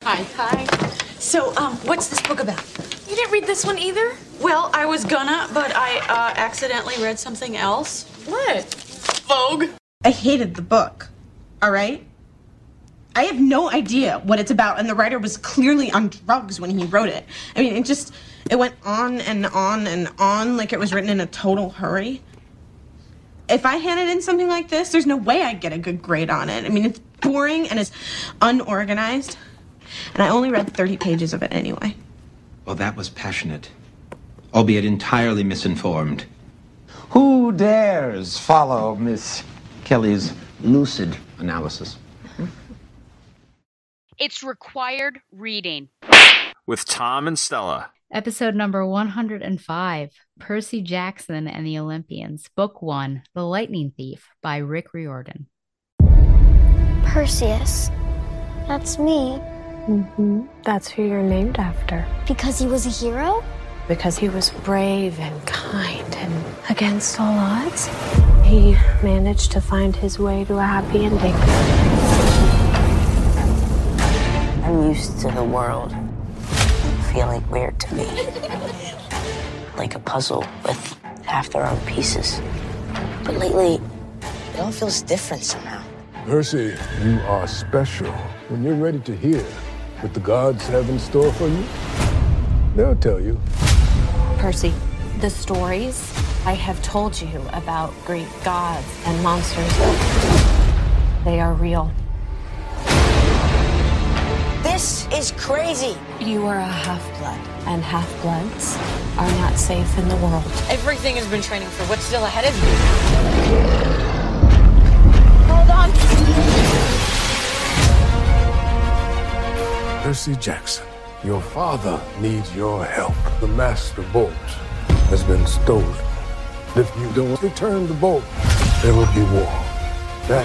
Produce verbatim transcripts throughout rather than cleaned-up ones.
Hi. Hi. So, um, what's this book about? You didn't read this one either? Well, I was gonna, but I, uh, accidentally read something else. What? Vogue. I hated the book, all right? I have no idea what it's about, and the writer was clearly on drugs when he wrote it. I mean, it just, it went on and on and on like it was written in a total hurry. If I handed in something like this, there's no way I'd get a good grade on it. I mean, it's boring and it's unorganized, and I only read thirty pages of it anyway. Well, that was passionate, albeit entirely misinformed. Who dares follow Miss Kelly's lucid analysis? It's required reading. With Tom and Stella. Episode number one hundred five, Percy Jackson and the Olympians, Book one, The Lightning Thief by Rick Riordan. Perseus. That's me. Mm-hmm. That's who you're named after. Because he was a hero? Because he was brave and kind and against all odds, he managed to find his way to a happy ending. I'm used to the world feeling weird to me. Like a puzzle with half their own pieces. But lately, it all feels different somehow. Percy, you are special. When you're ready to hear what the gods have in store for you, they'll tell you. Percy, the stories I have told you about Greek gods and monsters, they are real. This is crazy. You are a half-blood, and half-bloods are not safe in the world. Everything has been training for what's still ahead of you. Hold on. Percy Jackson, your father needs your help. The Master Bolt has been stolen. If you don't return the bolt, there will be war. That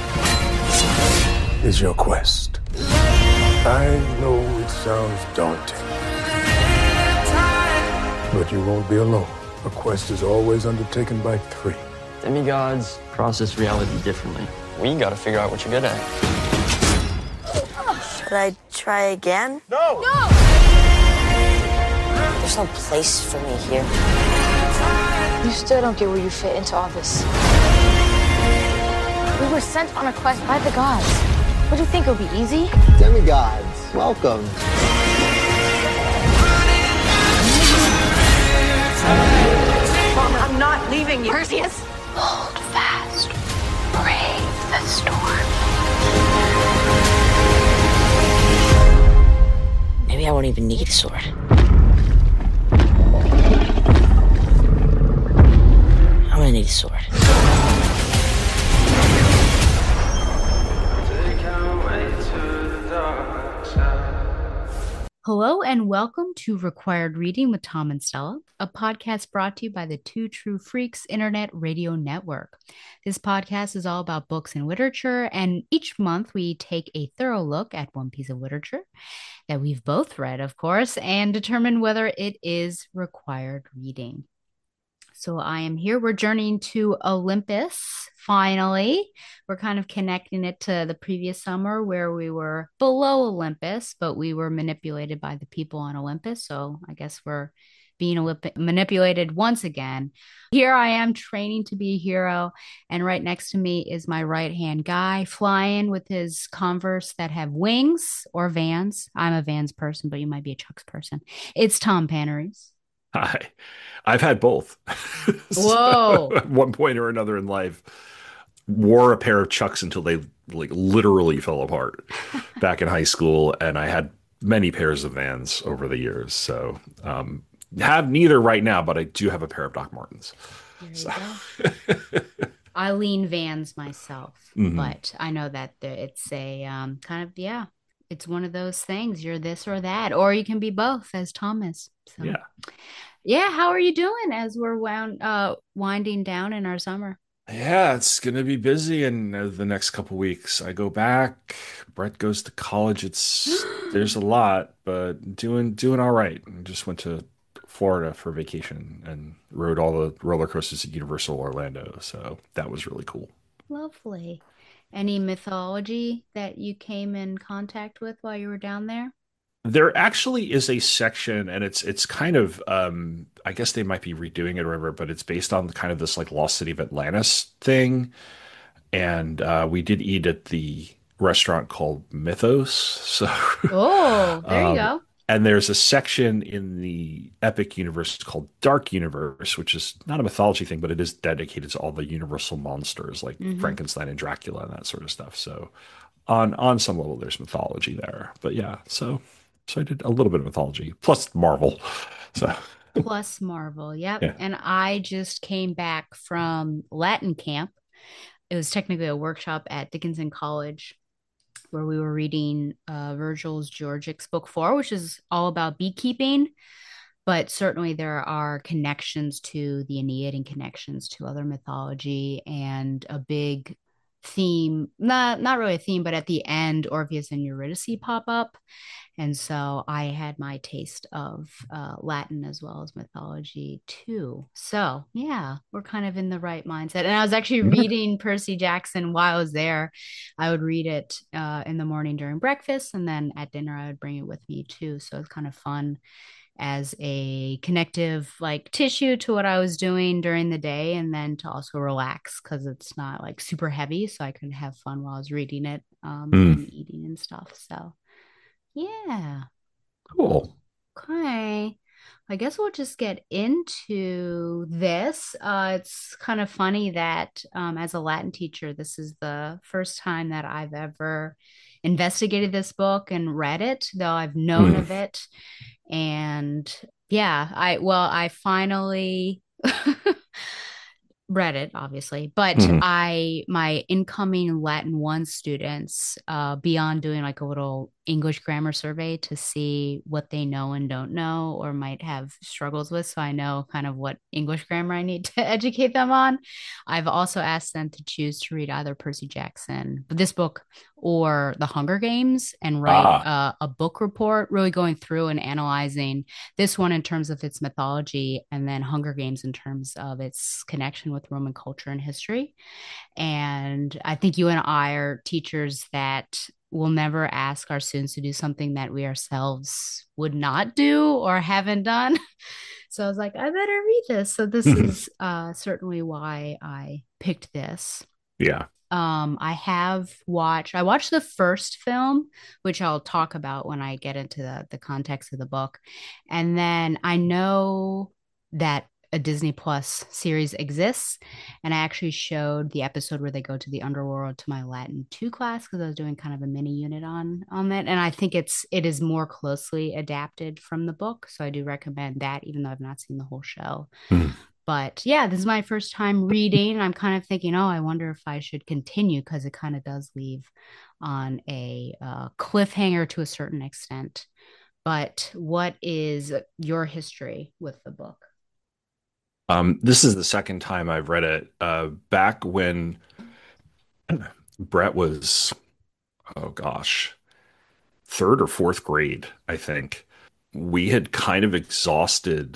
is your quest. I know it sounds daunting, but you won't be alone. A quest is always undertaken by three. Demigods process reality differently. We gotta figure out what you're good at. Should I try again? No! No! There's no place for me here. You still don't get where you fit into all this. We were sent on a quest by the gods. What do you think, it would be easy? Demigods, welcome. Mom, I'm not leaving you. Perseus? Hold fast. Brave the storm. Maybe I won't even need a sword. I'm gonna need a sword. Hello and welcome to Required Reading with Tom and Stella, a podcast brought to you by the Two True Freaks Internet Radio Network. This podcast is all about books and literature, and each month we take a thorough look at one piece of literature that we've both read, of course, and determine whether it is required reading. So I am here. We're journeying to Olympus, finally. We're kind of connecting it to the previous summer where we were below Olympus, but we were manipulated by the people on Olympus. So I guess we're being Olymp- manipulated once again. Here I am training to be a hero. And right next to me is my right-hand guy flying with his Converse that have wings or Vans. I'm a Vans person, but you might be a Chucks person. It's Tom Panarese. Hi. I've had both. Whoa. So, at one point or another in life, wore a pair of Chucks until they like literally fell apart back in high school. And I had many pairs of Vans over the years. So um, have neither right now, but I do have a pair of Doc Martens. There you So. go. I lean Vans myself, Mhm. but I know that there, it's a um, kind of, yeah, it's one of those things. You're this or that, or you can be both, as Tom is. So. Yeah. Yeah, how are you doing as we're wound, uh, winding down in our summer? Yeah, it's going to be busy in uh, the next couple weeks. I go back. Brett goes to college. It's there's a lot, but doing doing all right. I just went to Florida for vacation and rode all the roller coasters at Universal Orlando. So that was really cool. Lovely. Any mythology that you came in contact with while you were down there? There actually is a section, and it's it's kind of um, I guess they might be redoing it or whatever, but it's based on kind of this like Lost City of Atlantis thing. And uh, we did eat at the restaurant called Mythos. So, Oh, there you um, go. and there's a section in the Epic universe called Dark Universe, which is not a mythology thing, but it is dedicated to all the universal monsters like Mhm. Frankenstein and Dracula and that sort of stuff. So, on on some level, there's mythology there. But yeah, so so I did a little bit of mythology plus Marvel. So Plus Marvel. Yep. yeah. And I just came back from Latin camp. It was technically a workshop at Dickinson College where we were reading uh, Virgil's Georgics Book Four, which is all about beekeeping. But certainly there are connections to the Aeneid and connections to other mythology, and a big theme, not not really a theme, but at the end, Orpheus and Eurydice pop up. And so I had my taste of uh, Latin as well as mythology too. So yeah, we're kind of in the right mindset. And I was actually reading Percy Jackson while I was there. I would read it uh, in the morning during breakfast, and then at dinner I would bring it with me too. So it's kind of fun as a connective like tissue to what I was doing during the day, and then to also relax because it's not like super heavy, so I could have fun while I was reading it um, Mm. and eating and stuff. So yeah. Cool. Okay. I guess we'll just get into this. Uh, it's kind of funny that um, as a Latin teacher, this is the first time that I've ever investigated this book and read it, though I've known Hmm. of it. And yeah, I, well, I finally read it, obviously, but Mhm. I, my incoming Latin one students, uh, beyond doing like a little English grammar survey to see what they know and don't know or might have struggles with, so I know kind of what English grammar I need to educate them on. I've also asked them to choose to read either Percy Jackson, this book, or The Hunger Games, and write Ah. uh, a book report, really going through and analyzing this one in terms of its mythology, and then Hunger Games in terms of its connection with Roman culture and history. And I think you and I are teachers that will never ask our students to do something that we ourselves would not do or haven't done. So I was like, I better read this. So this is uh, certainly why I picked this. Yeah. Um, I have watched, I watched the first film, which I'll talk about when I get into the, the context of the book. And then I know that a Disney Plus series exists. And I actually showed the episode where they go to the underworld to my Latin two class because I was doing kind of a mini unit on on that. And I think it's it is more closely adapted from the book. So I do recommend that, even though I've not seen the whole show. But yeah, this is my first time reading. I'm kind of thinking, oh, I wonder if I should continue because it kind of does leave on a uh, cliffhanger to a certain extent. But what is your history with the book? Um, this is the second time I've read it. Uh, back when Brett was, oh gosh, third or fourth grade, I think, we had kind of exhausted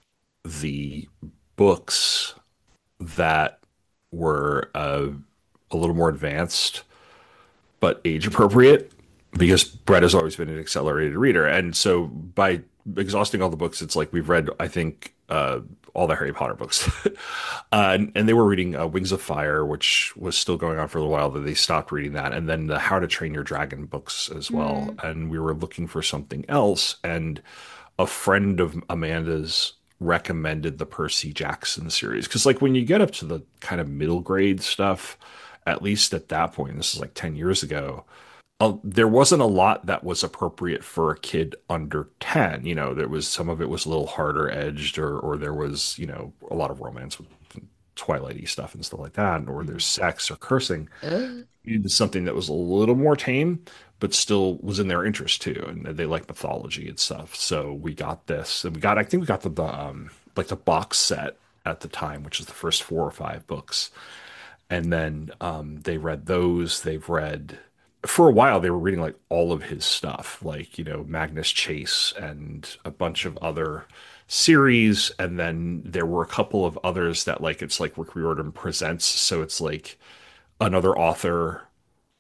the books that were uh, a little more advanced but age appropriate because Brett has always been an accelerated reader. And so by exhausting all the books, it's like we've read, I think, uh, all the Harry Potter books. uh, and, and they were reading uh, Wings of Fire, which was still going on for a little while, that they stopped reading that. And then the How to Train Your Dragon books as well. Mm. And we were looking for something else. And a friend of Amanda's recommended the Percy Jackson series. Because, like, when you get up to the kind of middle grade stuff, at least at that point, this is like ten years ago, uh, there wasn't a lot that was appropriate for a kid under ten. You know, there was some of it was a little harder edged, or or there was, you know, a lot of romance with Twilight-y stuff and stuff like that, or there's sex or cursing. Ugh. You needed something that was a little more tame, but still was in their interest too, and they like mythology and stuff. So we got this, and we got, I think we got the, the um like the box set at the time, which is the first four or five books. And then um, they read those. They've read, for a while, they were reading like all of his stuff, like, you know, Magnus Chase and a bunch of other series. And then there were a couple of others that, like, it's like Rick Riordan Presents. So it's like another author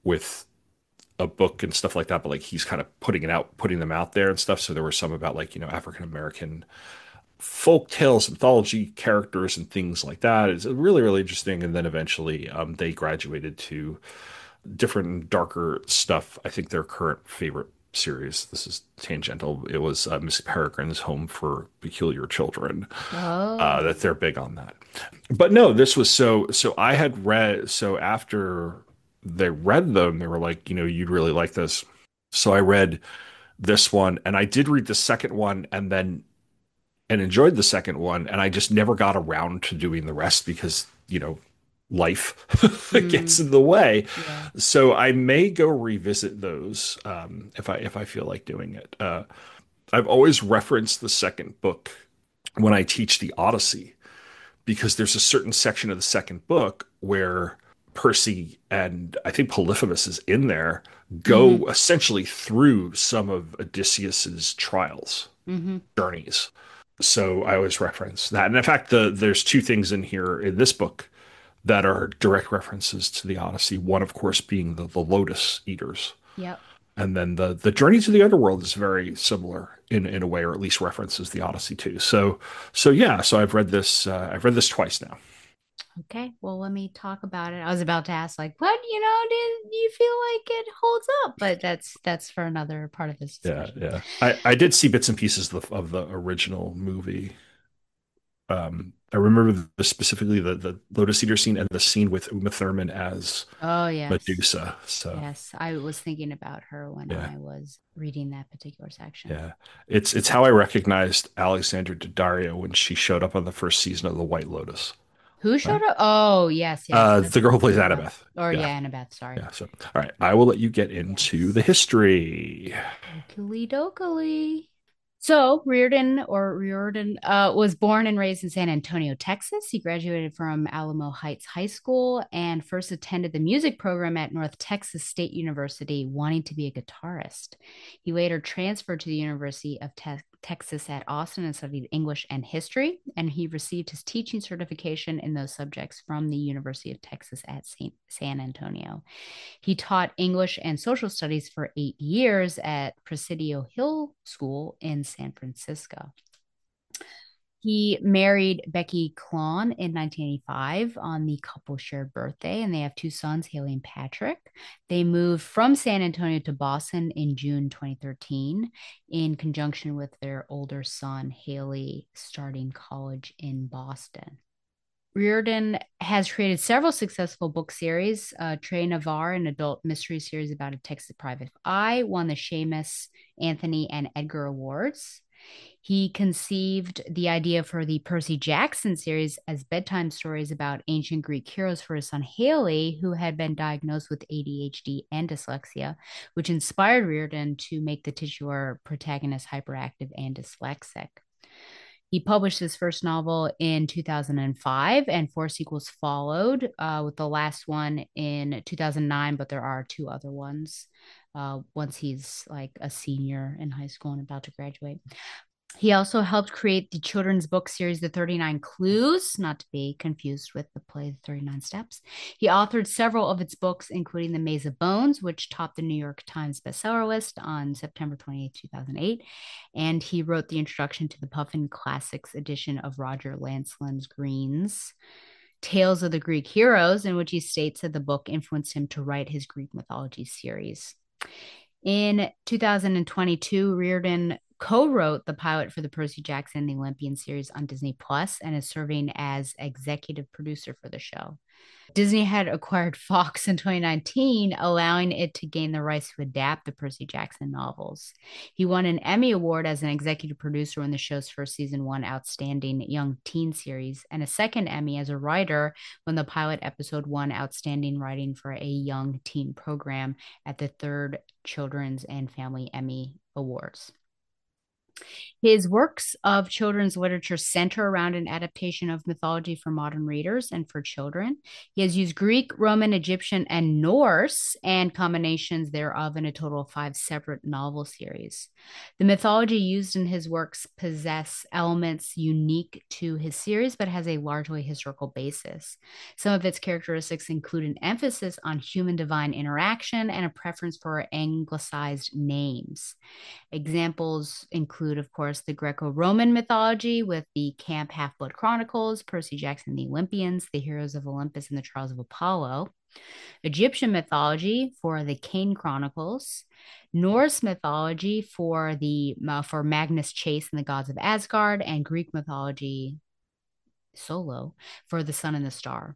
with a book and stuff like that, but like he's kind of putting it out, putting them out there and stuff. So there were some about like, you know, African American folk tales, anthology characters and things like that. It's really, really interesting. And then eventually um, they graduated to different darker stuff. I think their current favorite series, this is tangential, it was uh, Miss Peregrine's Home for Peculiar Children. Oh. Uh, that they're big on that. But no, this was so, so I had read, so after they read them, they were like, you know, you'd really like this. So I read this one, and I did read the second one and then and enjoyed the second one, and I just never got around to doing the rest because, you know, life mm. gets in the way. Yeah. So I may go revisit those um, if I if I feel like doing it. Uh, I've always referenced the second book when I teach the Odyssey, because there's a certain section of the second book where Percy and I think Polyphemus is in there, go mm-hmm. essentially through some of Odysseus's trials, mm-hmm. journeys. So I always reference that. And in fact, the there's two things in here in this book that are direct references to the Odyssey. One, of course, being the, the Lotus Eaters. Yep. And then the the Journey to the Underworld is very similar in, in a way, or at least references the Odyssey too. So so yeah, so I've read this uh, I've read this twice now. Okay, well, let me talk about it. I was about to ask, like, what, you know, do you feel like it holds up? But that's that's for another part of this discussion. Yeah, yeah. I, I did see bits and pieces of the, of the original movie. Um, I remember the, specifically the, the Lotus Eater scene and the scene with Uma Thurman as oh, yes. Medusa. So yes, I was thinking about her when yeah. I was reading that particular section. Yeah, it's it's how I recognized Alexandra Daddario when she showed up on the first season of The White Lotus. Who showed right? up? Oh, yes, yes. Uh, the girl who plays Annabeth. Or yeah. yeah, Annabeth, sorry. Yeah, so, all right. I will let you get into yes. the history. Okily dokily. So Riordan or Riordan uh, was born and raised in San Antonio, Texas. He graduated from Alamo Heights High School and first attended the music program at North Texas State University, wanting to be a guitarist. He later transferred to the University of Te- Texas at Austin and studied English and history, and he received his teaching certification in those subjects from the University of Texas at Saint San Antonio. He taught English and social studies for eight years at Presidio Hill School in San Francisco. He married Becky Klon in nineteen eighty-five on the couple's shared birthday, and they have two sons, Haley and Patrick. They moved from San Antonio to Boston in June twenty thirteen in conjunction with their older son, Haley, starting college in Boston. Riordan has created several successful book series. Uh, Trey Navarre, an adult mystery series about a Texas private eye, won the Seamus, Anthony, and Edgar Awards. He conceived the idea for the Percy Jackson series as bedtime stories about ancient Greek heroes for his son Haley, who had been diagnosed with A D H D and dyslexia, which inspired Riordan to make the titular protagonist hyperactive and dyslexic. He published his first novel in two thousand five, and four sequels followed, uh, with the last one in two thousand nine, but there are two other ones uh, once he's like a senior in high school and about to graduate. He also helped create the children's book series, The thirty-nine Clues, not to be confused with the play The thirty-nine Steps. He authored several of its books, including The Maze of Bones, which topped the New York Times bestseller list on September twenty-eighth, two thousand eight. And he wrote the introduction to the Puffin Classics edition of Roger Lancelyn Green's Tales of the Greek Heroes, in which he states that the book influenced him to write his Greek mythology series. In two thousand twenty-two, Riordan co-wrote the pilot for the Percy Jackson and the Olympian series on Disney Plus and is serving as executive producer for the show. Disney had acquired Fox in twenty nineteen, allowing it to gain the rights to adapt the Percy Jackson novels. He won an Emmy Award as an executive producer when the show's first season won Outstanding Young Teen Series, and a second Emmy as a writer when the pilot episode won Outstanding Writing for a Young Teen Program at the third Children's and Family Emmy Awards. His works of children's literature center around an adaptation of mythology for modern readers and for children. He has used Greek, Roman, Egyptian, and Norse and combinations thereof in a total of five separate novel series. The mythology used in his works possess elements unique to his series, but has a largely historical basis. Some of its characteristics include an emphasis on human-divine interaction and a preference for anglicized names. Examples include, of course, the Greco-Roman mythology with the Camp Half-Blood Chronicles, Percy Jackson and the Olympians, the Heroes of Olympus, and the Trials of Apollo. Egyptian mythology for the Cain Chronicles. Norse mythology for the uh, for Magnus Chase and the Gods of Asgard, and Greek mythology solo for the Sun and the Star.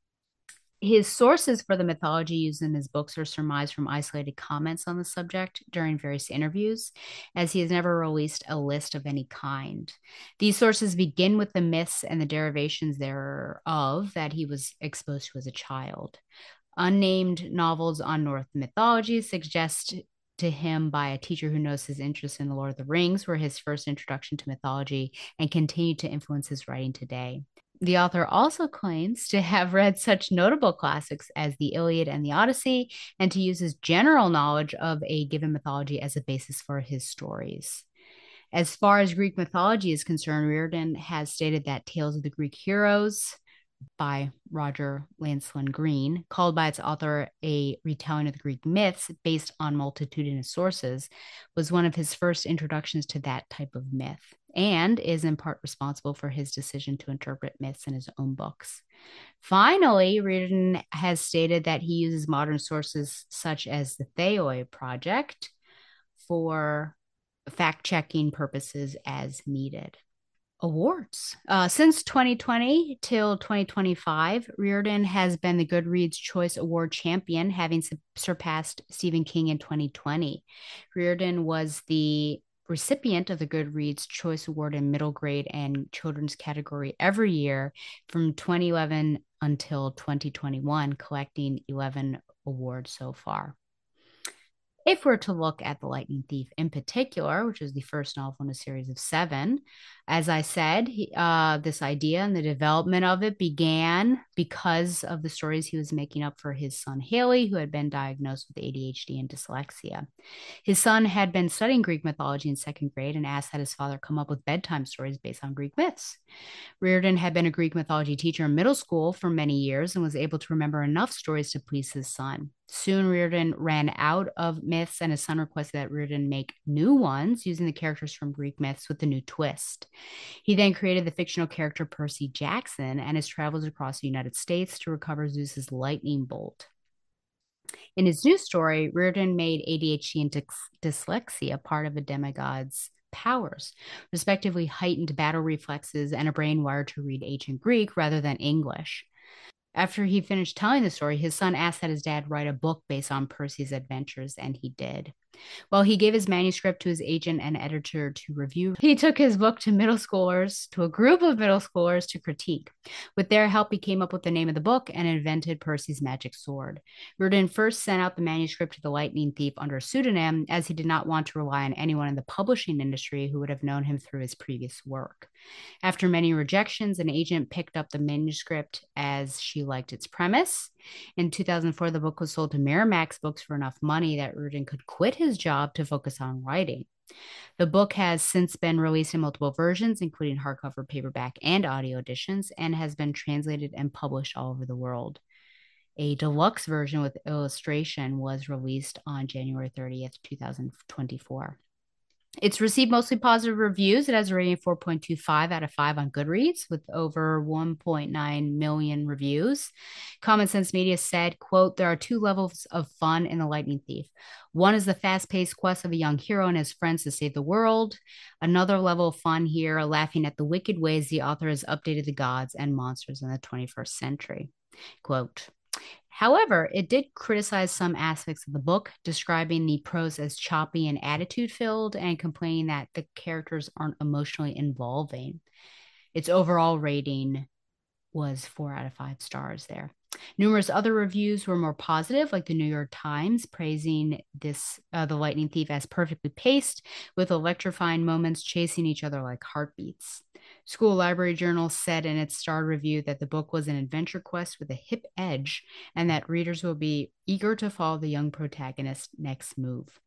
His sources for the mythology used in his books are surmised from isolated comments on the subject during various interviews, as he has never released a list of any kind. These sources begin with the myths and the derivations thereof that he was exposed to as a child. Unnamed novels on Norse mythology suggest to him by a teacher who knows his interest in the Lord of the Rings were his first introduction to mythology and continue to influence his writing today. The author also claims to have read such notable classics as the Iliad and the Odyssey, and to use his general knowledge of a given mythology as a basis for his stories. As far as Greek mythology is concerned, Riordan has stated that Tales of the Greek Heroes by Roger Lancelyn Green, called by its author a retelling of the Greek myths based on multitudinous sources, was one of his first introductions to that type of myth, and is in part responsible for his decision to interpret myths in his own books. Finally, Riordan has stated that he uses modern sources such as the Theoi Project for fact-checking purposes as needed. Awards. Uh, since twenty twenty till twenty twenty-five, Riordan has been the Goodreads Choice Award champion, having su- surpassed Stephen King in twenty twenty. Riordan was the recipient of the Goodreads Choice Award in middle grade and children's category every year from twenty eleven until twenty twenty-one, collecting eleven awards so far. If we're to look at The Lightning Thief in particular, which is the first novel in a series of seven, as I said, he, uh, this idea and the development of it began because of the stories he was making up for his son Haley, who had been diagnosed with A D H D and dyslexia. His son had been studying Greek mythology in second grade and asked that his father come up with bedtime stories based on Greek myths. Riordan had been a Greek mythology teacher in middle school for many years and was able to remember enough stories to please his son. Soon, Riordan ran out of myths, and his son requested that Riordan make new ones using the characters from Greek myths with a new twist. He then created the fictional character Percy Jackson and his travels across the United States to recover Zeus's lightning bolt. In his new story, Riordan made A D H D and dyslexia part of a demigod's powers, respectively heightened battle reflexes and a brain wired to read ancient Greek rather than English. After he finished telling the story, his son asked that his dad write a book based on Percy's adventures, and he did. While he gave his manuscript to his agent and editor to review, he took his book to middle schoolers, to a group of middle schoolers to critique. With their help, he came up with the name of the book and invented Percy's magic sword. Riordan first sent out the manuscript to The Lightning Thief under a pseudonym, as he did not want to rely on anyone in the publishing industry who would have known him through his previous work. After many rejections, an agent picked up the manuscript as she liked its premise. In two thousand four, the book was sold to Miramax Books for enough money that Riordan could quit his job to focus on writing. The book has since been released in multiple versions, including hardcover, paperback, and audio editions, and has been translated and published all over the world. A deluxe version with illustration was released on January thirtieth, twenty twenty-four. It's received mostly positive reviews. It has a rating of four point two five out of five on Goodreads with over one point nine million reviews. Common Sense Media said, quote, "There are two levels of fun in The Lightning Thief. One is the fast-paced quest of a young hero and his friends to save the world. Another level of fun here, laughing at the wicked ways the author has updated the gods and monsters in the twenty-first century." Quote. However, it did criticize some aspects of the book, describing the prose as choppy and attitude-filled and complaining that the characters aren't emotionally involving. Its overall rating was four out of five stars there. Numerous other reviews were more positive, like the New York Times praising this uh, The Lightning Thief as perfectly paced, with electrifying moments chasing each other like heartbeats. School Library Journal said in its star review that the book was an adventure quest with a hip edge, and that readers will be eager to follow the young protagonist's next move.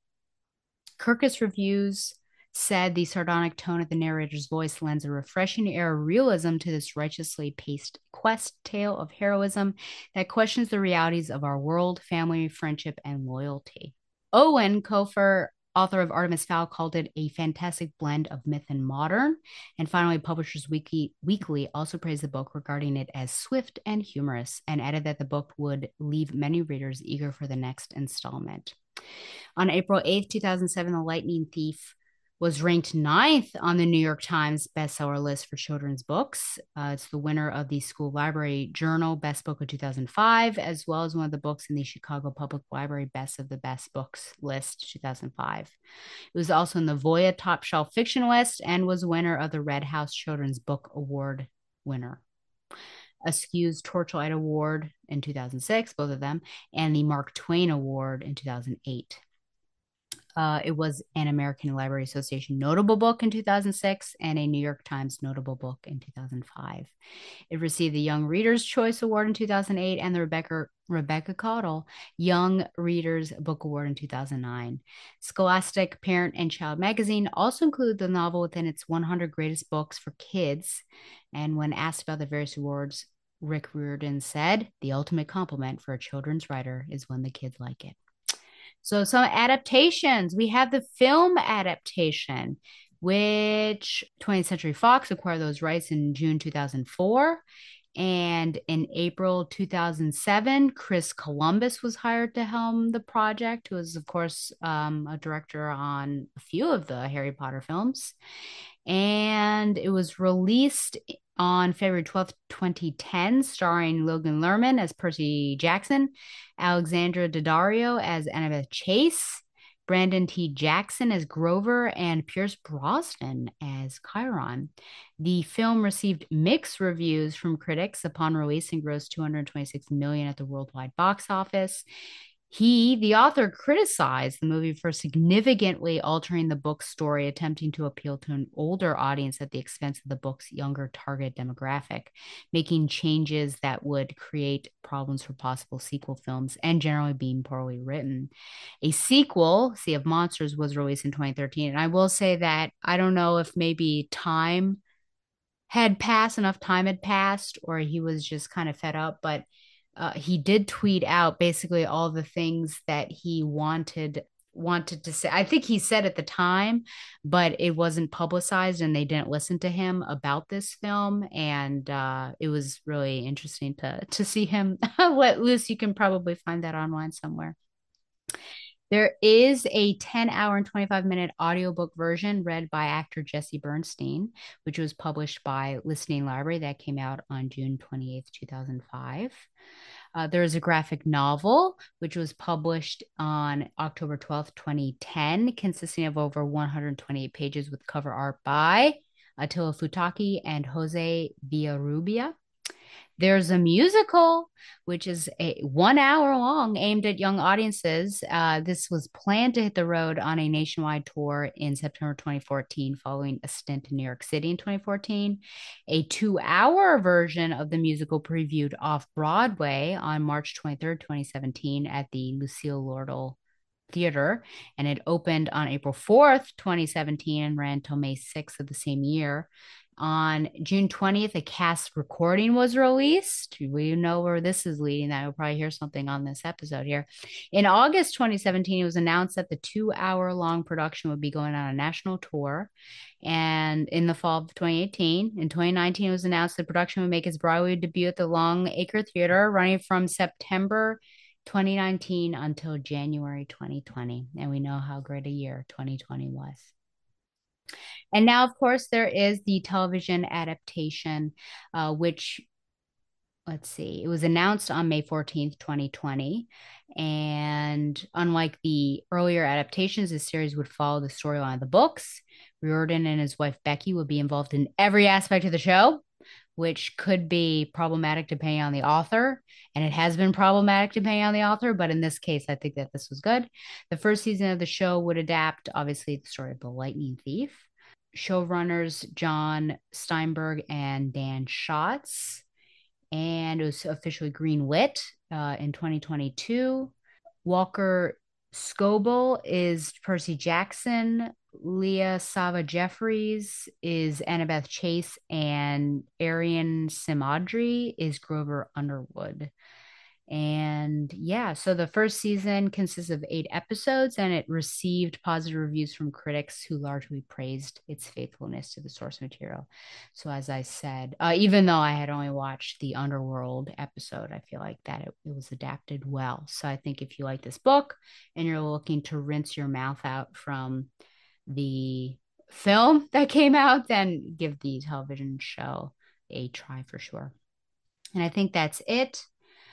Kirkus Reviews said the sardonic tone of the narrator's voice lends a refreshing air of realism to this righteously paced quest tale of heroism that questions the realities of our world, family, friendship, and loyalty. Owen Kofer, author of Artemis Fowl, called it a fantastic blend of myth and modern. And finally, Publishers Weekly, Weekly also praised the book, regarding it as swift and humorous, and added that the book would leave many readers eager for the next installment. On April eighth, two thousand seven, The Lightning Thief was ranked ninth on the New York Times bestseller list for children's books. Uh, it's the winner of the School Library Journal Best Book of two thousand five, as well as one of the books in the Chicago Public Library Best of the Best Books list two thousand five. It was also in the Voya Top Shelf Fiction list and was winner of the Red House Children's Book Award winner. Askew's Torchlight Award in two thousand six, both of them, and the Mark Twain Award in two thousand eight. Uh, it was an American Library Association notable book in two thousand six and a New York Times notable book in two thousand five. It received the Young Reader's Choice Award in two thousand eight and the Rebecca Rebecca Caudle Young Reader's Book Award in two thousand nine. Scholastic Parent and Child magazine also included the novel within its one hundred greatest books for kids. And when asked about the various awards, Rick Riordan said, "The ultimate compliment for a children's writer is when the kids like it." So some adaptations. We have the film adaptation, which twentieth Century Fox acquired those rights in June two thousand four. And in April two thousand seven, Chris Columbus was hired to helm the project, who was, of course, um, a director on a few of the Harry Potter films. And it was released on February twelfth, twenty ten, starring Logan Lerman as Percy Jackson, Alexandra Daddario as Annabeth Chase, Brandon T. Jackson as Grover, and Pierce Brosnan as Chiron. The film received mixed reviews from critics upon release and grossed two hundred twenty-six million dollars at the worldwide box office. He, the author, criticized the movie for significantly altering the book's story, attempting to appeal to an older audience at the expense of the book's younger target demographic, making changes that would create problems for possible sequel films, and generally being poorly written. A sequel, Sea of Monsters, was released in twenty thirteen, and I will say that I don't know if maybe time had passed, enough time had passed, or he was just kind of fed up, but Uh, he did tweet out basically all the things that he wanted wanted to say. I think he said at the time, but it wasn't publicized and they didn't listen to him about this film. And uh, it was really interesting to to see him let loose. You can probably find that online somewhere. There is a ten hour and twenty-five minute audiobook version read by actor Jesse Bernstein, which was published by Listening Library. That came out on June twenty-eighth, two thousand five. Uh, there is a graphic novel, which was published on October twelfth, twenty ten, consisting of over one hundred twenty-eight pages with cover art by Attila Futaki and Jose Villarrubia. There's a musical, which is a one hour long, aimed at young audiences. Uh, this was planned to hit the road on a nationwide tour in September twenty fourteen, following a stint in New York City in twenty fourteen. A two hour version of the musical previewed off Broadway on March twenty-third, twenty seventeen at the Lucille Lortel Theater, and it opened on April fourth, twenty seventeen, and ran till May sixth of the same year. On June twentieth, a cast recording was released. We know where this is leading. That we'll probably hear something on this episode here. In August twenty seventeen, it was announced that the two-hour-long production would be going on a national tour. And in the fall of twenty eighteen, in twenty nineteen, it was announced the production would make its Broadway debut at the Long Acre Theater, running from September twenty nineteen until January twenty twenty. And we know how great a year twenty twenty was. And now, of course, there is the television adaptation, uh, which, let's see, it was announced on May fourteenth, twenty twenty. And unlike the earlier adaptations, this series would follow the storyline of the books. Riordan and his wife, Becky, would be involved in every aspect of the show, which could be problematic depending on the author. And it has been problematic depending on the author, but in this case, I think that this was good. The first season of the show would adapt, obviously, the story of the Lightning Thief. Showrunners John Steinberg and Dan Schatz. And it was officially greenlit uh, in twenty twenty-two. Walker Scobell is Percy Jackson. Leah Sava Jeffries is Annabeth Chase, and Arian Simadri is Grover Underwood. And yeah, so the first season consists of eight episodes, and it received positive reviews from critics who largely praised its faithfulness to the source material. So as I said, uh, even though I had only watched the Underworld episode, I feel like that it, it was adapted well. So I think if you like this book and you're looking to rinse your mouth out from the film that came out, then give the television show a try for sure. And I think that's it.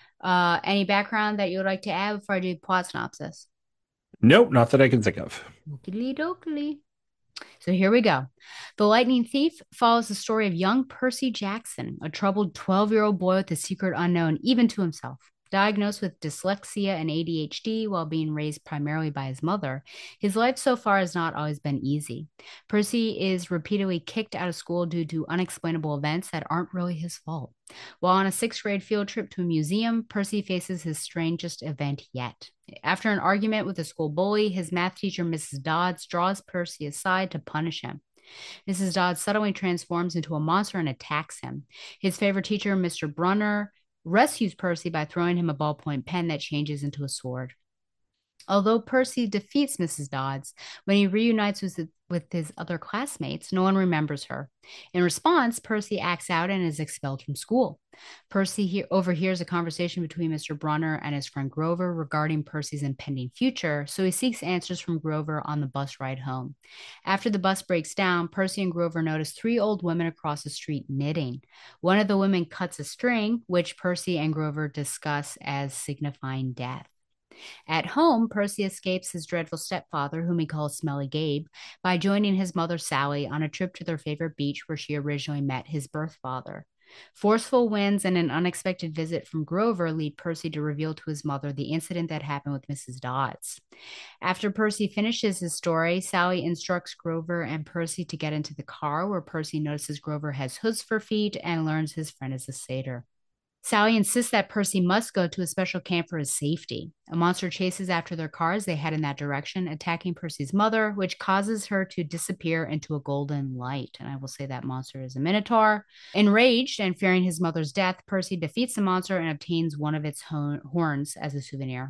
Uh, any background that you would like to add before I do plot synopsis? Nope, not that I can think of. Oakley dokley. So here we go. The Lightning Thief follows the story of young Percy Jackson, a troubled twelve-year-old boy with a secret unknown even to himself. Diagnosed with dyslexia and A D H D while being raised primarily by his mother, his life so far has not always been easy. Percy is repeatedly kicked out of school due to unexplainable events that aren't really his fault. While on a sixth grade field trip to a museum, Percy faces his strangest event yet. After an argument with a school bully, his math teacher, Missus Dodds, draws Percy aside to punish him. Missus Dodds suddenly transforms into a monster and attacks him. His favorite teacher, Mister Brunner, rescues Percy by throwing him a ballpoint pen that changes into a sword. Although Percy defeats Missus Dodds, when he reunites with, with his other classmates, no one remembers her. In response, Percy acts out and is expelled from school. Percy he- overhears a conversation between Mister Brunner and his friend Grover regarding Percy's impending future, so he seeks answers from Grover on the bus ride home. After the bus breaks down, Percy and Grover notice three old women across the street knitting. One of the women cuts a string, which Percy and Grover discuss as signifying death. At home, Percy escapes his dreadful stepfather, whom he calls Smelly Gabe, by joining his mother Sally on a trip to their favorite beach where she originally met his birth father. Forceful winds and an unexpected visit from Grover lead Percy to reveal to his mother the incident that happened with Missus Dodds. After Percy finishes his story, Sally instructs Grover and Percy to get into the car, where Percy notices Grover has hooves for feet and learns his friend is a satyr. Sally insists that Percy must go to a special camp for his safety. A monster chases after their car as they head in that direction, attacking Percy's mother, which causes her to disappear into a golden light. And I will say that monster is a minotaur. Enraged and fearing his mother's death, Percy defeats the monster and obtains one of its ho- horns as a souvenir.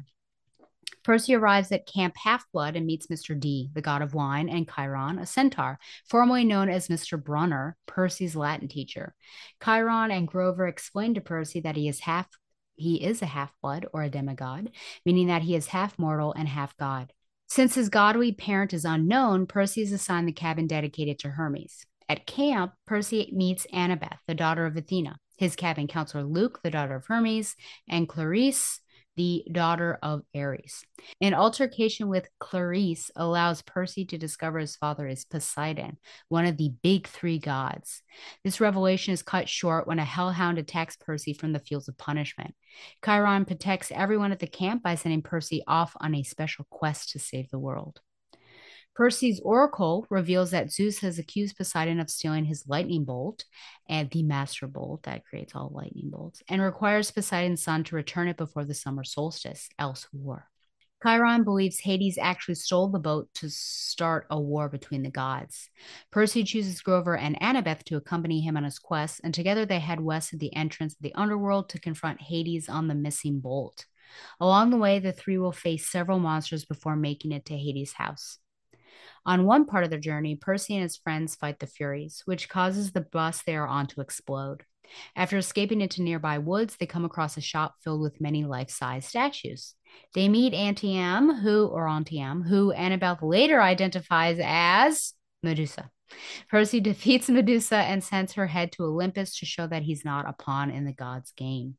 Percy arrives at Camp Half-Blood and meets Mister D, the god of wine, and Chiron, a centaur, formerly known as Mister Brunner, Percy's Latin teacher. Chiron and Grover explain to Percy that he is half he is a half-blood or a demigod, meaning that he is half mortal and half god. Since his godly parent is unknown, Percy is assigned the cabin dedicated to Hermes. At camp, Percy meets Annabeth, the daughter of Athena, his cabin counselor Luke, the daughter of Hermes, and Clarisse, the daughter of Ares. An altercation with Clarisse allows Percy to discover his father is Poseidon, one of the big three gods. This revelation is cut short when a hellhound attacks Percy from the fields of punishment. Chiron protects everyone at the camp by sending Percy off on a special quest to save the world. Percy's oracle reveals that Zeus has accused Poseidon of stealing his lightning bolt, and the master bolt that creates all lightning bolts, and requires Poseidon's son to return it before the summer solstice, else war. Chiron believes Hades actually stole the boat to start a war between the gods. Percy chooses Grover and Annabeth to accompany him on his quest, and together they head west to the entrance of the underworld to confront Hades on the missing bolt. Along the way, the three will face several monsters before making it to Hades' house. On one part of their journey, Percy and his friends fight the Furies, which causes the bus they are on to explode. After escaping into nearby woods, they come across a shop filled with many life-size statues. They meet Auntie Em, who, or Auntie Em, who Annabeth later identifies as Medusa. Percy defeats Medusa and sends her head to Olympus to show that he's not a pawn in the gods' game.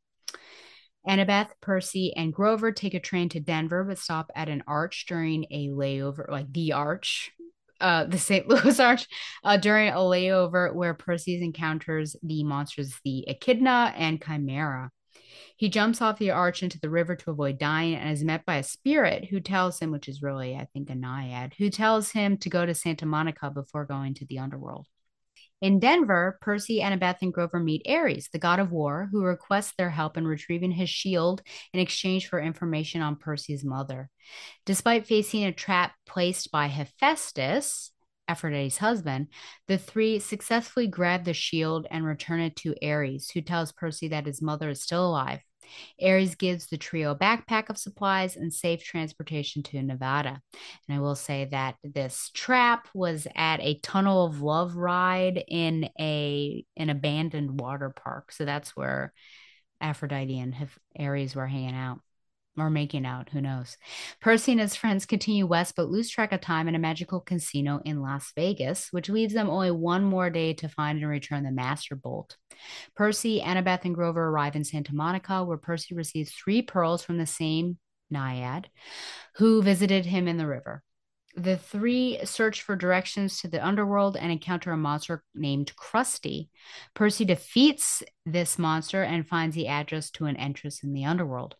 Annabeth, Percy, and Grover take a train to Denver, but stop at an arch during a layover, like the arch, uh, the Saint Louis Arch uh, during a layover where Perseus encounters the monsters, the Echidna and Chimera. He jumps off the arch into the river to avoid dying and is met by a spirit who tells him, which is really, I think, a naiad, who tells him to go to Santa Monica before going to the underworld. In Denver, Percy, Annabeth, and Grover meet Ares, the god of war, who requests their help in retrieving his shield in exchange for information on Percy's mother. Despite facing a trap placed by Hephaestus, Aphrodite's husband, the three successfully grab the shield and return it to Ares, who tells Percy that his mother is still alive. Ares gives the trio a backpack of supplies and safe transportation to Nevada. And I will say that this trap was at a Tunnel of Love ride in a an abandoned water park. So that's where Aphrodite and Ares were hanging out. Or making out, who knows. Percy and his friends continue west but lose track of time in a magical casino in Las Vegas, which leaves them only one more day to find and return the Master Bolt. Percy, Annabeth, and Grover arrive in Santa Monica, where Percy receives three pearls from the same naiad who visited him in the river. The three search for directions to the underworld and encounter a monster named Krusty. Percy defeats this monster and finds the address to an entrance in the underworld.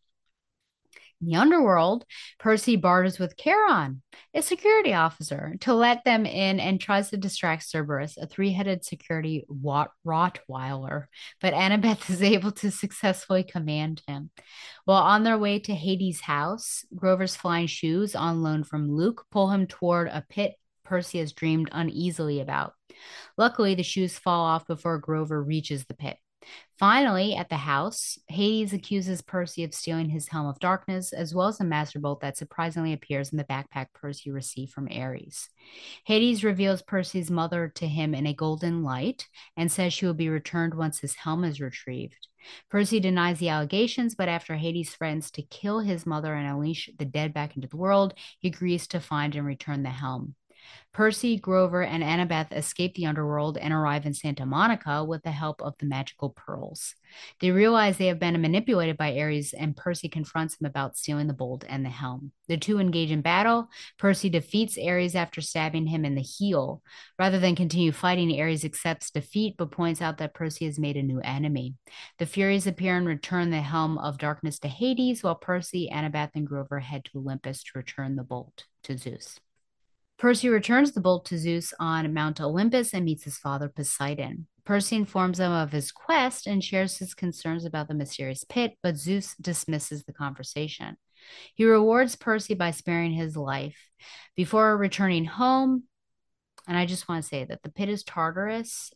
In the underworld, Percy barters with Charon, a security officer, to let them in and tries to distract Cerberus, a three-headed security Rot- Rottweiler, but Annabeth is able to successfully command him. While on their way to Hades' house, Grover's flying shoes, on loan from Luke, pull him toward a pit Percy has dreamed uneasily about. Luckily, the shoes fall off before Grover reaches the pit. Finally, at the house, Hades accuses Percy of stealing his Helm of Darkness, as well as a Master Bolt that surprisingly appears in the backpack Percy received from Ares. Hades reveals Percy's mother to him in a golden light and says she will be returned once his helm is retrieved. Percy denies the allegations, but after Hades threatens to kill his mother and unleash the dead back into the world, he agrees to find and return the helm. Percy, Grover, and Annabeth escape the underworld and arrive in Santa Monica with the help of the magical pearls. They realize they have been manipulated by Ares, and Percy confronts him about stealing the bolt and the helm. The two engage in battle. Percy defeats Ares after stabbing him in the heel. Rather than continue fighting, Ares accepts defeat but points out that Percy has made a new enemy. The Furies appear and return the Helm of Darkness to Hades, while Percy, Annabeth, and Grover head to Olympus to return the bolt to Zeus. Percy returns the bolt to Zeus on Mount Olympus and meets his father Poseidon. Percy informs him of his quest and shares his concerns about the mysterious pit, but Zeus dismisses the conversation. He rewards Percy by sparing his life. Before returning home, and I just want to say that the pit is Tartarus,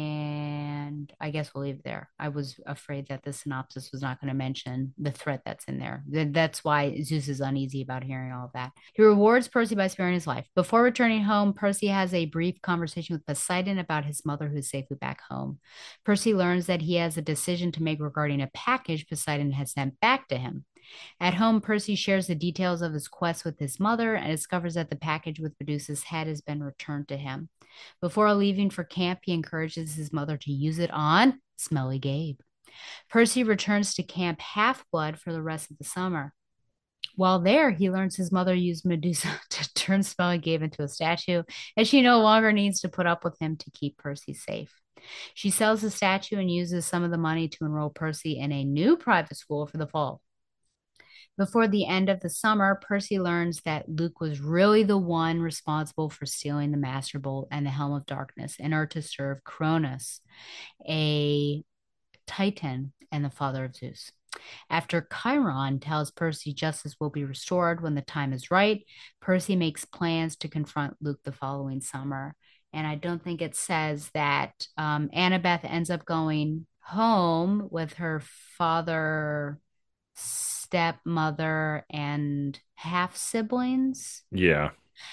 and I guess we'll leave it there. I was afraid that the synopsis was not going to mention the threat that's in there. That's why Zeus is uneasy about hearing all of that. He rewards Percy by sparing his life. Before returning home, Percy has a brief conversation with Poseidon about his mother who's safely back home. Percy learns that he has a decision to make regarding a package Poseidon has sent back to him. At home, Percy shares the details of his quest with his mother and discovers that the package with Medusa's head has been returned to him. Before leaving for camp, he encourages his mother to use it on Smelly Gabe. Percy returns to Camp Half-Blood for the rest of the summer. While there, he learns his mother used Medusa to turn Smelly Gabe into a statue, and she no longer needs to put up with him to keep Percy safe. She sells the statue and uses some of the money to enroll Percy in a new private school for the fall. Before the end of the summer, Percy learns that Luke was really the one responsible for stealing the Master Bolt and the Helm of Darkness in order to serve Cronus, a Titan and the father of Zeus. After Chiron tells Percy justice will be restored when the time is right, Percy makes plans to confront Luke the following summer. And I don't think it says that um, Annabeth ends up going home with her father, stepmother, and half siblings. Yeah.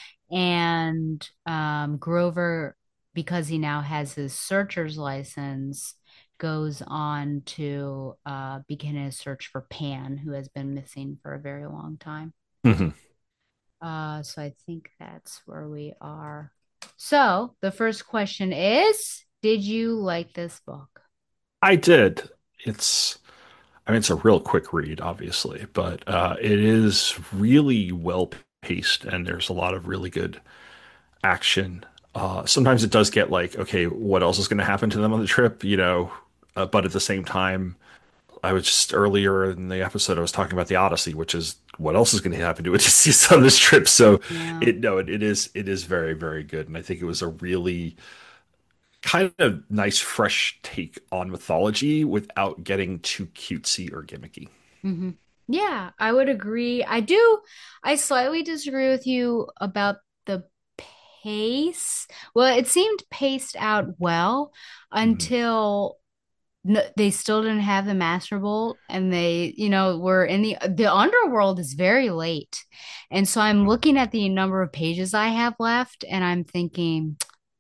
And um, Grover, because he now has his searcher's license, goes on to uh, begin his search for Pan, who has been missing for a very long time. Mm-hmm. Uh, so I think that's where we are. So the first question is, did you like this book? I did. It's, I mean, it's a real quick read, obviously, but uh, it is really well paced, and there's a lot of really good action. Uh, sometimes it does get like, okay, what else is going to happen to them on the trip, you know? Uh, but at the same time, I was just earlier in the episode, I was talking about the Odyssey, which is what else is going to happen to Odysseus on this trip. So Yeah. it no, it, it is it is very, very good. And I think it was a really kind of nice, fresh take on mythology without getting too cutesy or gimmicky. hmm Yeah, I would agree. I do. I slightly disagree with you about the pace. Well, it seemed paced out well until no, they still didn't have the Master Bolt, and they, you know, were in the the underworld is very late, and so I'm looking at the number of pages I have left, and I'm thinking,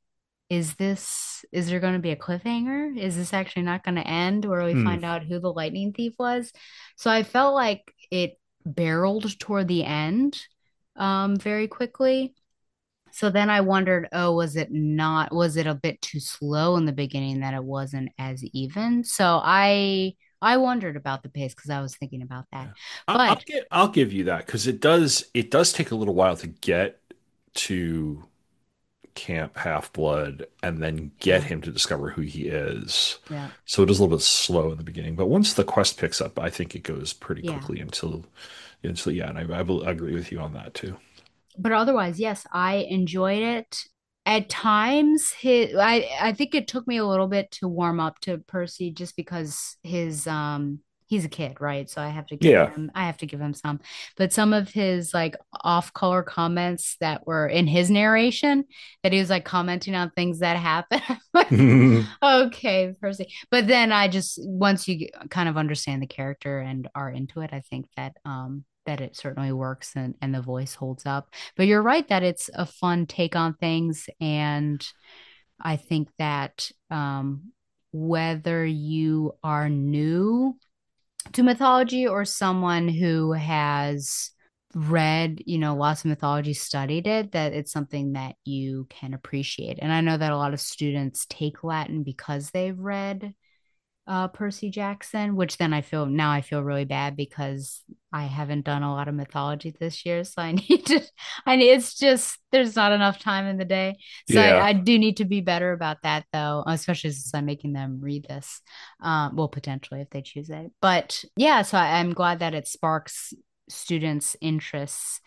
is this is there going to be a cliffhanger? Is this actually not going to end where we Hmm. find out who the lightning thief was? So I felt like it barreled toward the end um very quickly. So then I wondered, oh, was it not, was it a bit too slow in the beginning that it wasn't as even? So I I wondered about the pace because I was thinking about that. I'll, I'll But give I'll give you that because it does it does take a little while to get to Camp Half Blood and then get him to discover who he is. yeah. So it is a little bit slow in the beginning, but once the quest picks up, I think it goes pretty Yeah. quickly until until yeah, and I, I will agree with you on that too. But otherwise, yes, I enjoyed it. At times, his I I think it took me a little bit to warm up to Percy just because his um he's a kid, right? So I have to give Yeah. him I have to give him some. But some of his like off-color comments that were in his narration that he was like commenting on things that happened. Okay, Percy. But then I just once you get- kind of understand the character and are into it, I think that um that it certainly works and and the voice holds up. But you're right that it's a fun take on things, and I think that um whether you are new to mythology or someone who has read, you know, lots of mythology, studied it, that it's something that you can appreciate. And I know that a lot of students take Latin because they've read uh, Percy Jackson, which then I feel now I feel really bad because I haven't done a lot of mythology this year. So I need to, I need, it's just, there's not enough time in the day. So Yeah. I, I do need to be better about that though, especially since I'm making them read this. Um, well, potentially if they choose it. But yeah, so I, I'm glad that it sparks students' interests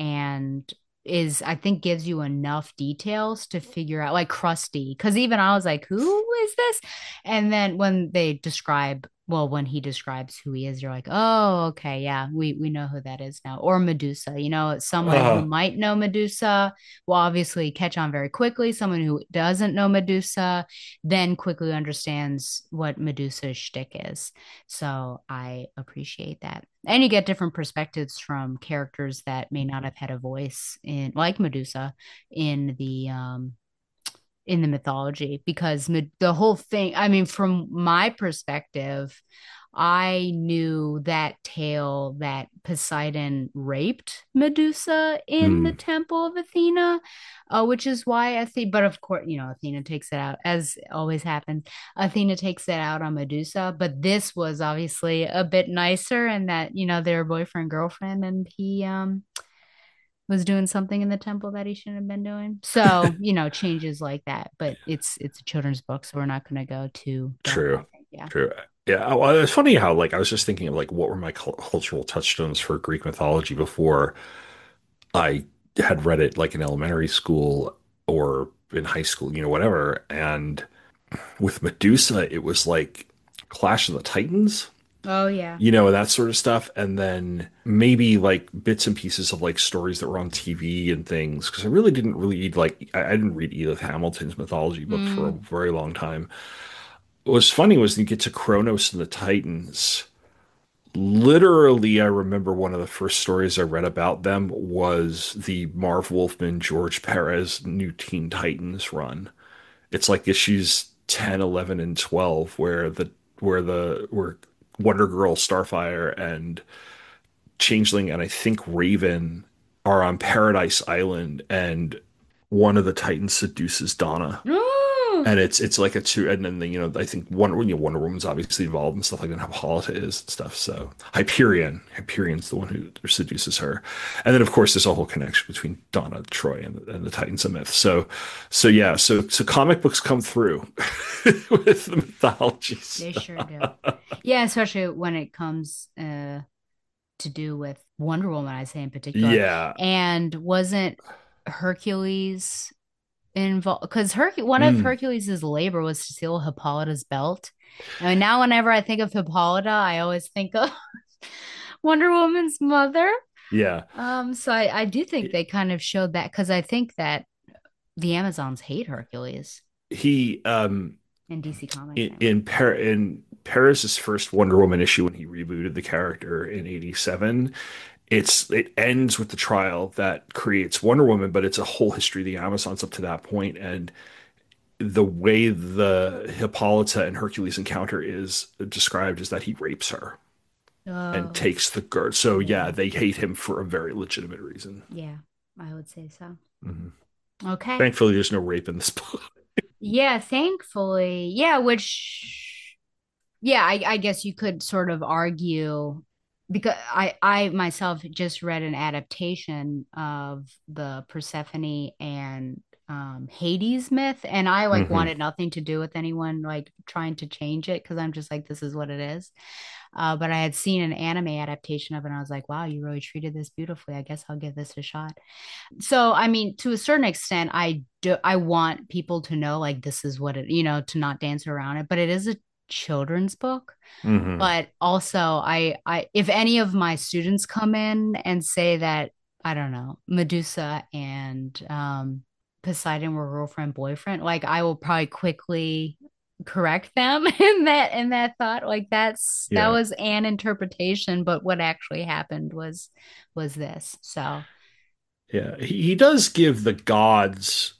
and is I think gives you enough details to figure out like Krusty because even I was like who is this and then when they describe well when he describes who he is you're like oh okay yeah we we know who that is now or Medusa you know someone who Uh-huh. might know Medusa will obviously catch on very quickly someone who doesn't know Medusa then quickly understands what Medusa's shtick is so I appreciate that and you get different perspectives from characters that may not have had a voice in like Medusa in the um in the mythology because me- the whole thing I mean from my perspective I knew that tale that Poseidon raped Medusa in the Hmm. temple of Athena, uh, which is why I think, but of course, you know, Athena takes it out, as always happens. Athena takes it out on Medusa, but this was obviously a bit nicer, and that, you know, they're boyfriend, girlfriend, and he um was doing something in the temple that he shouldn't have been doing. So, you know, changes like that. But it's it's a children's book, so we're not gonna go too dark, True. I think. Yeah. True. Yeah. Well, it's funny how, like, I was just thinking of, like, what were my cul- cultural touchstones for Greek mythology before I had read it, like, in elementary school or in high school, you know, whatever. And with Medusa, it was like Clash of the Titans, Oh yeah. you know, that sort of stuff. And then maybe like bits and pieces of like stories that were on T V and things. Because I really didn't read, like, I I didn't read Edith Hamilton's mythology book for a Mm. very long time. What was funny was you get to Kronos and the Titans. Literally, I remember one of the first stories I read about them was the Marv Wolfman, George Perez New Teen Titans run. It's like issues ten, eleven, and twelve where the where the where Wonder Girl, Starfire, and Changeling, and I think Raven are on Paradise Island, and one of the Titans seduces Donna. And it's it's like a two, and then you know I think Wonder you know, Wonder Woman's obviously involved and stuff like that. Hippolyta is and stuff. So Hyperion, Hyperion's the one who seduces her, and then of course there's a whole connection between Donna Troy and, and the Titans of Myth. So so yeah, so so comic books come through with the mythology. They sure do. Yeah, especially when it comes uh, to do with Wonder Woman, I say in particular. Yeah, and wasn't Hercules involved, because Herc- one of Mm. Hercules' labor was to steal Hippolyta's belt. I mean, now whenever I think of Hippolyta, I always think of Wonder Woman's mother. yeah. Um, so I, I do think they kind of showed that, because I think that the Amazons hate Hercules He um in D C Comics. in in, Par- in Paris's first Wonder Woman issue when he rebooted the character in eighty-seven, it's it ends with the trial that creates Wonder Woman, but it's a whole history of the Amazons up to that point, and the way the Hippolyta and Hercules encounter is described is that he rapes her Oh, and takes the girl. So yeah, they hate him for a very legitimate reason. yeah, I would say so. Mhm. Okay. Thankfully, there's no rape in this book. Yeah, thankfully. Yeah, which, yeah, I, I guess you could sort of argue, because I, I myself just read an adaptation of the Persephone and um, Hades myth, and I like Mhm. wanted nothing to do with anyone like trying to change it, because I'm just like, this is what it is. Uh, but I had seen an anime adaptation of it, and I was like, wow, you really treated this beautifully. I guess I'll give this a shot. So, I mean, to a certain extent, I do, I want people to know, like, this is what it, you know, to not dance around it, but it is a children's book. Mhm. But also, I, I, if any of my students come in and say that, I don't know, Medusa and um, Poseidon were girlfriend boyfriend, like, I will probably quickly correct them in that in that thought. Like, that's Yeah. that was an interpretation, but what actually happened was was this. So. Yeah, he, he does give the gods,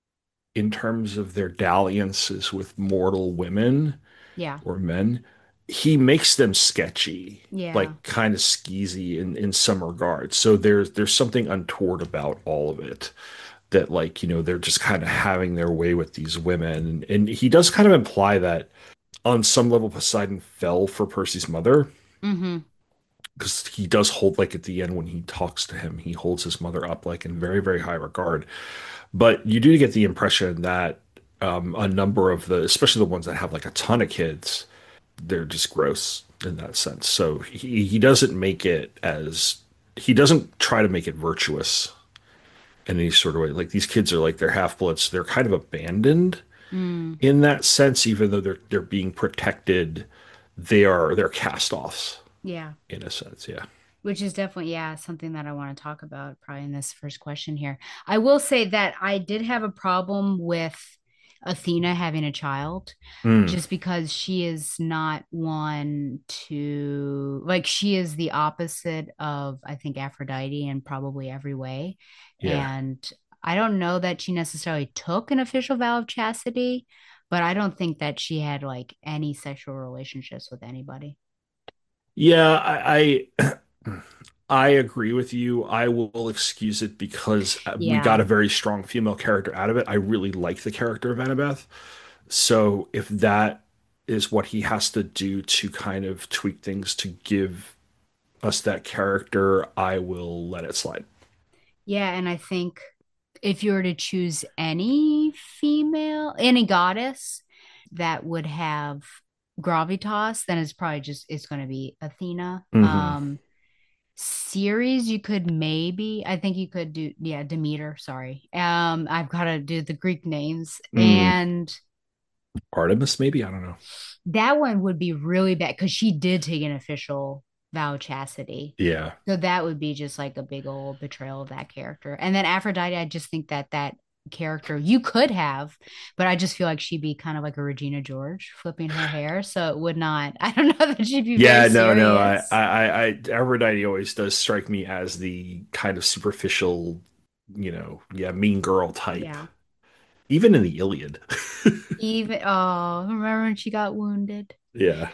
in terms of their dalliances with mortal women Yeah. or men, he makes them sketchy, Yeah. like kind of skeezy in, in some regards. So there's there's something untoward about all of it, that like, you know, they're just kind of having their way with these women. And he does kind of imply that on some level Poseidon fell for Percy's mother, Mm-hmm. because he does hold, like at the end when he talks to him, he holds his mother up like in very, very high regard. But you do get the impression that um, a number of the, especially the ones that have like a ton of kids, they're just gross in that sense. So he, he doesn't make it as, he doesn't try to make it virtuous in any sort of way. Like, these kids are like, they're half-bloods. They're kind of abandoned Mm. in that sense, even though they're they're being protected. They are they're cast-offs Yeah. in a sense. Yeah. Which is definitely, yeah, something that I want to talk about probably in this first question here. I will say that I did have a problem with Athena having a child, Mm. just because she is not one to, like, she is the opposite of, I think, Aphrodite in probably every way. Yeah. And I don't know that she necessarily took an official vow of chastity, but I don't think that she had like any sexual relationships with anybody. Yeah, I, I I agree with you. I will excuse it because uh, we Yeah. got a very strong female character out of it. I really like the character of Annabeth. So if that is what he has to do to kind of tweak things to give us that character, I will let it slide. Yeah, and I think if you were to choose any female, any goddess that would have gravitas, then it's probably just it's going to be Athena. Mhm. Um, Ceres, you could maybe, I think you could do, yeah, Demeter. Sorry, um, I've got to do the Greek names, Mm. and Artemis, maybe? I don't know. that one would be really bad because she did take an official vow of chastity. Yeah. So that would be just like a big old betrayal of that character. And then Aphrodite, I just think that that character you could have, but I just feel like she'd be kind of like a Regina George flipping her hair. So it would not, I don't know that she'd be Yeah, very no, no. I, serious. I, I, I- Aphrodite always does strike me as the kind of superficial, you know, yeah, mean girl type. Yeah. Even in the Iliad. Even, oh, remember when she got wounded? Yeah.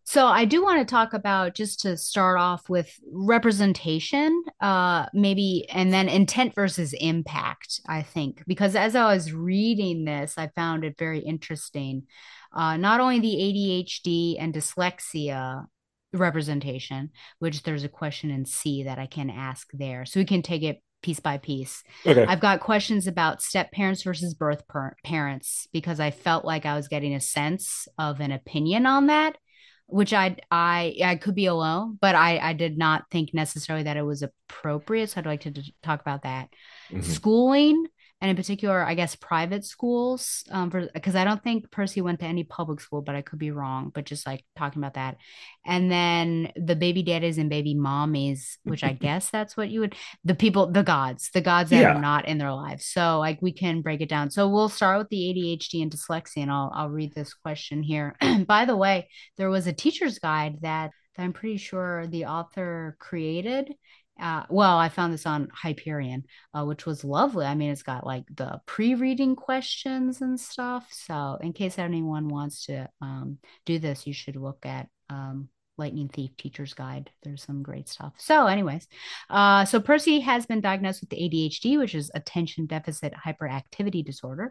So I do want to talk about, just to start off with, representation, uh, maybe, and then intent versus impact, I think, because as I was reading this, I found it very interesting. Uh, not only the A D H D and dyslexia representation, which there's a question in C that I can ask there. So we can take it piece by piece. Okay. I've got questions about step parents versus birth par- parents because I felt like I was getting a sense of an opinion on that, which I I I could be alone, but I I did not think necessarily that it was appropriate. So I'd like to d- talk about that. Mhm. Schooling, and in particular, I guess private schools, um, for because I don't think Percy went to any public school, but I could be wrong. But just like talking about that, and then the baby daddies and baby mommies, which I guess that's what you would, the people, the gods, the gods that Yeah. are not in their lives. So like we can break it down. So we'll start with the A D H D and dyslexia, and I'll I'll read this question here. By the way, there was a teacher's guide that, that I'm pretty sure the author created. Uh, well, I found this on Hyperion, uh, which was lovely. I mean, it's got like the pre-reading questions and stuff. So in case anyone wants to um, do this, you should look at um, Lightning Thief Teacher's Guide. There's some great stuff. So anyways, uh, so Percy has been diagnosed with A D H D, which is attention deficit hyperactivity disorder.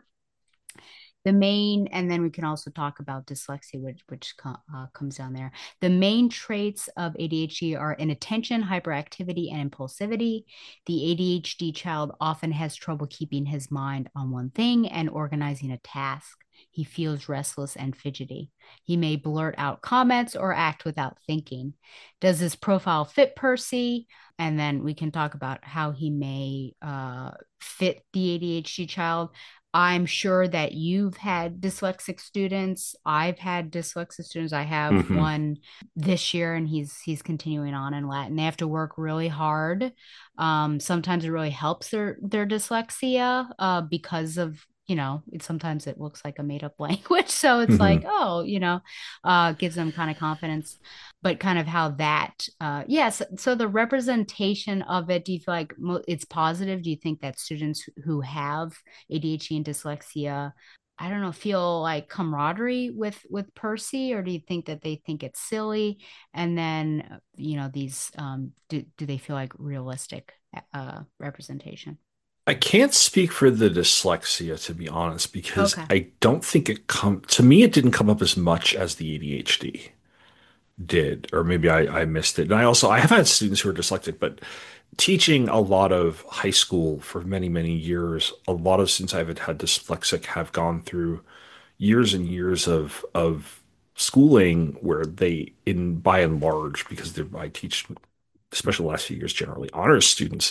The main, and then we can also talk about dyslexia, which which uh, comes down there. The main traits of A D H D are inattention, hyperactivity, and impulsivity. The A D H D child often has trouble keeping his mind on one thing and organizing a task. He feels restless and fidgety. He may blurt out comments or act without thinking. Does this profile fit Percy? And then we can talk about how he may uh, fit the A D H D child. I'm sure that you've had dyslexic students. I've had dyslexic students. I have Mhm. one this year, and he's he's continuing on in Latin. They have to work really hard. Um, sometimes it really helps their their dyslexia uh, because of, you know, it sometimes it looks like a made up language. So it's Mhm. like, oh, you know, uh, gives them kind of confidence. But kind of how that, uh, yes. So the representation of it, do you feel like mo- it's positive? Do you think that students who have A D H D and dyslexia, I don't know, feel like camaraderie with with Percy, or do you think that they think it's silly? And then, you know, these um, do do they feel like realistic uh, representation? I can't speak for the dyslexia, to be honest, because Okay. I don't think it come to me, it didn't come up as much as the A D H D did, or maybe I, I missed it. And I also I have had students who are dyslexic, but teaching a lot of high school for many, many years, a lot of students I've had dyslexic have gone through years and years of of schooling where they, in by and large, because they're, I teach, especially the last few years, generally honors students,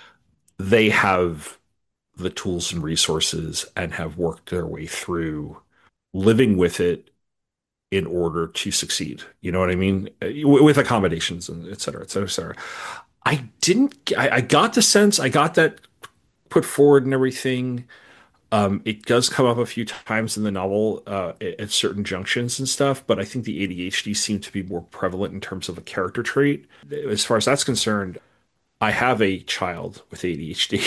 they have the tools and resources and have worked their way through living with it in order to succeed. You know what I mean? Uh, With accommodations and et cetera, et cetera, et cetera. I didn't, I, I got the sense, I got that put forward and everything. Um, it does come up a few times in the novel uh, at, at certain junctions and stuff, but I think the A D H D seemed to be more prevalent in terms of a character trait. As far as that's concerned, I have a child with A D H D.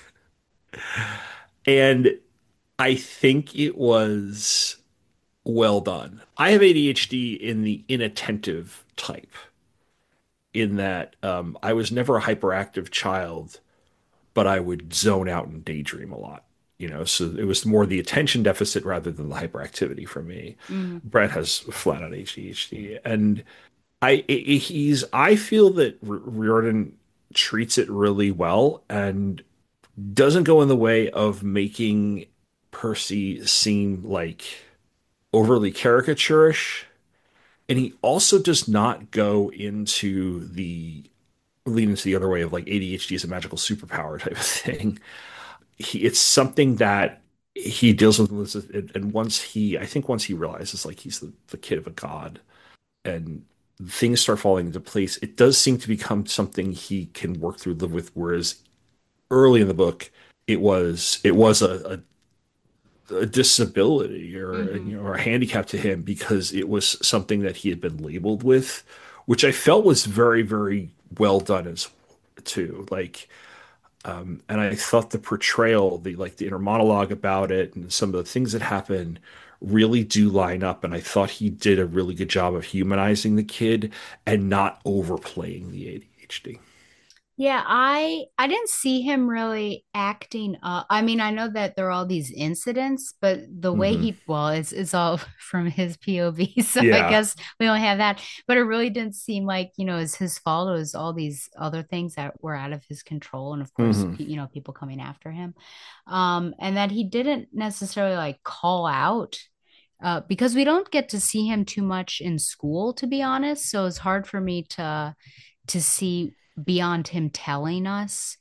And I think it was well done. I have A D H D in the inattentive type, in that um, I was never a hyperactive child, but I would zone out and daydream a lot. You know, so it was more the attention deficit rather than the hyperactivity for me. Mhm. Brett has flat out A D H D, and I I- he's I feel that R- Riordan treats it really well and doesn't go in the way of making Percy seem like overly caricaturish. And he also does not go into the lean into the other way of like A D H D is a magical superpower type of thing. He, it's something that he deals with, and and once he, I think once he realizes like he's the, the kid of a god and things start falling into place, it does seem to become something he can work through, live with. Whereas early in the book, it was it was a, a, a disability or Mhm. you know, or a handicap to him because it was something that he had been labeled with, which I felt was very very well done as too. Like Um, and I thought the portrayal, the like the inner monologue about it, and some of the things that happen really do line up. And I thought he did a really good job of humanizing the kid and not overplaying the A D H D. Yeah, I I didn't see him really acting up. I mean, I know that there are all these incidents, but the way Mhm. he, well, it's it's all from his P O V, so I Yeah. guess we don't have that. But it really didn't seem like, you know, it's his fault. It was all these other things that were out of his control, and of course, Mhm. pe- you know, people coming after him. Um, and that he didn't necessarily like call out. Uh, because we don't get to see him too much in school, to be honest. So it's hard for me to to see beyond him telling us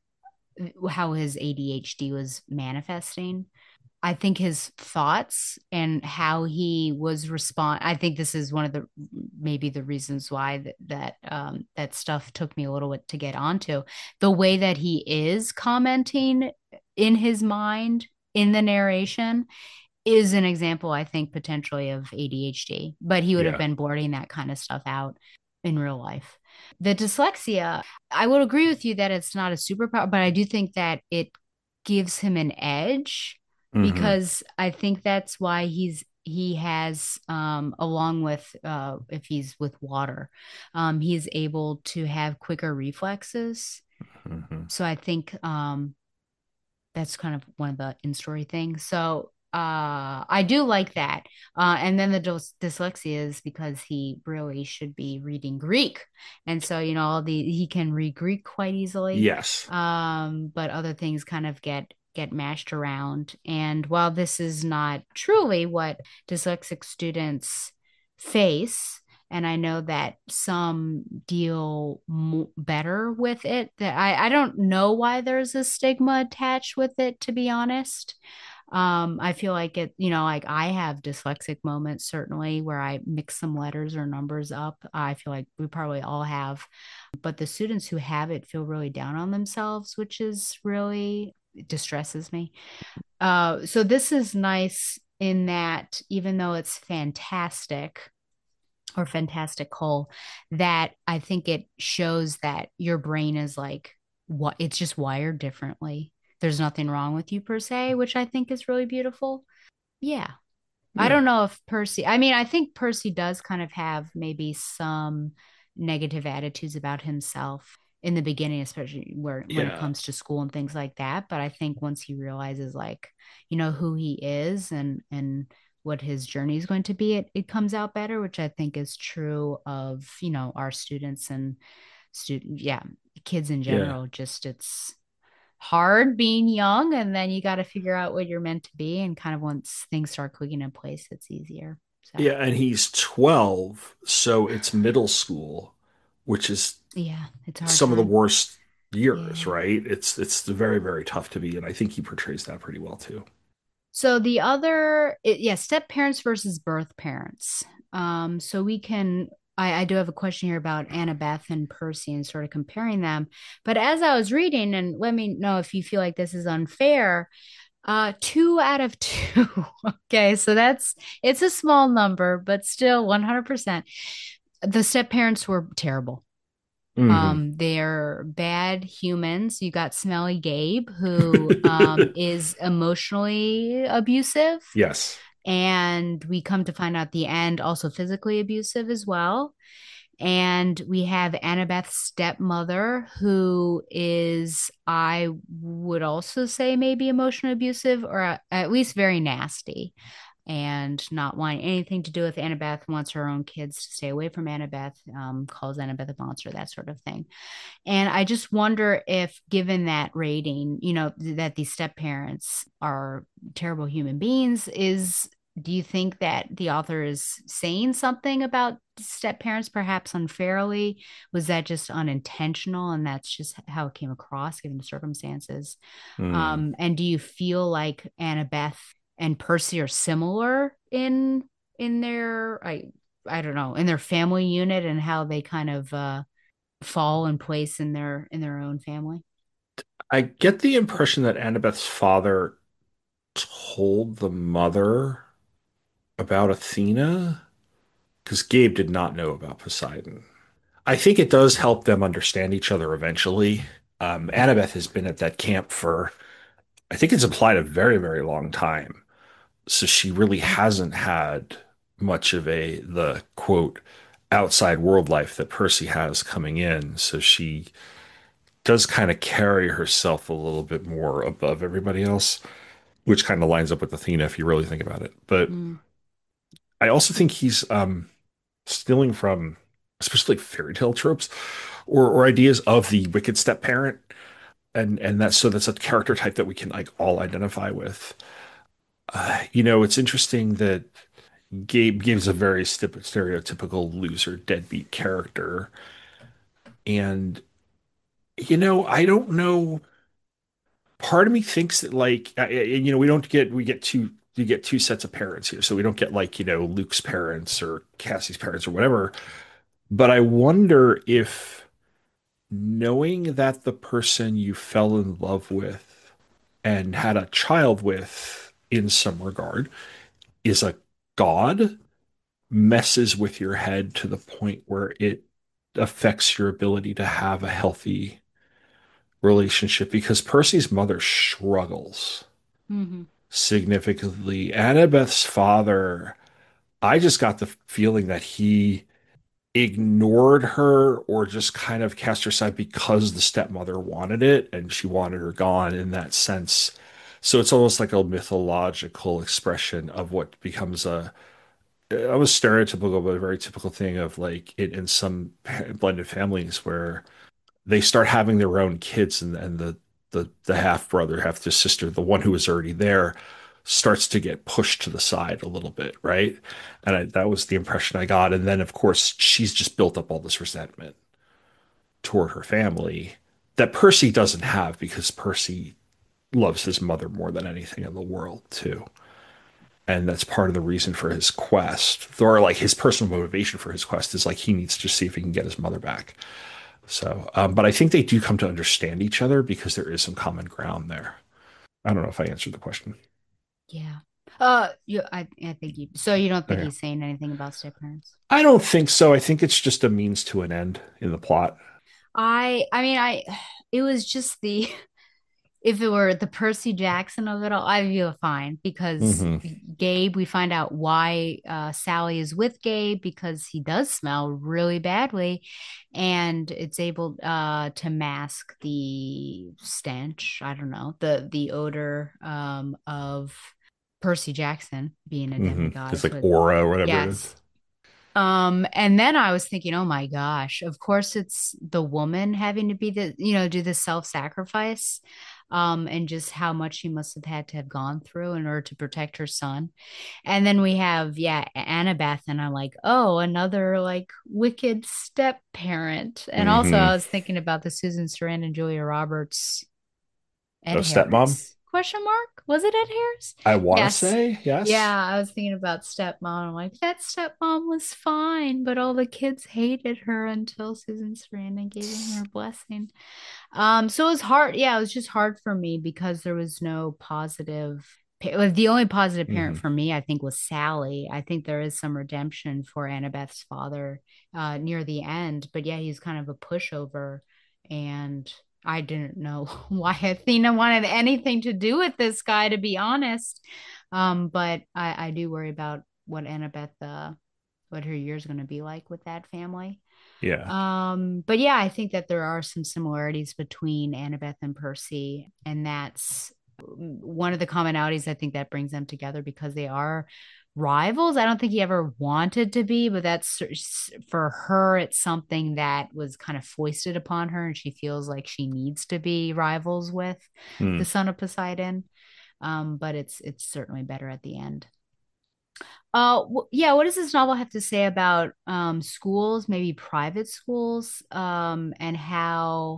how his A D H D was manifesting. I think his thoughts and how he was respond. I think this is one of the maybe the reasons why that that um, that stuff took me a little bit to get onto. The way that he is commenting in his mind in the narration is an example, I think, potentially of A D H D. But he would have Yeah. been blurting that kind of stuff out in real life. The dyslexia, I would agree with you that it's not a superpower, but I do think that it gives him an edge Mhm. because I think that's why he's he has um along with uh if he's with water, um he's able to have quicker reflexes. Mhm. So I think um that's kind of one of the in-story things. So uh I do like that. Uh and then the dys- dyslexia is because he really should be reading Greek. And so, you know, all the he can read Greek quite easily. Yes. Um, but other things kind of get get mashed around. And while this is not truly what dyslexic students face, and I know that some deal mo- better with it. That I I don't know why there's a stigma attached with it, to be honest. Um, I feel like it, you know, like I have dyslexic moments certainly where I mix some letters or numbers up. I feel like we probably all have, but the students who have it feel really down on themselves, which is really distresses me. Uh, so this is nice in that even though it's fantastic or fantastical, that I think it shows that your brain is like what it's just wired differently. There's nothing wrong with you per se, which I think is really beautiful. Yeah. I Yeah. don't know if Percy, I mean, I think Percy does kind of have maybe some negative attitudes about himself in the beginning, especially where when it Yeah. comes to school and things like that. But I think once he realizes like, you know, who he is and and what his journey is going to be, it, it comes out better, which I think is true of, you know, our students and student, yeah, kids in Yeah. general. Just it's hard being young and then you got to figure out what you're meant to be and kind of once things start clicking in place it's easier, so Yeah, and he's twelve, so it's middle school, which is yeah, it's a hard some of the time. worst years, Yeah. right? It's it's very, very tough to be, and I think he portrays that pretty well too. So the other it, yeah, step parents versus birth parents. Um so we can I, I do have a question here about Annabeth and Percy and sort of comparing them. But as I was reading, and let me know if you feel like this is unfair, Uh, two out of two. Okay, so that's it's a small number, but still one hundred percent. The step parents were terrible. Hmm. Um, they're bad humans. You got Smelly Gabe, who um is emotionally abusive, Yes. and we come to find out at the end also physically abusive as well. And we have Annabeth's stepmother, who is, I would also say, maybe emotionally abusive or at, at least very nasty and not wanting anything to do with Annabeth, wants her own kids to stay away from Annabeth, um, calls Annabeth a monster, that sort of thing. And I just wonder if, given that rating, you know, that these step parents are terrible human beings, is do you think that the author is saying something about step parents perhaps unfairly? Was that just unintentional and that's just how it came across given the circumstances? Mm. Um, and do you feel like Annabeth and Percy are similar in in their I I don't know, in their family unit and how they kind of uh fall in place in their in their own family? I get the impression that Annabeth's father told the mother about Athena because Gabe did not know about Poseidon. I think it does help them understand each other eventually. Um, Annabeth has been at that camp for, I think it's implied, a very, very long time. So she really hasn't had much of a, the quote, outside world life that Percy has coming in. So she does kind of carry herself a little bit more above everybody else, which kind of lines up with Athena if you really think about it. But Mm. I also think he's um, stealing from, especially fairy tale tropes or, or ideas of the wicked step parent. And, and that's so that's a character type that we can like all identify with. Uh, you know, it's interesting that Gabe gives a very stereotypical loser, deadbeat character. And, you know, I don't know. Part of me thinks that, like, uh, you know, we don't get, we get two, you get two sets of parents here. So we don't get, like, you know, Luke's parents or Cassie's parents or whatever. But I wonder if knowing that the person you fell in love with and had a child with in some regard is a god messes with your head to the point where it affects your ability to have a healthy relationship, because Percy's mother struggles Mm-hmm. significantly. Annabeth's father, I just got the feeling that he ignored her or just kind of cast her aside because the stepmother wanted it and she wanted her gone in that sense. So it's almost like a mythological expression of what becomes a I was stereotypical, but a very typical thing of like in, in some blended families where they start having their own kids, and, and the the the half brother, half the sister, the one who was already there, starts to get pushed to the side a little bit, right? And I, that was the impression I got. And then, of course, she's just built up all this resentment toward her family that Percy doesn't have, because Percy loves his mother more than anything in the world, too. And that's part of the reason for his quest, or like his personal motivation for his quest is like he needs to see if he can get his mother back. So, um, but I think they do come to understand each other because there is some common ground there. I don't know if I answered the question. Yeah. Uh, you, I, I think you. So you don't think Okay. he's saying anything about step parents? I don't think so. I think it's just a means to an end in the plot. I, I mean, I. It was just the. If it were the Percy Jackson of it all, I feel fine because hmm Gabe, we find out why uh, Sally is with Gabe because he does smell really badly, and it's able uh, to mask the stench. I don't know the the odor um, of Percy Jackson being a hmm demigod. It's like But aura or whatever it yes. is. Um, and then I was thinking, oh my gosh, of course it's the woman having to be the, you know, do the self-sacrifice, um, and just how much she must have had to have gone through in order to protect her son. And then we have, yeah, Annabeth, and I'm like, oh, another like wicked step parent. And also I hmm was thinking about the Susan Sarandon and Julia Roberts Oh, Ed stepmom? Harris question mark? Was it Ed Harris? I want to Yes. say yes. Yeah, I was thinking about stepmom. I'm like, that stepmom was fine, but all the kids hated her until Susan Sarandon gave them her blessing. Um, so it was hard. Yeah, it was just hard for me because there was no positive. pa- well, The only positive parent hmm for me, I think, was Sally. I think there is some redemption for Annabeth's father uh, near the end, but yeah, he's kind of a pushover, and I didn't know why Athena wanted anything to do with this guy, to be honest. Um, but I, I do worry about what Annabeth, uh, what her year's going to be like with that family. Yeah. Um, but yeah, I think that there are some similarities between Annabeth and Percy, and that's one of the commonalities I think that brings them together because they are rivals. I don't think he ever wanted to be, but that's for her, it's something that was kind of foisted upon her, and she feels like she needs to be rivals with Hmm. the son of Poseidon. Um, but it's it's certainly better at the end. Uh, w- yeah, what does this novel have to say about um, schools, maybe private schools, um, and how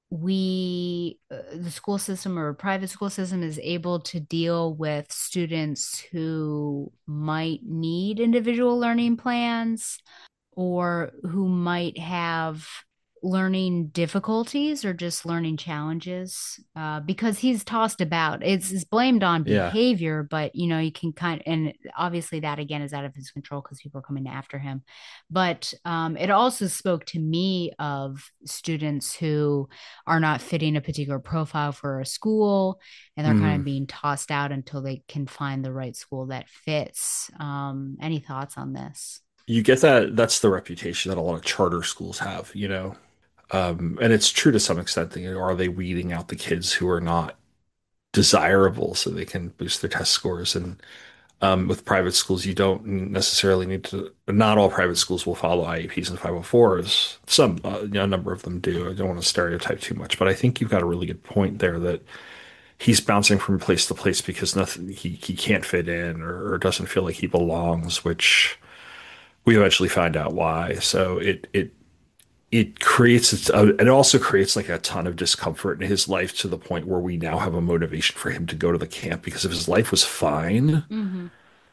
we, uh, the school system or private school system, is able to deal with students who might need individual learning plans or who might have learning difficulties or just learning challenges, uh, because he's tossed about. It's, it's blamed on Yeah. behavior, but you know, you can kind of, and obviously that again is out of his control because people are coming after him. But um, it also spoke to me of students who are not fitting a particular profile for a school, and they're kind Mhm. of being tossed out until they can find the right school that fits. Um, any thoughts on this? You get that that's the reputation that a lot of charter schools have, you know. Um, and it's true to some extent. You know, are they weeding out the kids who are not desirable so they can boost their test scores? And um, with private schools, you don't necessarily need to. Not all private schools will follow I E Ps and five oh fours. Some, uh, you know, a number of them do. I don't want to stereotype too much, but I think you've got a really good point there that he's bouncing from place to place because nothing he he can't fit in or, or doesn't feel like he belongs, which we eventually find out why. So it it it creates a, it also creates like a ton of discomfort in his life to the point where we now have a motivation for him to go to the camp because if his life was fine, Mm-hmm.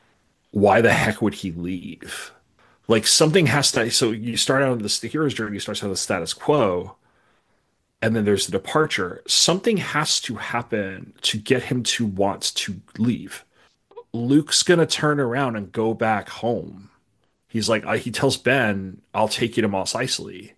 why the heck would he leave? Like something has to. So you start out on this the hero's journey, you start out with the status quo, and then there's the departure. Something has to happen to get him to want to leave. Luke's gonna turn around and go back home. He's like, he tells Ben, "I'll take you to Mos Eisley.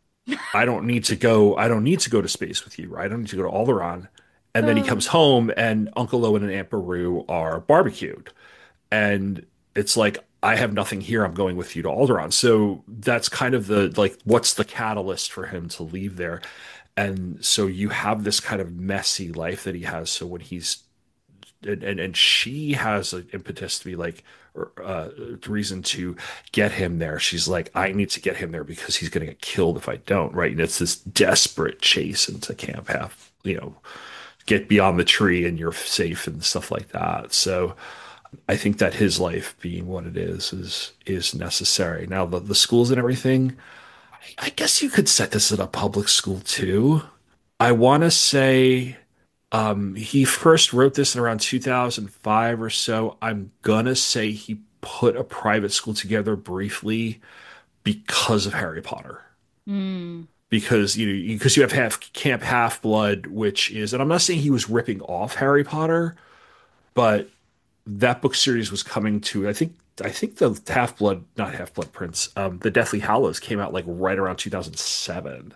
I don't need to go. I don't need to go to space with you. Right? I don't need to go to Alderaan." And then he comes home, and Uncle Owen and Aunt Beru are barbecued, and it's like, I have nothing here. I'm going with you to Alderaan. So that's kind of the like, what's the catalyst for him to leave there? And so you have this kind of messy life that he has. So when he's and and, and she has an impetus to be like uh reason to get him there. She's like, I need to get him there because he's going to get killed if I don't, right? And it's this desperate chase into Camp Half, you know, get beyond the tree and you're safe and stuff like that. So I think that his life being what it is is is necessary. Now the the schools and everything, I, I guess you could set this at a public school too. I want to say um, he first wrote this in around two thousand five or so. I'm gonna say he put a private school together briefly because of Harry Potter. Mm. Because you know, because you have half Camp Half Blood, which is, and I'm not saying he was ripping off Harry Potter, but that book series was coming to, I think, I think the Half Blood, not Half Blood Prince, um, the Deathly Hallows came out like right around two thousand seven.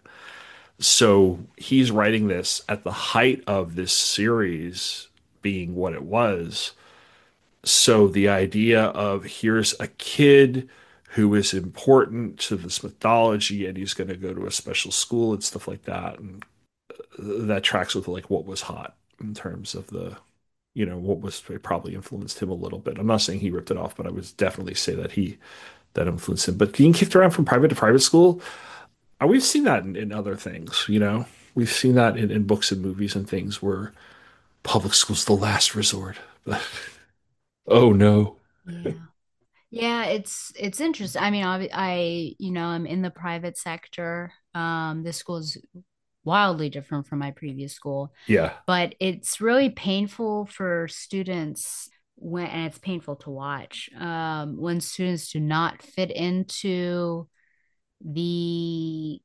So he's writing this at the height of this series being what it was. So the idea of here's a kid who is important to this mythology and he's going to go to a special school and stuff like that. And that tracks with like what was hot in terms of the, you know, what was probably influenced him a little bit. I'm not saying he ripped it off, but I would definitely say that he, that influenced him. But being kicked around from private to private school, uh, we've seen that in, in other things, you know, we've seen that in, in books and movies and things where public school's the last resort. Oh no. Yeah. Yeah, it's it's interesting. I mean, I, I you know, I'm in the private sector. Um, this school is wildly different from my previous school. Yeah. But it's really painful for students when, and it's painful to watch, um, when students do not fit into the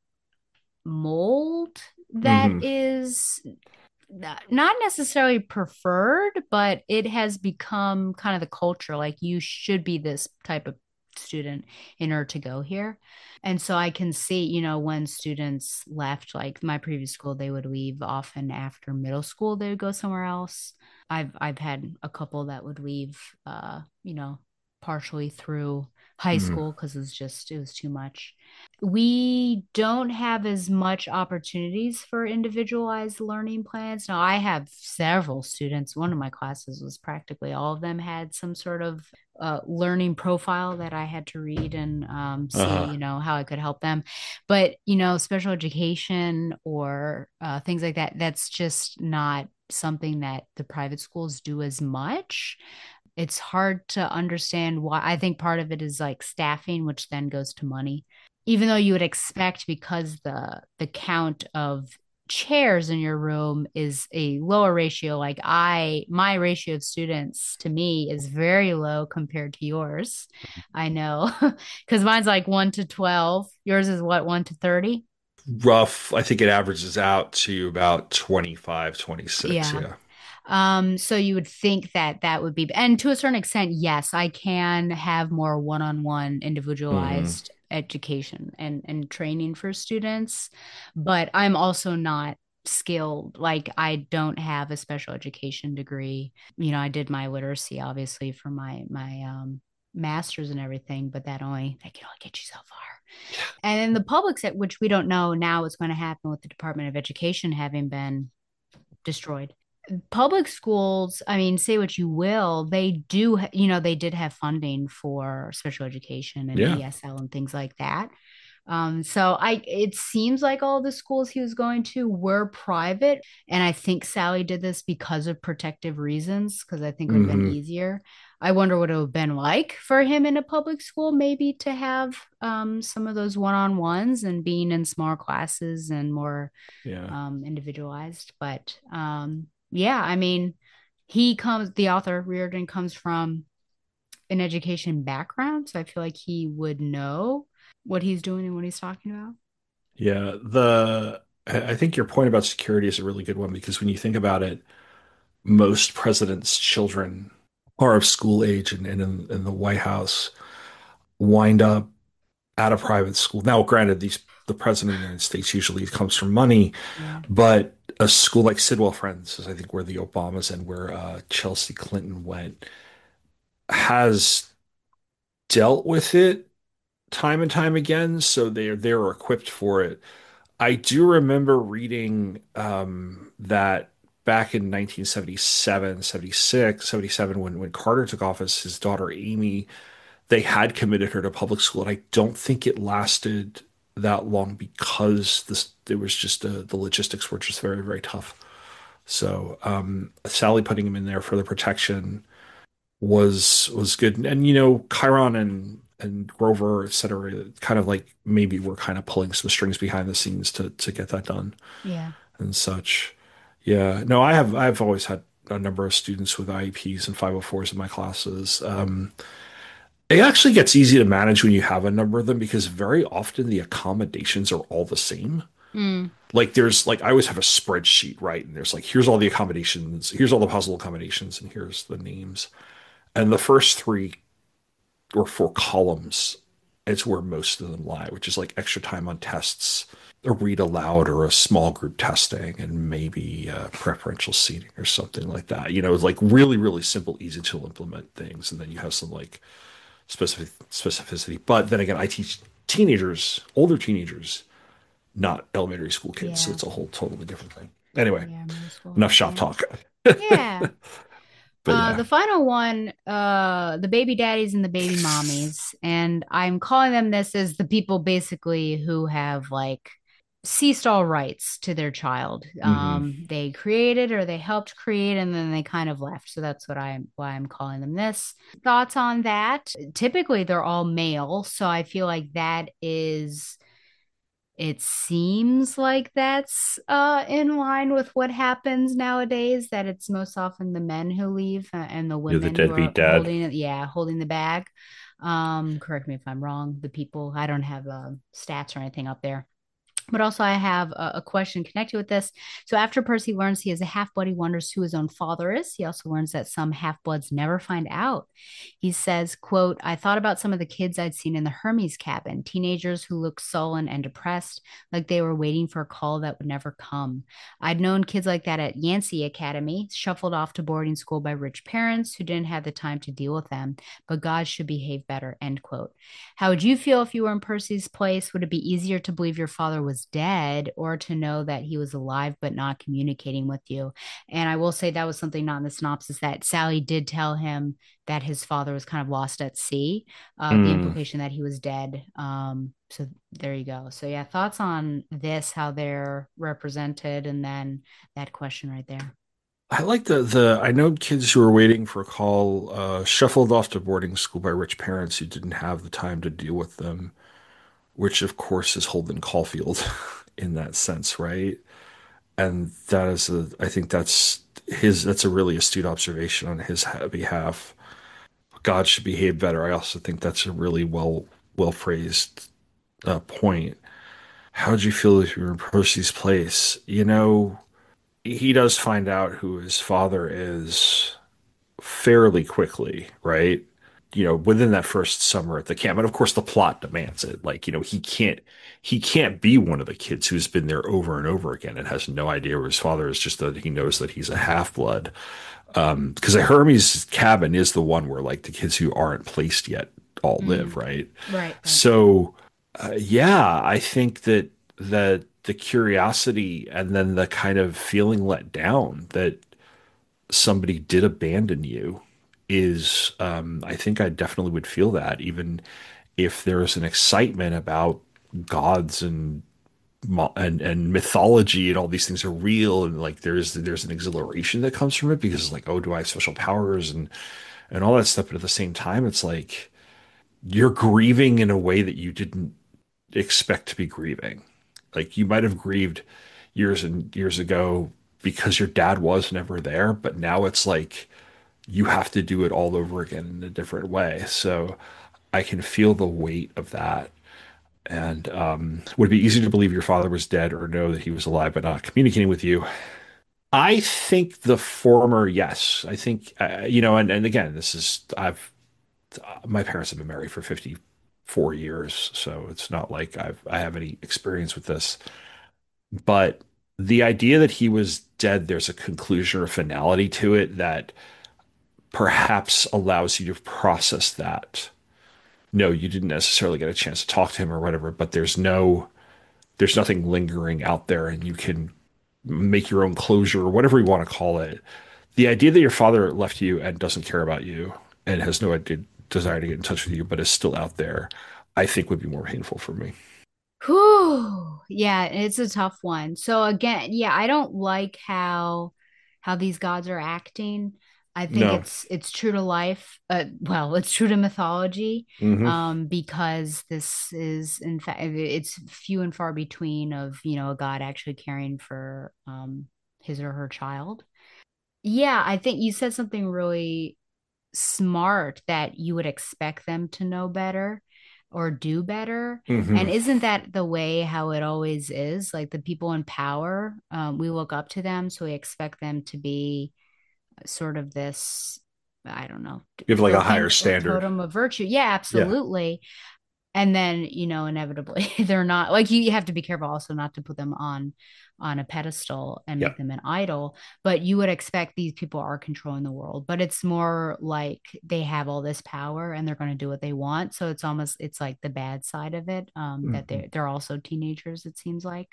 mold that Mhm. is not necessarily preferred, but it has become kind of the culture. Like you should be this type of student in order to go here. And so I can see, you know, when students left, like my previous school, they would leave often after middle school, they would go somewhere else. I've I've had a couple that would leave, uh, you know, partially through high Mhm. school because it was just it was too much. We don't have as much opportunities for individualized learning plans. Now, I have several students. One of my classes was practically all of them had some sort of uh, learning profile that I had to read and um, see, Uh-huh. you know, how I could help them. But, you know, special education or uh, things like that, that's just not something that the private schools do as much. It's hard to understand why. I think part of it is like staffing, which then goes to money. Even though you would expect, because the the count of chairs in your room is a lower ratio, like I my ratio of students to me is very low compared to yours. I know, because mine's like one to twelve. Yours is what, one to thirty? rough. I think it averages out to about twenty-five, twenty-six. Yeah. Yeah. Um, so you would think that that would be, and to a certain extent, yes, I can have more one-on-one Mhm. individualized education and and training for students, but I'm also not skilled. Like I don't have a special education degree. You know, I did my literacy obviously for my my um master's and everything, but that only that can only get you so far. And in the public set, which we don't know now what's going to happen with the Department of Education having been destroyed. Public schools, I mean, say what you will, they do, you know, they did have funding for special education and Yeah. E S L and things like that. Um, so I, it seems like all the schools he was going to were private, and I think Sally did this because of protective reasons, because I think it would have been Mhm. easier. I wonder what it would have been like for him in a public school, maybe to have um, some of those one-on-ones and being in small classes and more Yeah. um, individualized. But um, yeah, I mean, he comes, the author Riordan comes from an education background, so I feel like he would know what he's doing and what he's talking about. Yeah. The I I think your point about security is a really good one because when you think about it, most presidents' children are of school age and, and in, in the White House wind up at a private school. Now, granted, these the president of the United States usually comes from money, Yeah. but a school like Sidwell Friends is, I think, where the Obamas and where uh, Chelsea Clinton went, has dealt with it time and time again. So they're they're equipped for it. I do remember reading um, that back in nineteen seventy-seven, seventy-six, seventy-seven, when, when Carter took office, his daughter Amy, they had committed her to public school. And I don't think it lasted that long because this it was just uh, the logistics were just very, very tough. So um, Sally putting him in there for the protection was was good. And you know, Chiron and and Grover, et cetera, kind of like maybe we're kind of pulling some strings behind the scenes to to get that done Yeah. and such. Yeah. No, I have I've always had a number of students with I E Ps and five oh fours in my classes. Um, it actually gets easy to manage when you have a number of them because very often the accommodations are all the same. Mm. Like there's like I always have a spreadsheet, right? And there's like here's all the accommodations, here's all the puzzle accommodations, and here's the names. And the first three or four columns is where most of them lie, which is like extra time on tests, a read aloud or a small group testing, and maybe uh, preferential seating or something like that. You know, it's like really, really simple, easy to implement things. And then you have some like specific specificity. But then again, I teach teenagers, older teenagers, not elementary school kids. So Yeah. it's a whole totally different thing. Anyway, Yeah, middle school. enough shop Yeah. talk. Yeah. But Uh, yeah. the final one, uh, the baby daddies and the baby mommies, and I'm calling them this as the people basically who have like ceased all rights to their child. Um, they created or they helped create, and then they kind of left. So that's what I'm why I'm calling them this. Thoughts on that? Typically, they're all male, so I feel like that is. It seems like that's uh, in line with what happens nowadays, that it's most often the men who leave uh, and the You're the women who are deadbeat dad. holding it, yeah, holding the bag. Um, correct me if I'm wrong. The people, I don't have uh, stats or anything up there. But also, I have a, a question connected with this. So, after Percy learns he is a half blood, he wonders who his own father is. He also learns that some half bloods never find out. He says, quote, I thought about some of the kids I'd seen in the Hermes cabin, teenagers who looked sullen and depressed, like they were waiting for a call that would never come. I'd known kids like that at Yancey Academy, shuffled off to boarding school by rich parents who didn't have the time to deal with them, but God should behave better, end quote. How would you feel if you were in Percy's place? Would it be easier to believe your father was dead or to know that he was alive but not communicating with you? And I will say that was something not in the synopsis, that Sally did tell him that his father was kind of lost at sea, uh, the Mm. implication that he was dead. Um, so there you go. So yeah, thoughts on this, how they're represented, and then that question right there. I like the the I know kids who are waiting for a call, uh, shuffled off to boarding school by rich parents who didn't have the time to deal with them, which of course is Holden Caulfield in that sense, right? And that is a, I think that's his, that's a really astute observation on his ha- behalf. God should behave better. I also think that's a really well, well phrased uh, point. how'd you feel if you were in Percy's place? You know, he does find out who his father is fairly quickly, right? You know, within that first summer at the camp. And of course the plot demands it. Like, you know, he can't he can't be one of the kids who's been there over and over again and has no idea where his father is, just that he knows that he's a half-blood. Um, because the Hermes cabin is the one where like the kids who aren't placed yet all Mm. live, right? Right. right. So uh, yeah, I think that that the curiosity and then the kind of feeling let down that somebody did abandon you is, um, I think I definitely would feel that, even if there was an excitement about gods and mo- and and mythology and all these things are real, and like there's there's an exhilaration that comes from it because like, oh, do I have special powers and and all that stuff. But at the same time, it's like you're grieving in a way that you didn't expect to be grieving. Like you might have grieved years and years ago because your dad was never there, but now it's like you have to do it all over again in a different way. So I can feel the weight of that. And um, would it be easy to believe your father was dead or know that he was alive but not communicating with you? I think the former, yes. I think, uh, you know, and, and again, this is, I've, uh, my parents have been married for fifty-four years, so it's not like I've, I have any experience with this. But the idea that he was dead, there's a conclusion or finality to it that perhaps allows you to process that. No, you didn't necessarily get a chance to talk to him or whatever, but there's no, there's nothing lingering out there and you can make your own closure or whatever you want to call it. The idea that your father left you and doesn't care about you and has no idea, desire to get in touch with you, but is still out there, I think would be more painful for me. Whew. Yeah, it's a tough one. So again, yeah, I don't like how how these gods are acting. I think No. it's it's true to life. Uh, well, it's true to mythology, Mhm. um, because this is in fact it's few and far between of, you know, a god actually caring for um his or her child. Yeah, I think you said something really smart that you would expect them to know better or do better. And Mhm. isn't that the way how it always is? Like the people in power, um, we look up to them, so we expect them to be sort of this, I don't know, You have like a token higher or standard. totem of virtue. Yeah, absolutely. And then, you know, inevitably they're not like you, you have to be careful also not to put them on on a pedestal and Yeah. make them an idol. But you would expect these people are controlling the world. But it's more like they have all this power and they're going to do what they want. So it's almost it's like the bad side of it. Um, that they're they're also teenagers, it seems like.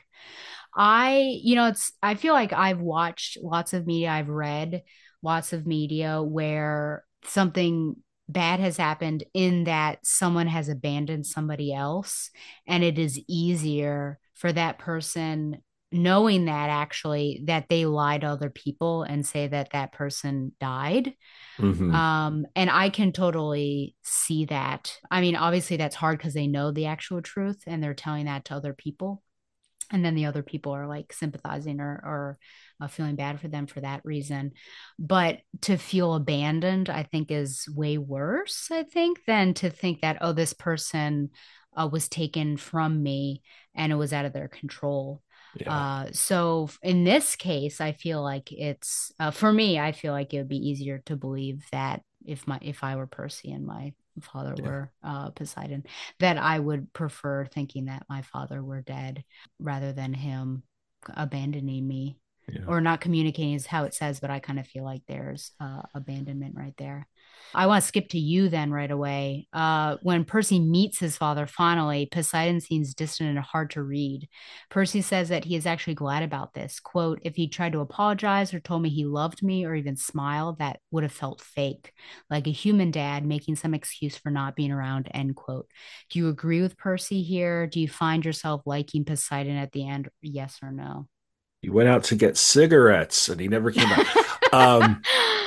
I, you know, it's I feel like I've watched lots of media, I've read lots of media where something bad has happened in that someone has abandoned somebody else, and it is easier for that person knowing that actually that they lie to other people and say that that person died. Mhm. Um, and I can totally see that. I mean, obviously that's hard because they know the actual truth and they're telling that to other people, and then the other people are like sympathizing or or uh, feeling bad for them for that reason. But to feel abandoned, I think, is way worse, I think, than to think that, oh, this person uh, was taken from me and it was out of their control. Yeah. Uh, so f- in this case, I feel like it's uh, for me, I feel like it would be easier to believe that if my if I were Percy and my father Yeah. were uh, Poseidon, that I would prefer thinking that my father were dead rather than him abandoning me. Yeah. Or not communicating is how it says, but I kind of feel like there's uh, abandonment right there. I want to skip to you then right away. Uh, when Percy meets his father finally, Poseidon seems distant and hard to read. Percy says that he is actually glad about this. Quote, if he tried to apologize or told me he loved me or even smiled, that would have felt fake, like a human dad making some excuse for not being around, end quote. Do you agree with Percy here? Do you find yourself liking Poseidon at the end? Yes or no? He went out to get cigarettes and he never came back. um,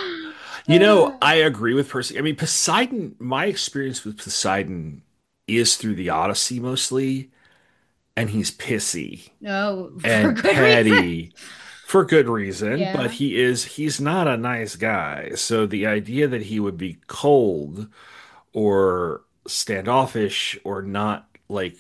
you know, I agree with Percy. I mean, Poseidon, my experience with Poseidon is through the Odyssey mostly, and he's pissy No, for and good reason. petty for good reason, Yeah. but he is he's not a nice guy. So the idea that he would be cold or standoffish or not like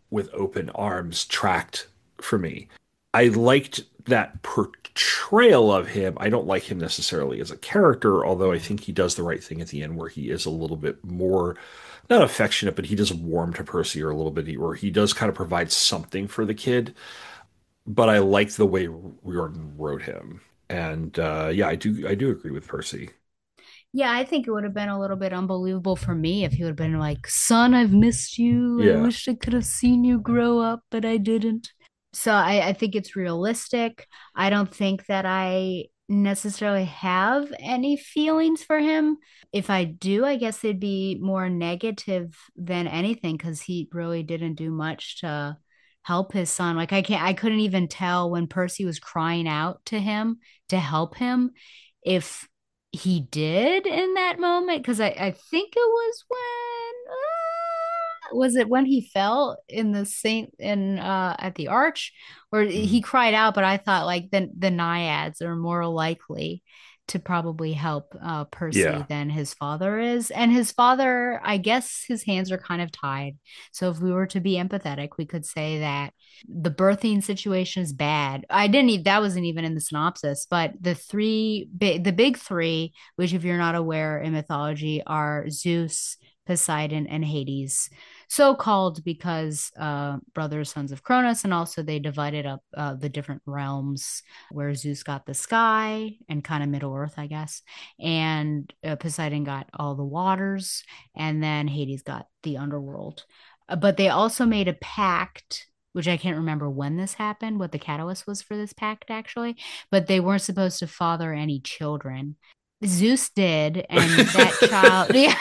with open arms tracked for me. I liked that portrayal of him. I don't like him necessarily as a character, although I think he does the right thing at the end where he is a little bit more, not affectionate, but he does warm to Percy or a little bit, or he does kind of provide something for the kid. But I like the way Riordan wrote him. And uh, yeah, I do I do agree with Percy. Yeah, I think it would have been a little bit unbelievable for me if he would have been like, son, I've missed you. Yeah. I wish I could have seen you grow up, but I didn't. So I, I think it's realistic. I don't think that I necessarily have any feelings for him. If I do, I guess they'd be more negative than anything because he really didn't do much to help his son. Like I can't, I couldn't even tell when Percy was crying out to him to help him if he did in that moment. Because I, I think it was when uh, was it when he fell in the Saint in uh at the arch, or he cried out, but I thought like the the naiads are more likely to probably help uh Percy Yeah. than his father is. And his father, I guess his hands are kind of tied. So if we were to be empathetic, we could say that the birthing situation is bad. I didn't even, that wasn't even in the synopsis, but the three big, the big three, which if you're not aware in mythology are Zeus, Poseidon, and Hades. So called because uh, brothers, sons of Cronus, and also they divided up uh, the different realms where Zeus got the sky and kind of Middle Earth, I guess, and uh, Poseidon got all the waters, and then Hades got the underworld. Uh, but they also made a pact, which I can't remember when this happened, what the catalyst was for this pact actually, but they weren't supposed to father any children. Zeus did, and that child, yeah.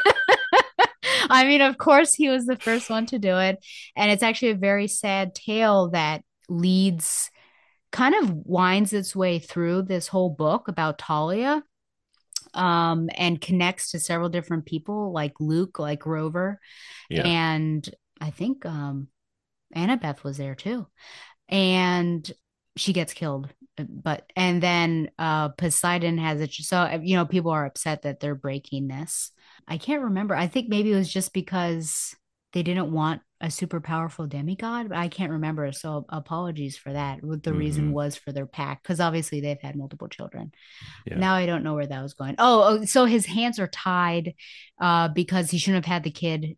I mean, of course, he was the first one to do it. And it's actually a very sad tale that leads, kind of winds its way through this whole book about Talia, um, and connects to several different people like Luke, like Rover. Yeah. And I think um, Annabeth was there too. And she gets killed. But, and then uh, Poseidon has it. So, you know, people are upset that they're breaking this. I can't remember. I think maybe it was just because they didn't want a super powerful demigod, but I can't remember. So apologies for that. What the mm-hmm. reason was for their pact, because obviously they've had multiple children. Yeah. Now I don't know where that was going. Oh, oh, so his hands are tied uh, because he shouldn't have had the kid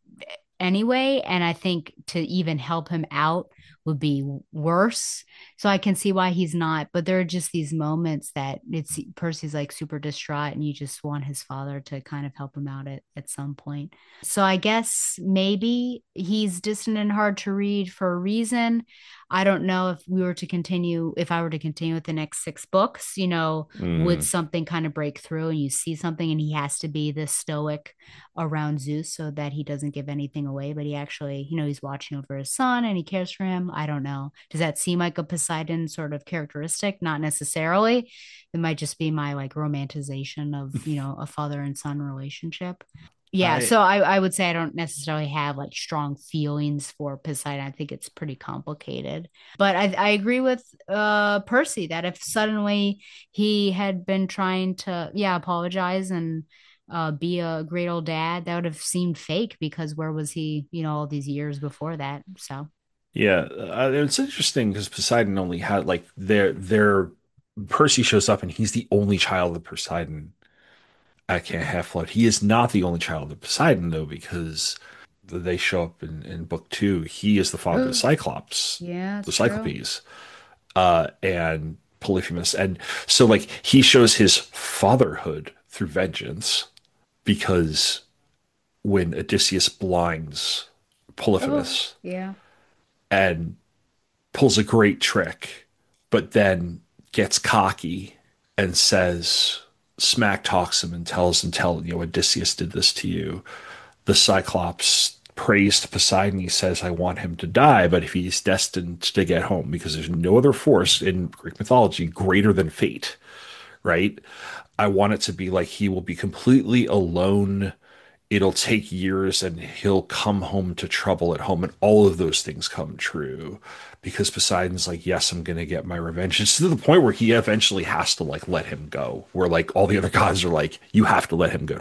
anyway. And I think to even help him out would be worse. So I can see why he's not, but there are just these moments that it's Percy's like super distraught and you just want his father to kind of help him out at, at some point. So I guess maybe he's distant and hard to read for a reason. I don't know if we were to continue, if I were to continue with the next six books, you know, mm. would something kind of break through and you see something and he has to be this stoic around Zeus so that he doesn't give anything away, but he actually, you know, he's watching over his son and he cares for him. I don't know. Does that seem like a Poseidon sort of characteristic? Not necessarily. It might just be my like romanticization of, you know, a father and son relationship. Yeah, I, so I, I would say I don't necessarily have like strong feelings for Poseidon. I think it's pretty complicated. But I, I agree with uh, Percy that if suddenly he had been trying to, yeah, apologize and uh, be a great old dad, that would have seemed fake because where was he, you know, all these years before that? So. Yeah, uh, it's interesting because Poseidon only had like their, their, Percy shows up and he's the only child of Poseidon. I can't have flood. He is not the only child of Poseidon, though, because they show up in, in book two. He is the father of Cyclops, yeah, the Cyclopes, uh, and Polyphemus. And so, like, he shows his fatherhood through vengeance because when Odysseus blinds Polyphemus, oh, yeah, and pulls a great trick, but then gets cocky and says, smack talks him and tells him, tell, you know, Odysseus did this to you. The Cyclops prays to Poseidon. He says, I want him to die, but if he's destined to get home, because there's no other force in Greek mythology greater than fate, right? I want it to be like he will be completely alone. It'll take years and he'll come home to trouble at home. And all of those things come true because Poseidon's like, yes, I'm going to get my revenge. It's to the point where he eventually has to like let him go, where like all the other gods are like, you have to let him get home.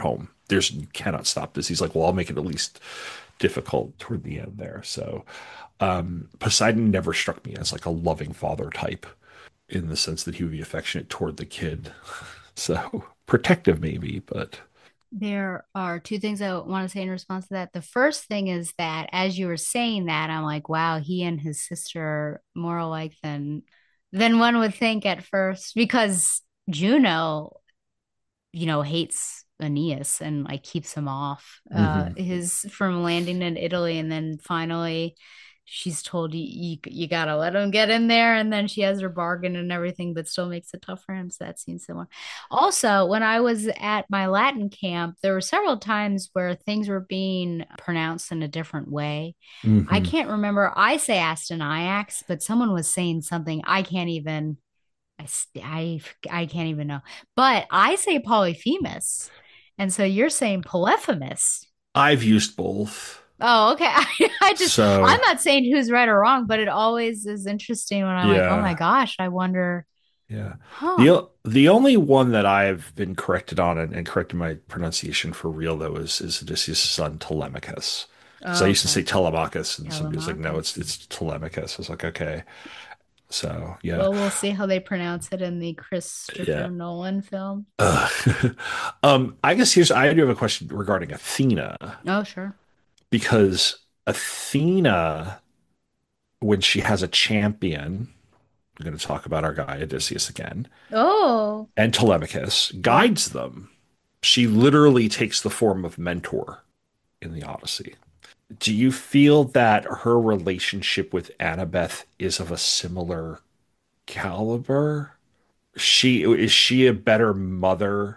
there's you cannot stop this. He's like, well, I'll make it at least difficult toward the end there. So um, Poseidon never struck me as like a loving father type in the sense that he would be affectionate toward the kid. So protective maybe, but There are two things I want to say in response to that. The first thing is that as you were saying that, I'm like, wow, he and his sister are more alike than than one would think at first, because Juno, you know, hates Aeneas and like keeps him off uh Mhm. his from landing in Italy, and then finally she's told you, you you gotta let him get in there, and then she has her bargain and everything, but still makes it tough for him. So that seems similar. Also, when I was at my Latin camp, there were several times where things were being pronounced in a different way. I Mhm. can't remember. I say Astanax, but someone was saying something I can't even I, s- I, I can't even know. But I say Polyphemus. And so you're saying Polyphemus. I've used both. Oh, okay. I, I just, So I'm not saying who's right or wrong, but it always is interesting when I'm like, oh my yeah. gosh, I wonder, Yeah. huh? The o- the only one that I've been corrected on and, and corrected my pronunciation for real though is is Odysseus' son Telemachus. Because I Oh, used to say okay. Telemachus, and somebody was like, "No, it's Telemachus. it's Telemachus." I was like, "Okay." So yeah, Well, we'll see how they pronounce it in the Christopher yeah. Nolan film. Ugh. um, I guess here's I do have a question regarding Athena Oh, sure. because Athena, when she has a champion, I'm going to talk about our guy Odysseus again, Oh, and Telemachus yeah. guides them. She literally takes the form of mentor in the Odyssey. Do you feel that her relationship with Annabeth is of a similar caliber? She is she a better mother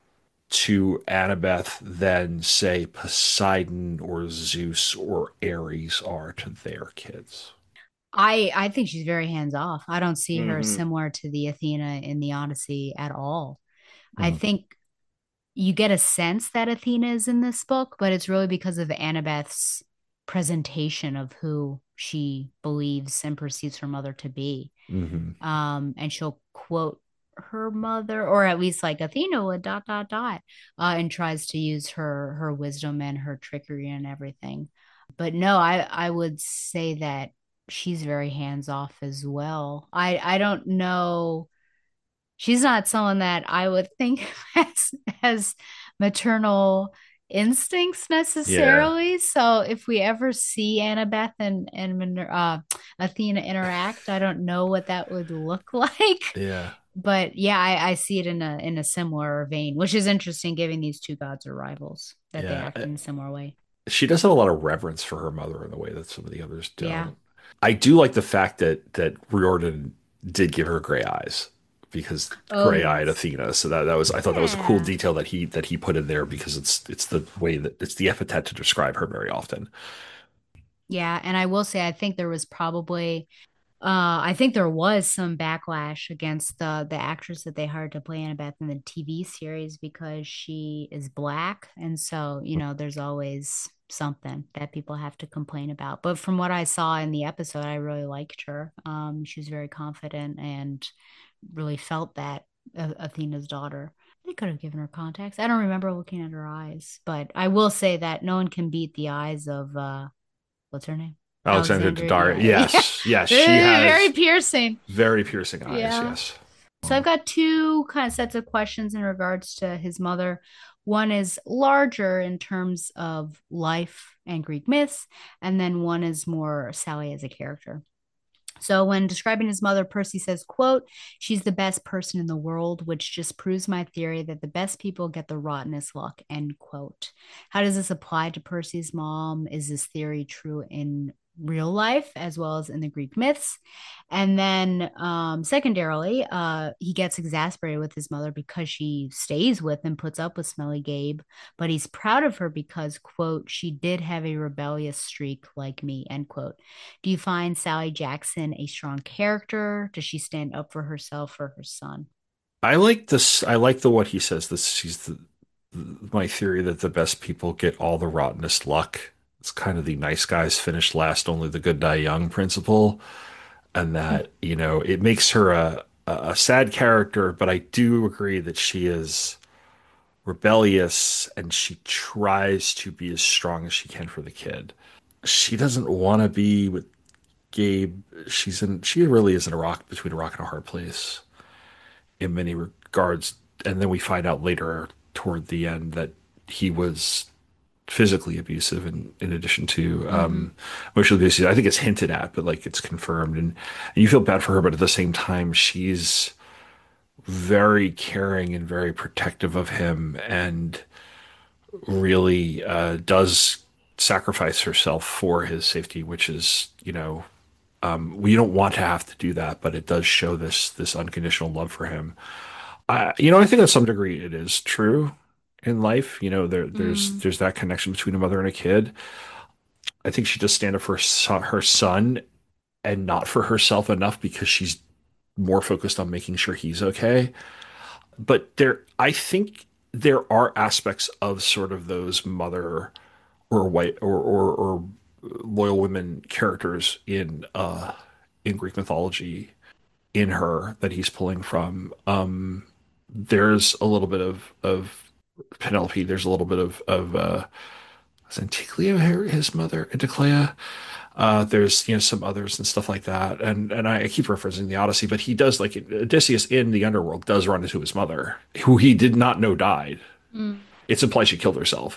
to Annabeth than, say, Poseidon or Zeus or Ares are to their kids? I I think she's very hands off. I don't see her Hmm. similar to the Athena in the Odyssey at all. I Hmm. think you get a sense that Athena is in this book, but it's really because of Annabeth's presentation of who she believes and perceives her mother to be. Hmm. Um, and she'll quote her mother, or at least like Athena would dot dot dot, uh, and tries to use her her wisdom and her trickery and everything. But no, I I would say that she's very hands off as well. I I don't know, she's not someone that I would think has has maternal instincts Yeah. necessarily. So if we ever see Annabeth and and Miner- uh, Athena interact, I don't know what that would look like. Yeah. But yeah, I, I see it in a in a similar vein, which is interesting, given these two gods are rivals, that they Yeah. act in a similar way. She does have a lot of reverence for her mother in the way that some of the others Yeah. don't. I do like the fact that that Riordan did give her gray eyes because Oh gray-eyed yes. Athena. So that that was I thought that was a cool Yeah. detail that he that he put in there because it's it's the way that it's the epithet to describe her very often. Yeah, and I will say I think there was probably Uh, I think there was some backlash against the the actress that they hired to play Annabeth in the T V series because she is black, and so you know there's always something that people have to complain about. But from what I saw in the episode, I really liked her. Um, she was very confident and really felt that uh, Athena's daughter. They could have given her context. I don't remember looking at her eyes, but I will say that no one can beat the eyes of uh, what's her name? Alexandra Alexandria. Daddario. Yeah, yeah. Yes, yes, she has Very piercing. very piercing eyes. Yeah. Yes. So I've got two kind of sets of questions in regards to his mother. One is larger in terms of life and Greek myths, and then one is more Sally as a character. So when describing his mother, Percy says, quote, she's the best person in the world, which just proves my theory that the best people get the rottenest luck, end quote. How does this apply to Percy's mom? Is this theory true in real life as well as in the Greek myths? And then um, secondarily, uh, he gets exasperated with his mother because she stays with and puts up with Smelly Gabe, but he's proud of her because, quote, she did have a rebellious streak like me, end quote. Do you find Sally Jackson a strong character? Does she stand up for herself or her son? I like this. I like the what he says. This she's the, my theory that the best people get all the rottenest luck. It's kind of the nice guys finish last, only the good die young principle, and that you know it makes her a a sad character. But I do agree that she is rebellious, and she tries to be as strong as she can for the kid. She doesn't want to be with Gabe. She's in, she really is in a rock between a rock and a hard place in many regards. And then we find out later toward the end that he was physically abusive in, in addition to um, emotionally abusive. I think it's hinted at, but like it's confirmed. And, and you feel bad for her, but at the same time, she's very caring and very protective of him and really uh, does sacrifice herself for his safety, which is, you know, um, we don't want to have to do that, but it does show this this unconditional love for him. I, you know, I think to some degree it is true in life. You know, there there's Mm. there's that connection between a mother and a kid. I think she does stand up for her son, her son and not for herself enough because she's more focused on making sure he's okay. But there, I think there are aspects of sort of those mother or white or or, or loyal women characters in uh in Greek mythology in her that he's pulling from. Um, there's a little bit of of Penelope. There's a little bit of of uh, is Anticlea her- his mother, Anticlea. Uh, there's you know some others and stuff like that, and and I keep referencing the Odyssey, but he does like Odysseus in the underworld does run into his mother, who he did not know died. Mm. It's implied she killed herself,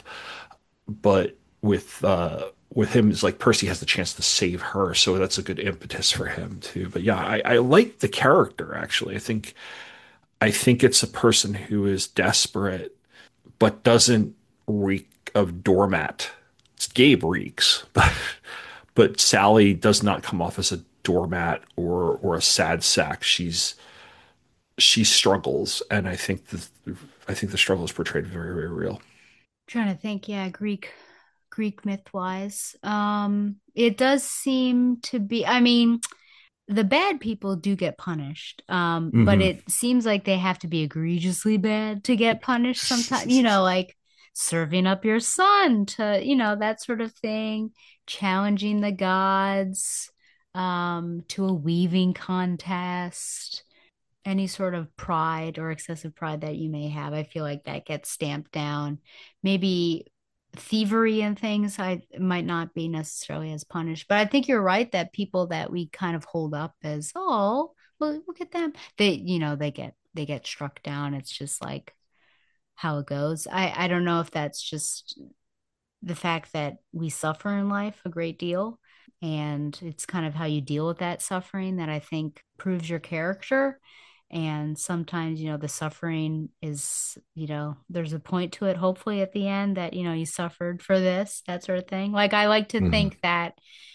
but with uh, with him, it's like Percy has the chance to save her, so that's a good impetus for him too. But yeah, I, I like the character actually. I think I think it's a person who is desperate but doesn't reek of doormat. It's Gabe reeks, but but Sally does not come off as a doormat or or a sad sack. She's she struggles, and I think the I think the struggle is portrayed very very real. Trying to think, yeah, Greek Greek myth wise. Um, it does seem to be, I mean, the bad people do get punished. Um, but Mhm. it seems like they have to be egregiously bad to get punished sometimes, you know, like serving up your son to, you know, that sort of thing, challenging the gods, um, to a weaving contest, any sort of pride or excessive pride that you may have. I feel like that gets stamped down. Maybe thievery and things I might not be necessarily as punished. But I think you're right that people that we kind of hold up as, oh, well, look at them. They, you know, they get they get struck down. It's just like how it goes. I, I don't know if that's just the fact that we suffer in life a great deal. And it's kind of how you deal with that suffering that I think proves your character. And sometimes, you know, the suffering is, you know, there's a point to it, hopefully at the end that, you know, you suffered for this, that sort of thing. Like, I like to Mhm. think that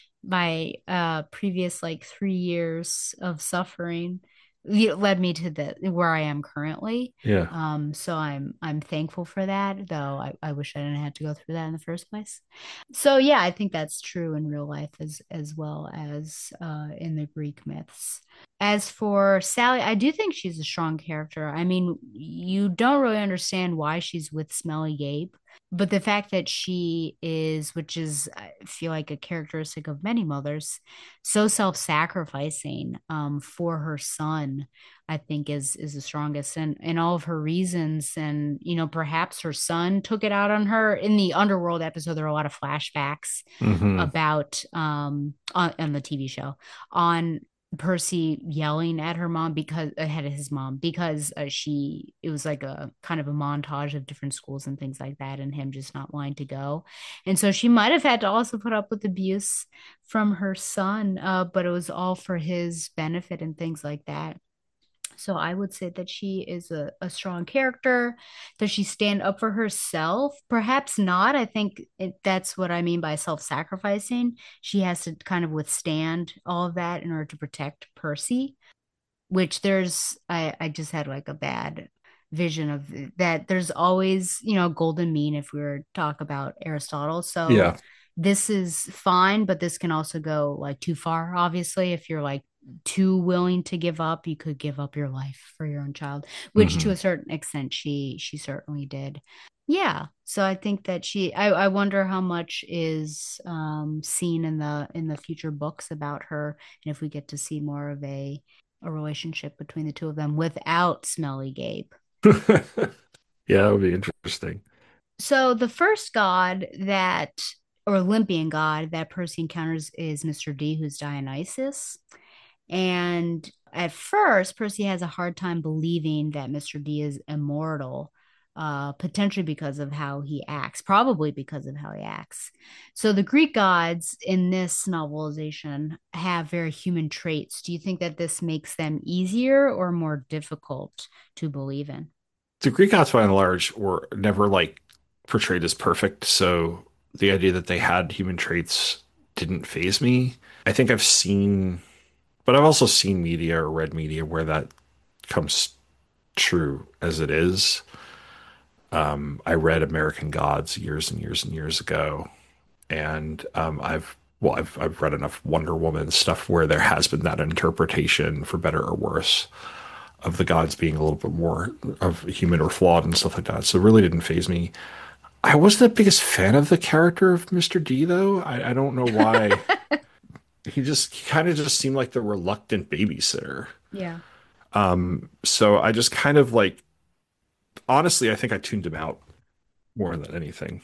my uh previous like three years of suffering you know, led me to the where I am currently. Yeah. Um, so I'm I'm thankful for that, though I, I wish I didn't have to go through that in the first place. So yeah, I think that's true in real life as as well as uh in the Greek myths. As for Sally, I do think she's a strong character. I mean, you don't really understand why she's with Smelly Gabe, but the fact that she is, which is, I feel like a characteristic of many mothers, so self-sacrificing um, for her son, I think is is the strongest, and and all of her reasons, and you know, perhaps her son took it out on her. In the Underworld episode, there are a lot of flashbacks Mhm. about um on, on the T V show on Percy yelling at her mom because ahead of his mom because uh, she it was like a kind of a montage of different schools and things like that and him just not wanting to go, and so she might have had to also put up with abuse from her son, uh, but it was all for his benefit and things like that. So I would say that she is a, a strong character. Does she stand up for herself? Perhaps not. I think it, that's what I mean by self-sacrificing. She has to kind of withstand all of that in order to protect Percy, which there's, I, I just had like a bad vision of that. There's always, you know, golden mean if we were to talk about Aristotle. So Yeah. this is fine, but this can also go like too far, obviously, if you're like too willing to give up. You could give up your life for your own child, which to Mhm. a certain extent she she certainly did. Yeah, so I think that she I, I wonder how much is um seen in the in the future books about her, and if we get to see more of a a relationship between the two of them without Smelly Gabe. Yeah, that would be interesting. So the first god that, or Olympian god that Percy encounters is Mister D, who's Dionysus. And at first, Percy has a hard time believing that Mister D is immortal, uh, potentially because of how he acts, probably because of how he acts. So the Greek gods in this novelization have very human traits. Do you think that this makes them easier or more difficult to believe in? The Greek gods, by and large, were never like portrayed as perfect. So the idea that they had human traits didn't faze me. I think I've seen, but I've also seen media or read media where that comes true as it is. Um, I read American Gods years and years and years ago, and um, I've well, I've I've read enough Wonder Woman stuff where there has been that interpretation, for better or worse, of the gods being a little bit more of human or flawed and stuff like that. So it really didn't faze me. I wasn't the biggest fan of the character of Mister D, though. I, I don't know why. he just he kind of just seemed like the reluctant babysitter. Yeah. Um, so I just kind of like, honestly, I think I tuned him out more than anything.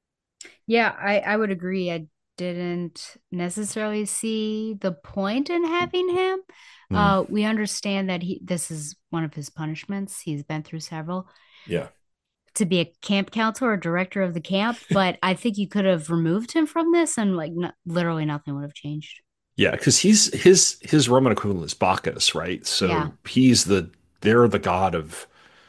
Yeah, I, I would agree. I didn't necessarily see the point in having him. Mm. Uh, we understand that he this is one of his punishments. He's been through several. Yeah. To be a camp counselor or director of the camp, but I think you could have removed him from this and like no, literally nothing would have changed. Yeah, because he's his his Roman equivalent is Bacchus, right? So Yeah. he's the they're the god of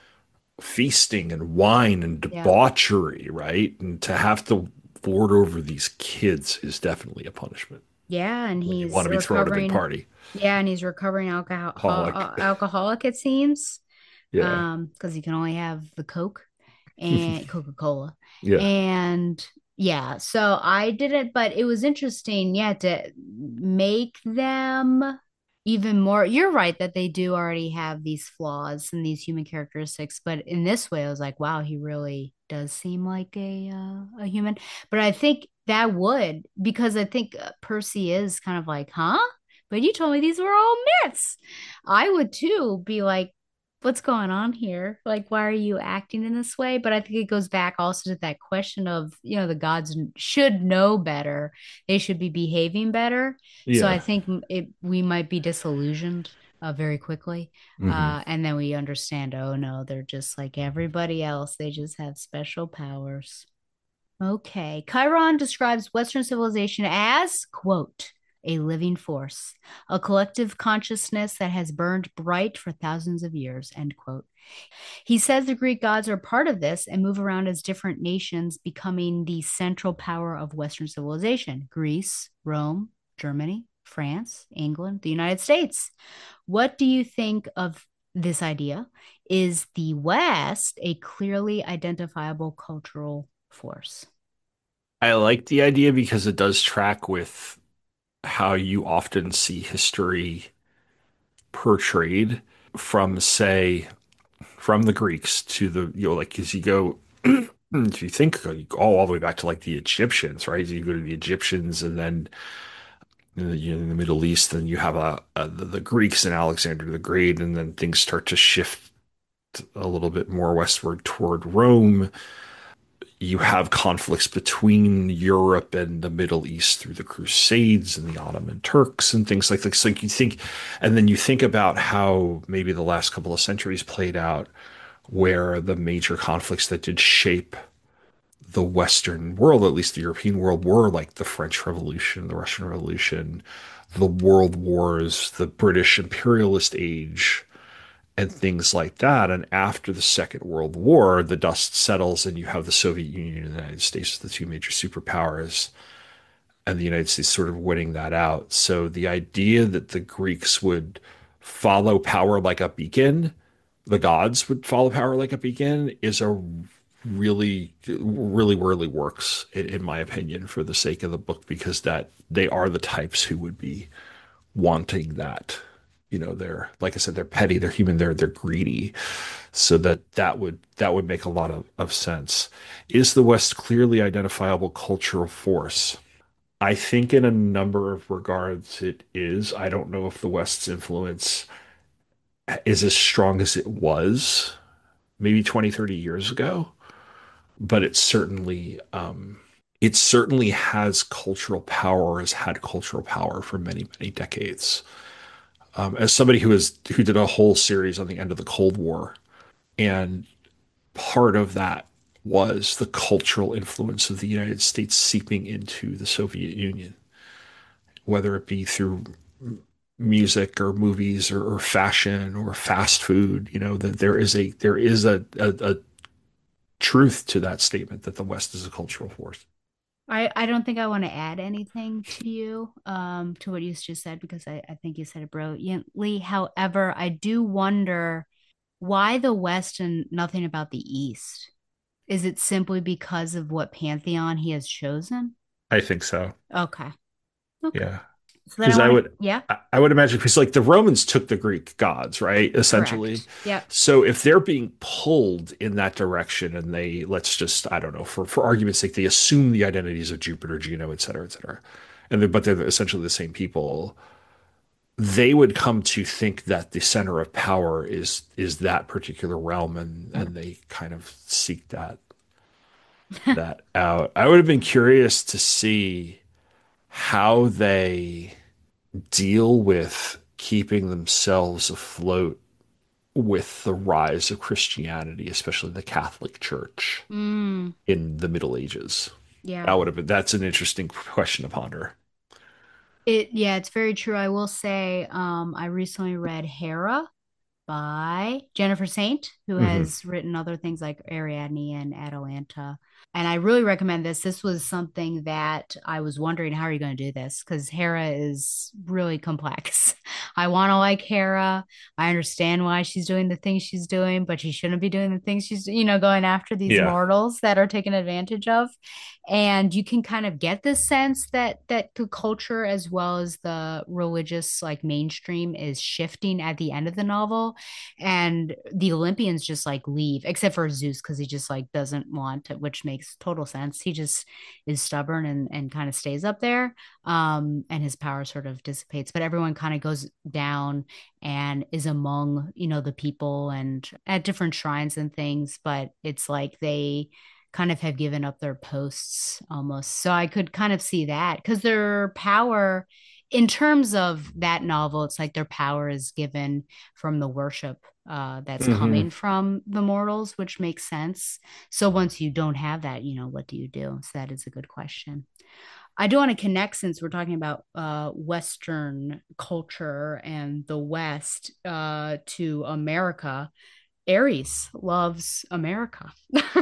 feasting and wine and Yeah. debauchery, right? And to have to lord over these kids is definitely a punishment. Yeah, and You he's want to be throwing a big recovering. party. Yeah, and he's recovering alcohol Alcoholic. uh, alcoholic, it seems. Yeah. Um, because you can only have the Coke and Coca-Cola. Yeah. And yeah, so I did it, but it was interesting, yeah, to make them even more. You're right that they do already have these flaws and these human characteristics, but in this way, I was like, wow, he really does seem like a uh, a human. But I think that would, because I think uh, Percy is kind of like, huh? But you told me these were all myths. I would too be like, what's going on here? Like, why are you acting in this way? But I think it goes back also to that question of, you know, the gods should know better. They should be behaving better. So I Yeah. think m- it, we might be disillusioned uh, very quickly. Mhm. Uh, and then we understand, oh no, they're just like everybody else. They just have special powers. Okay. Chiron describes Western civilization as, quote, a living force, a collective consciousness that has burned bright for thousands of years, end quote. He says the Greek gods are part of this and move around as different nations, becoming the central power of Western civilization: Greece, Rome, Germany, France, England, the United States. What do you think of this idea? Is the West a clearly identifiable cultural force? I like the idea because it does track with how you often see history portrayed from, say, from the Greeks to the, you know, like as you go, if you think you go all the way back to like the Egyptians, right? You go to the Egyptians and then in the, you know, in the Middle East, then you have a, a the, the Greeks and Alexander the Great, and then things start to shift a little bit more westward toward Rome. You have conflicts between Europe and the Middle East through the Crusades and the Ottoman Turks and things like this. Like you think, and then you think about how maybe the last couple of centuries played out, where the major conflicts that did shape the Western world, at least the European world, were like the French Revolution, the Russian Revolution, the World Wars, the British imperialist age, and things like that. And after the Second World War, the dust settles and you have the Soviet Union and the United States, the two major superpowers, and the United States sort of winning that out. So the idea that the Greeks would follow power like a beacon, the gods would follow power like a beacon, is a really, really, really works, in, in my opinion, for the sake of the book, because that they are the types who would be wanting that. You know, they're, like I said, they're petty, they're human, they're they're greedy. So that that would that would make a lot of, of sense. Is the West clearly identifiable cultural force? I think in a number of regards it is. I don't know if the West's influence is as strong as it was maybe twenty, thirty years ago, but it's certainly um, it certainly has cultural power, has had cultural power for many, many decades. Um, as somebody who is who did a whole series on the end of the Cold War, and part of that was the cultural influence of the United States seeping into the Soviet Union, whether it be through music or movies or, or fashion or fast food. You know, that there is a there is a, a, a truth to that statement that the West is a cultural force. I, I don't think I want to add anything to you, um, to what you just said, because I, I think you said it brilliantly. However, I do wonder why the West and nothing about the East. Is it simply because of what pantheon he has chosen? I think so. Okay. Okay. Yeah. So then Because I, I wanna, would, yeah. I, I would imagine, because like the Romans took the Greek gods, right? Essentially. Yeah. So if they're being pulled in that direction, and they, let's just, I don't know, for for argument's sake, they assume the identities of Jupiter, Juno, et cetera, et cetera, and they, but they're essentially the same people. They would come to think that the center of power is is that particular realm, and and they kind of seek that that out. I would have been curious to see how they deal with keeping themselves afloat with the rise of Christianity, especially the Catholic Church Mm. in the Middle Ages. Yeah. That would have been, that's an interesting question to ponder. It yeah, it's very true. I will say, um, I recently read Hera by Jennifer Saint, who Mhm. has written other things like Ariadne and Atalanta. And I really recommend this. This was something that I was wondering, how are you going to do this? Because Hera is really complex. I want to like Hera. I understand why she's doing the things she's doing, but she shouldn't be doing the things she's, you know, going after these Yeah. mortals that are taken advantage of. And you can kind of get the sense that that the culture as well as the religious like mainstream is shifting at the end of the novel. And the Olympians just like leave, except for Zeus, because he just like doesn't want to, which makes total sense. He just is stubborn and, and kind of stays up there. Um, and his power sort of dissipates, but everyone kind of goes down and is among, you know, the people and at different shrines and things. But it's like they kind of have given up their posts almost. So I could kind of see that because their power, in terms of that novel, it's like their power is given from the worship uh, that's Mhm. coming from the mortals, which makes sense. So once you don't have that, you know, what do you do? So that is a good question. I do want to connect, since we're talking about uh, Western culture and the West, uh, to America. Aries loves America.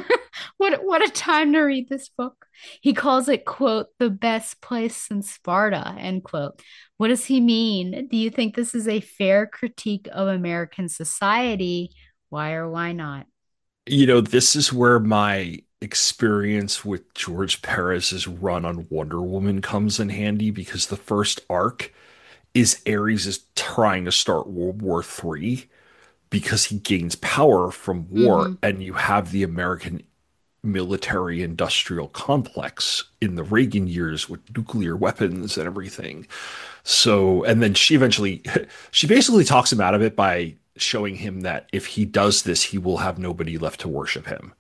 What what a time to read this book. He calls it, quote, the best place in Sparta, end quote. What does he mean? Do you think this is a fair critique of American society? Why or why not? You know, this is where my experience with George Perez's run on Wonder Woman comes in handy, because the first arc is Ares is trying to start World War Three because he gains power from war, Mhm. and you have the American military industrial complex in the Reagan years with nuclear weapons and everything. So, and then she eventually, she basically talks him out of it by showing him that if he does this, he will have nobody left to worship him.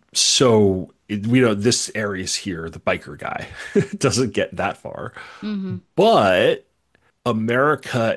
So, it, we know this Ares here, the biker guy, doesn't get that far. Mhm. But America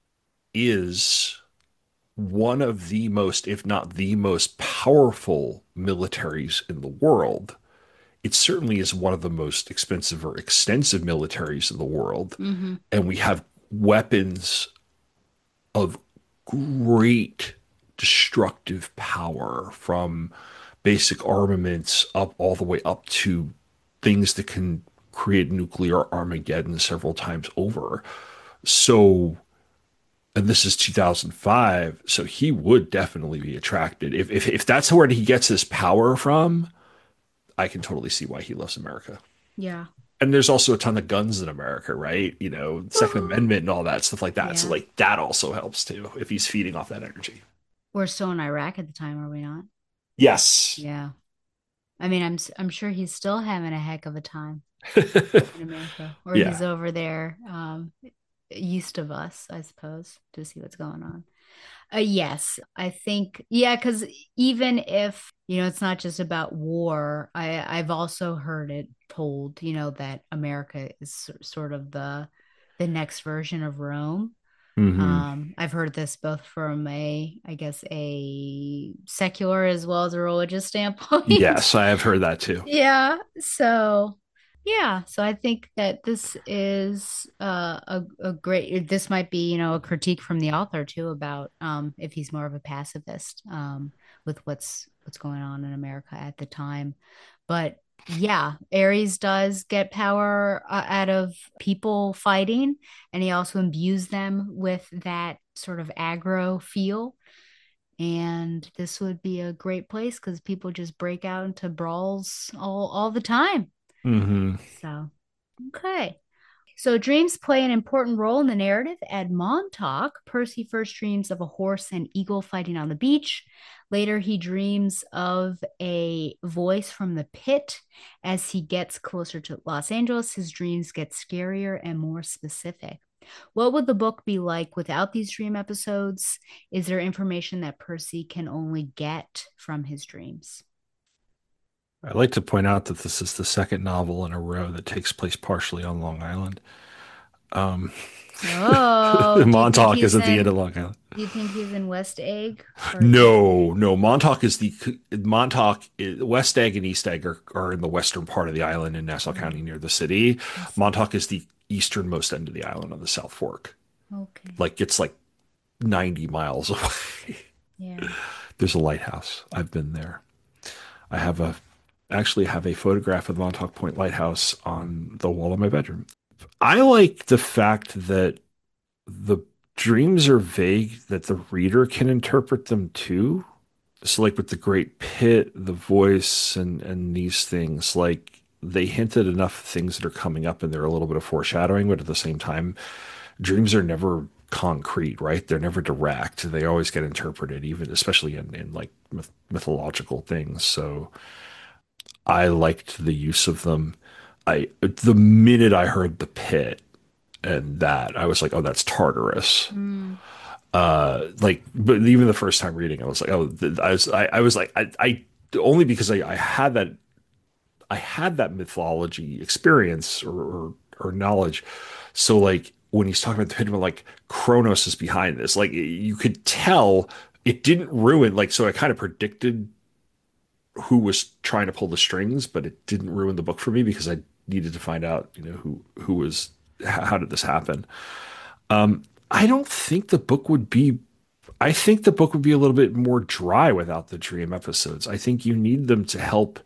is one of the most, if not the most powerful militaries in the world. It certainly is one of the most expensive or extensive militaries in the world. Mhm. And we have weapons of great destructive power, from basic armaments up all the way up to things that can create nuclear Armageddon several times over. So, and this is two thousand five, so he would definitely be attracted. If, if if that's where he gets his power from, I can totally see why he loves America. Yeah. And there's also a ton of guns in America, right? You know, Second Amendment and all that stuff like that. So Yeah. like that also helps too, if he's feeding off that energy. We're still in Iraq at the time, are we not? Yes. Yeah. I mean, I'm s- I'm sure he's still having a heck of a time in America, or Yeah. he's over there, um, east of us, I suppose, to see what's going on. Uh, yes, I think, yeah, because even if, you know, it's not just about war, I, I've also heard it told, you know, that America is sort of the the next version of Rome. Mhm. Um, I've heard this both from a, I guess, a secular as well as a religious standpoint. Yes, I have heard that too. Yeah. So, yeah. So I think that this is uh, a a great. This might be, you know, a critique from the author too about um, if he's more of a pacifist um, with what's what's going on in America at the time. But yeah, Ares does get power uh, out of people fighting, and he also imbues them with that sort of aggro feel. And this would be a great place because people just break out into brawls all, all the time. Mm-hmm. So, okay. So dreams play an important role in the narrative. At Montauk, Percy first dreams of a horse and eagle fighting on the beach. Later, he dreams of a voice from the pit. As he gets closer to Los Angeles, his dreams get scarier and more specific. What would the book be like without these dream episodes? Is there information that Percy can only get from his dreams? I'd like to point out that this is the second novel in a row that takes place partially on Long Island. Um, Oh, do you think Montauk he's is at the in- end of Long Island. Do you think he's in West Egg? Or- No, no. Montauk is the Montauk. Is, West Egg and East Egg are, are in the western part of the island in Nassau County near the city. Montauk is the easternmost end of the island on the South Fork. Okay. Like it's like ninety miles away. Yeah. There's a lighthouse. I've been there. I have a actually have a photograph of the Montauk Point Lighthouse on the wall of my bedroom. I like the fact that the dreams are vague, that the reader can interpret them too. So like with the Great Pit, the voice and and these things, like they hinted enough things that are coming up and they're a little bit of foreshadowing, but at the same time, dreams are never concrete, right? They're never direct. They always get interpreted, even especially in, in like myth- mythological things. So I liked the use of them. I the minute I heard the pit and that, I was like, oh, that's Tartarus. Mm. Uh, like, but even the first time reading, I was like, oh, th- I was, I, I was like, I, I only because I, I had that, I had that mythology experience or, or, or knowledge. So like when he's talking about the pit, like Kronos is behind this, like you could tell it didn't ruin, like, so I kind of predicted who was trying to pull the strings, but it didn't ruin the book for me because I needed to find out, you know, who, who was, how did this happen? Um, I don't think the book would be, I think the book would be a little bit more dry without the dream episodes. I think you need them to help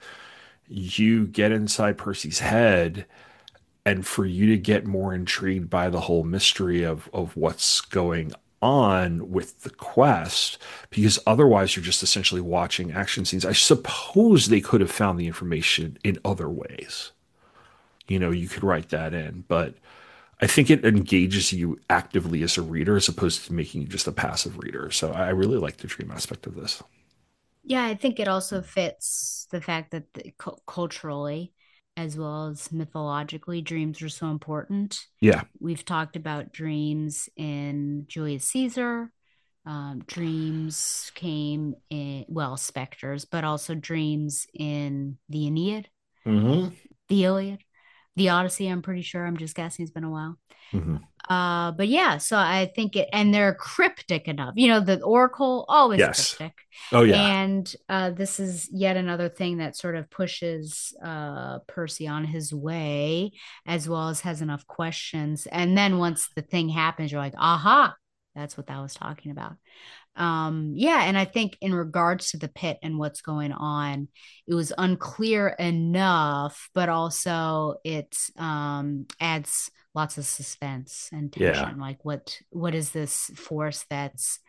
you get inside Percy's head and for you to get more intrigued by the whole mystery of, of what's going on with the quest, because otherwise you're just essentially watching action scenes. I suppose they could have found the information in other ways. You know, you could write that in, but I think it engages you actively as a reader as opposed to making you just a passive reader. So I really like the dream aspect of this. Yeah, I think it also fits the fact that the, cu- culturally, as well as mythologically, dreams are so important. Yeah. We've talked about dreams in Julius Caesar. Um, dreams came in, well, specters, but also dreams in the Aeneid, Mm-hmm. the Iliad, the Odyssey. I'm pretty sure. I'm just guessing. It's been a while. Mm-hmm. Uh, but yeah, so I think it, and they're cryptic enough. You know, the Oracle always Yes. cryptic. Oh, yeah. And uh, this is yet another thing that sort of pushes uh, Percy on his way, as well as has enough questions. And then once the thing happens, you're like, aha, that's what that was talking about. Um, yeah, and I think in regards to the pit and what's going on, it was unclear enough, but also it um, adds lots of suspense and tension. Yeah. Like, what what is this force that's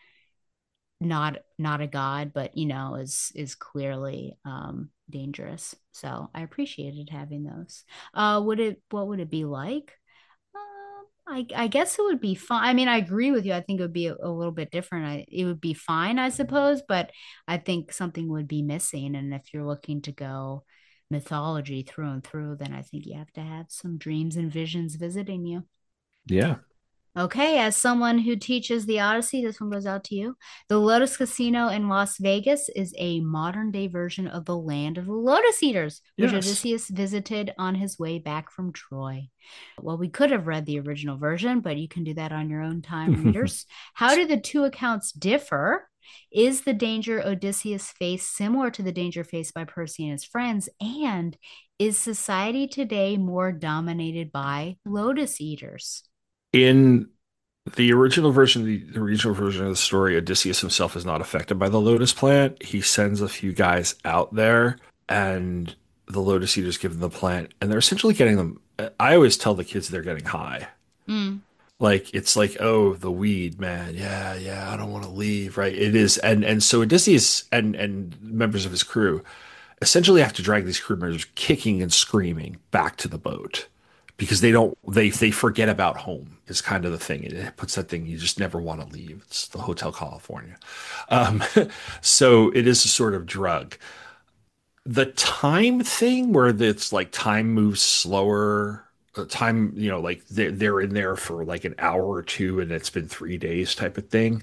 not not a god, but you know is is clearly um, dangerous? So I appreciated having those. Uh, would it? What would it be like? I, I guess it would be fine. I mean, I agree with you. I think it would be a, a little bit different. I, it would be fine, I suppose, but I think something would be missing. And if you're looking to go mythology through and through, then I think you have to have some dreams and visions visiting you. Yeah. Okay, as someone who teaches the Odyssey, this one goes out to you. The Lotus Casino in Las Vegas is a modern day version of the land of the Lotus Eaters, which Yes. Odysseus visited on his way back from Troy. Well, we could have read the original version, but you can do that on your own time, readers. How do the two accounts differ? Is the danger Odysseus faced similar to the danger faced by Percy and his friends? And is society today more dominated by Lotus Eaters? In the original version, the, the original version of the story, Odysseus himself is not affected by the lotus plant. He sends a few guys out there, and the lotus eaters give them the plant, and they're essentially getting them. I always tell the kids they're getting high. Mm. Like it's like, oh, the weed, man. Yeah, yeah, I don't want to leave, right? It is, and and so Odysseus and and members of his crew essentially have to drag these crew members kicking and screaming back to the boat. Because they don't, they they forget about home is kind of the thing. It puts that thing you just never want to leave. It's the Hotel California. Um, so it is a sort of drug. The time thing where it's like time moves slower, uh, time, you know, like they're, they're in there for like an hour or two and it's been three days type of thing.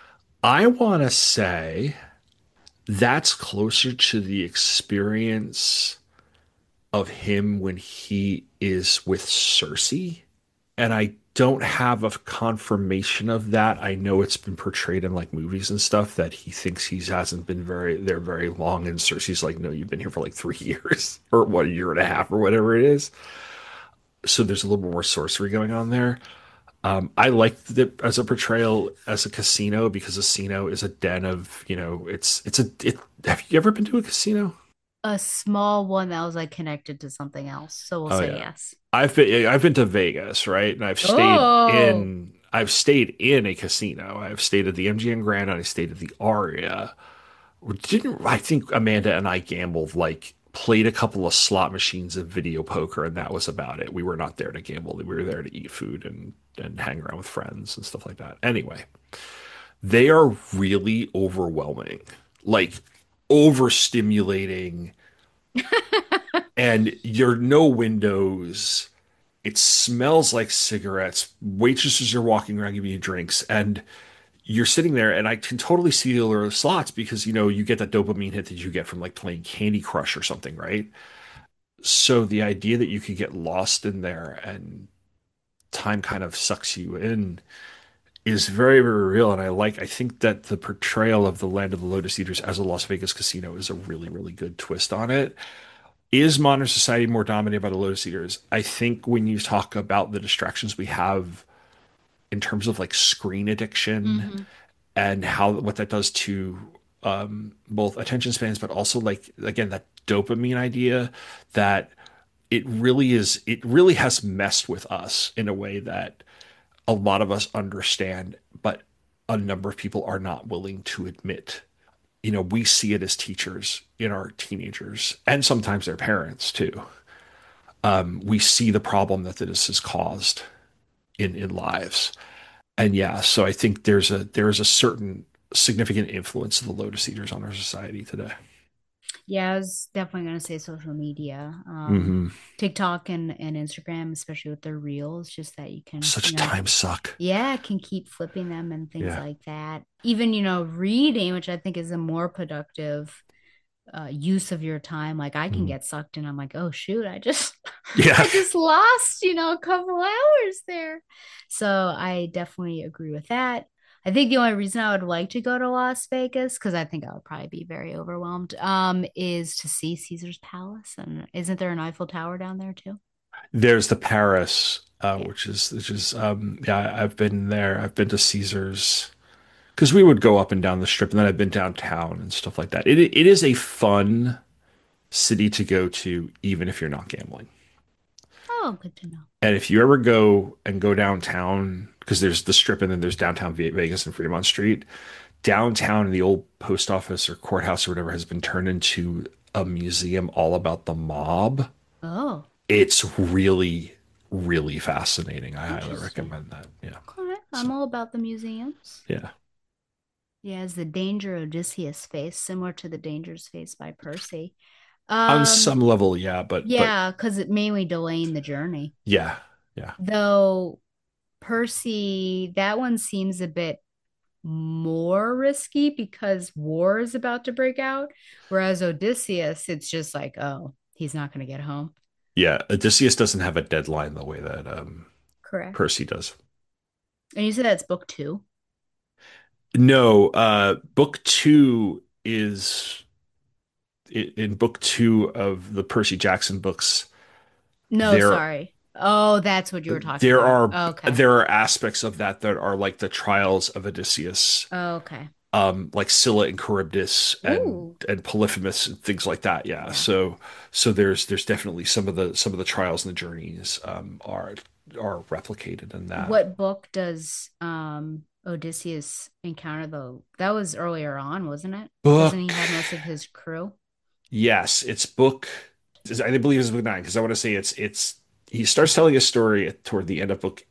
I want to say that's closer to the experience of him when he is with Cersei. And I don't have a confirmation of that. I know it's been portrayed in like movies and stuff that he thinks he hasn't been very there very long. And Cersei's like, no, you've been here for like three years or what, a year and a half or whatever it is. So there's a little more sorcery going on there. Um, I like it as a portrayal as a casino because a casino is a den of, you know, it's, it's a, it, have you ever been to a casino? A small one that was like connected to something else. So we'll Oh, say yeah. yes. I've been I've been to Vegas, right? And I've stayed Oh. in I've stayed in a casino. I've stayed at the M G M Grand and I stayed at the Aria. Didn't I think Amanda and I gambled, like played a couple of slot machines of video poker, and that was about it. We were not there to gamble. We were there to eat food and and hang around with friends and stuff like that. Anyway, they are really overwhelming. Like overstimulating and you're no windows. It smells like cigarettes. Waitresses are walking around giving you drinks, and you're sitting there. And I can totally see the allure of slots because you know you get that dopamine hit that you get from like playing Candy Crush or something, right? So the idea that you could get lost in there and time kind of sucks you in is very, very real. And I like. I think that the portrayal of the Land of the Lotus Eaters as a Las Vegas casino is a really, really good twist on it. Is modern society more dominated by the Lotus Eaters? I think when you talk about the distractions we have in terms of like screen addiction Mm-hmm. and how what that does to um, both attention spans, but also like again that dopamine idea that it really is. It really has messed with us in a way that a lot of us understand, but a number of people are not willing to admit. You know, we see it as teachers in our teenagers and sometimes their parents too. Um, we see the problem that this has caused in, in lives. And yeah, so I think there's a, there is a certain significant influence of the Lotus Eaters on our society today. Yeah, I was definitely going to say social media, um, Mhm. TikTok and, and Instagram, especially with their reels, just that you can Such you know, time suck. Yeah, can keep flipping them and things Yeah. like that. Even, you know, reading, which I think is a more productive uh, use of your time. Like I can Mhm. get sucked in. I'm like, oh shoot, I just Yeah. I just lost, you know, a couple hours there. So I definitely agree with that. I think the only reason I would like to go to Las Vegas, because I think I would probably be very overwhelmed, um, is to see Caesar's Palace. And isn't there an Eiffel Tower down there too? There's the Paris, uh, which is, which is, um, yeah, I've been there. I've been to Caesars because we would go up and down the strip, and then I've been downtown and stuff like that. It it is a fun city to go to, even if you're not gambling. Oh, good to know. And if you ever go and go downtown, because there's the strip and then there's downtown Ve- Vegas and Fremont Street, downtown in the old post office or courthouse or whatever has been turned into a museum all about the mob. Oh, It's really, really fascinating. I highly recommend that. Yeah. okay. I'm all about the museums. Yeah. Yeah, as the danger Odysseus faced, similar to the dangers faced by Percy. On Um, some level, yeah, but yeah, because it mainly delaying the journey. but yeah, yeah. Though Percy, that one seems a bit more risky because war is about to break out. Whereas Odysseus, it's just like, oh, he's not going to get home. Yeah, Odysseus doesn't have a deadline the way that um, Correct. Percy does. And you said that's book two? No, uh, book two is in book two of the Percy Jackson books. No, there, sorry. Oh, that's what you were talking there about. are Okay. there are aspects of that that are like the trials of Odysseus. Oh, okay. Um, like Scylla and Charybdis and Ooh. and Polyphemus and things like that. Yeah. Yeah. So so there's there's definitely some of the some of the trials and the journeys um are are replicated in that. What book does um Odysseus encounter though? That was earlier on, wasn't it? Book. Doesn't he have most of his crew? Yes, it's book. I believe it's book nine because I want to say it's it's he starts telling a story toward the end of book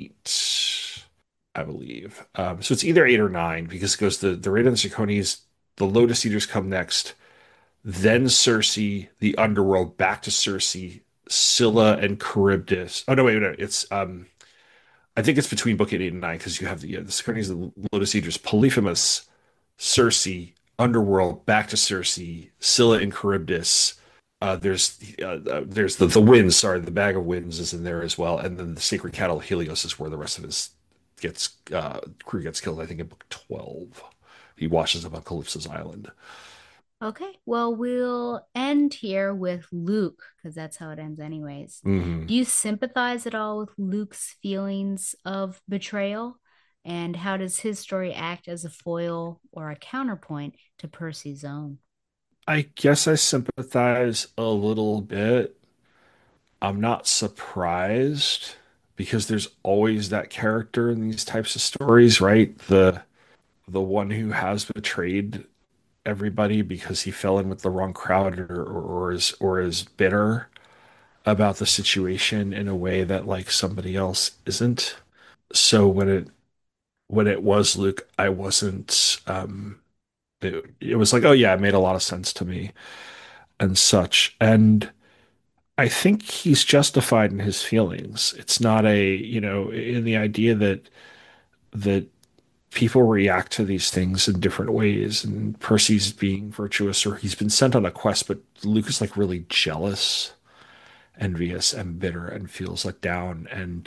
eight, I believe. Um, so it's either eight or nine because it goes the the Raid of the Draconis, the Lotus Eaters come next, then Circe, the underworld, back to Circe, Scylla and Charybdis. Oh no, wait, no, it's um, I think it's between book eight, eight and nine because you have the yeah, the Draconis, the Lotus Eaters, Polyphemus, Circe, underworld, back to Circe, Scylla and Charybdis. Uh, there's uh, uh, there's the the winds. Sorry, the bag of winds is in there as well, and then the sacred cattle Helios is where the rest of his gets uh, crew gets killed. I think in book twelve, he washes up on Calypso's island. Okay, well, we'll end here with Luke because that's how it ends, anyways. Mm-hmm. Do you sympathize at all with Luke's feelings of betrayal? And how does his story act as a foil or a counterpoint to Percy's own? I guess I sympathize a little bit. I'm not surprised because there's always that character in these types of stories, right? The the one who has betrayed everybody because he fell in with the wrong crowd or, or, or is or is bitter about the situation in a way that like somebody else isn't. So when it when it was Luke, I wasn't um it, it was like, oh yeah, it made a lot of sense to me and such. And I think he's justified in his feelings. It's not a, you know, in the idea that that people react to these things in different ways. And Percy's being virtuous, or he's been sent on a quest, but Luke is like really jealous, envious, and bitter, and feels let down, and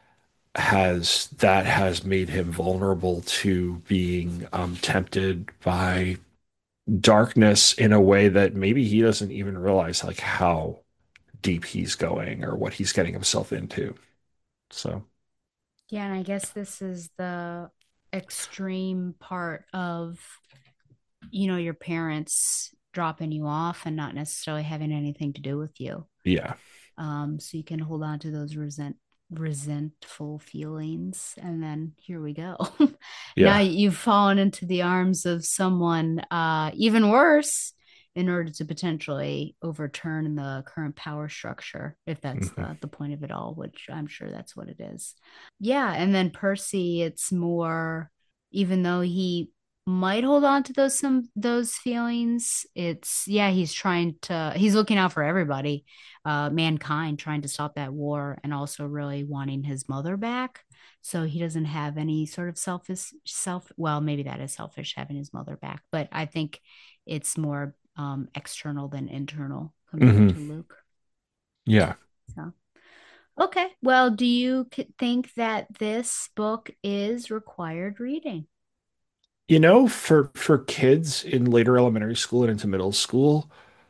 has that has made him vulnerable to being um, tempted by darkness in a way that maybe he doesn't even realize like how deep he's going or what he's getting himself into. So yeah, and I guess this is the extreme part of, you know, your parents dropping you off and not necessarily having anything to do with you. Yeah. Um, so you can hold on to those resent resentful feelings, and then here we go. Yeah. Now you've fallen into the arms of someone uh even worse in order to potentially overturn the current power structure, if that's Mm-hmm. the, the point of it all, which I'm sure that's what it is. Yeah, and then Percy, it's more, even though he might hold on to those some those feelings, it's yeah, he's trying to he's looking out for everybody, uh mankind, trying to stop that war, and also really wanting his mother back. So he doesn't have any sort of selfish self well, maybe that is selfish, having his mother back, but I think it's more um external than internal compared Mhm. to Luke. Yeah. So okay, well, do you c- think that this book is required reading? You know, for for kids in later elementary school and into middle school,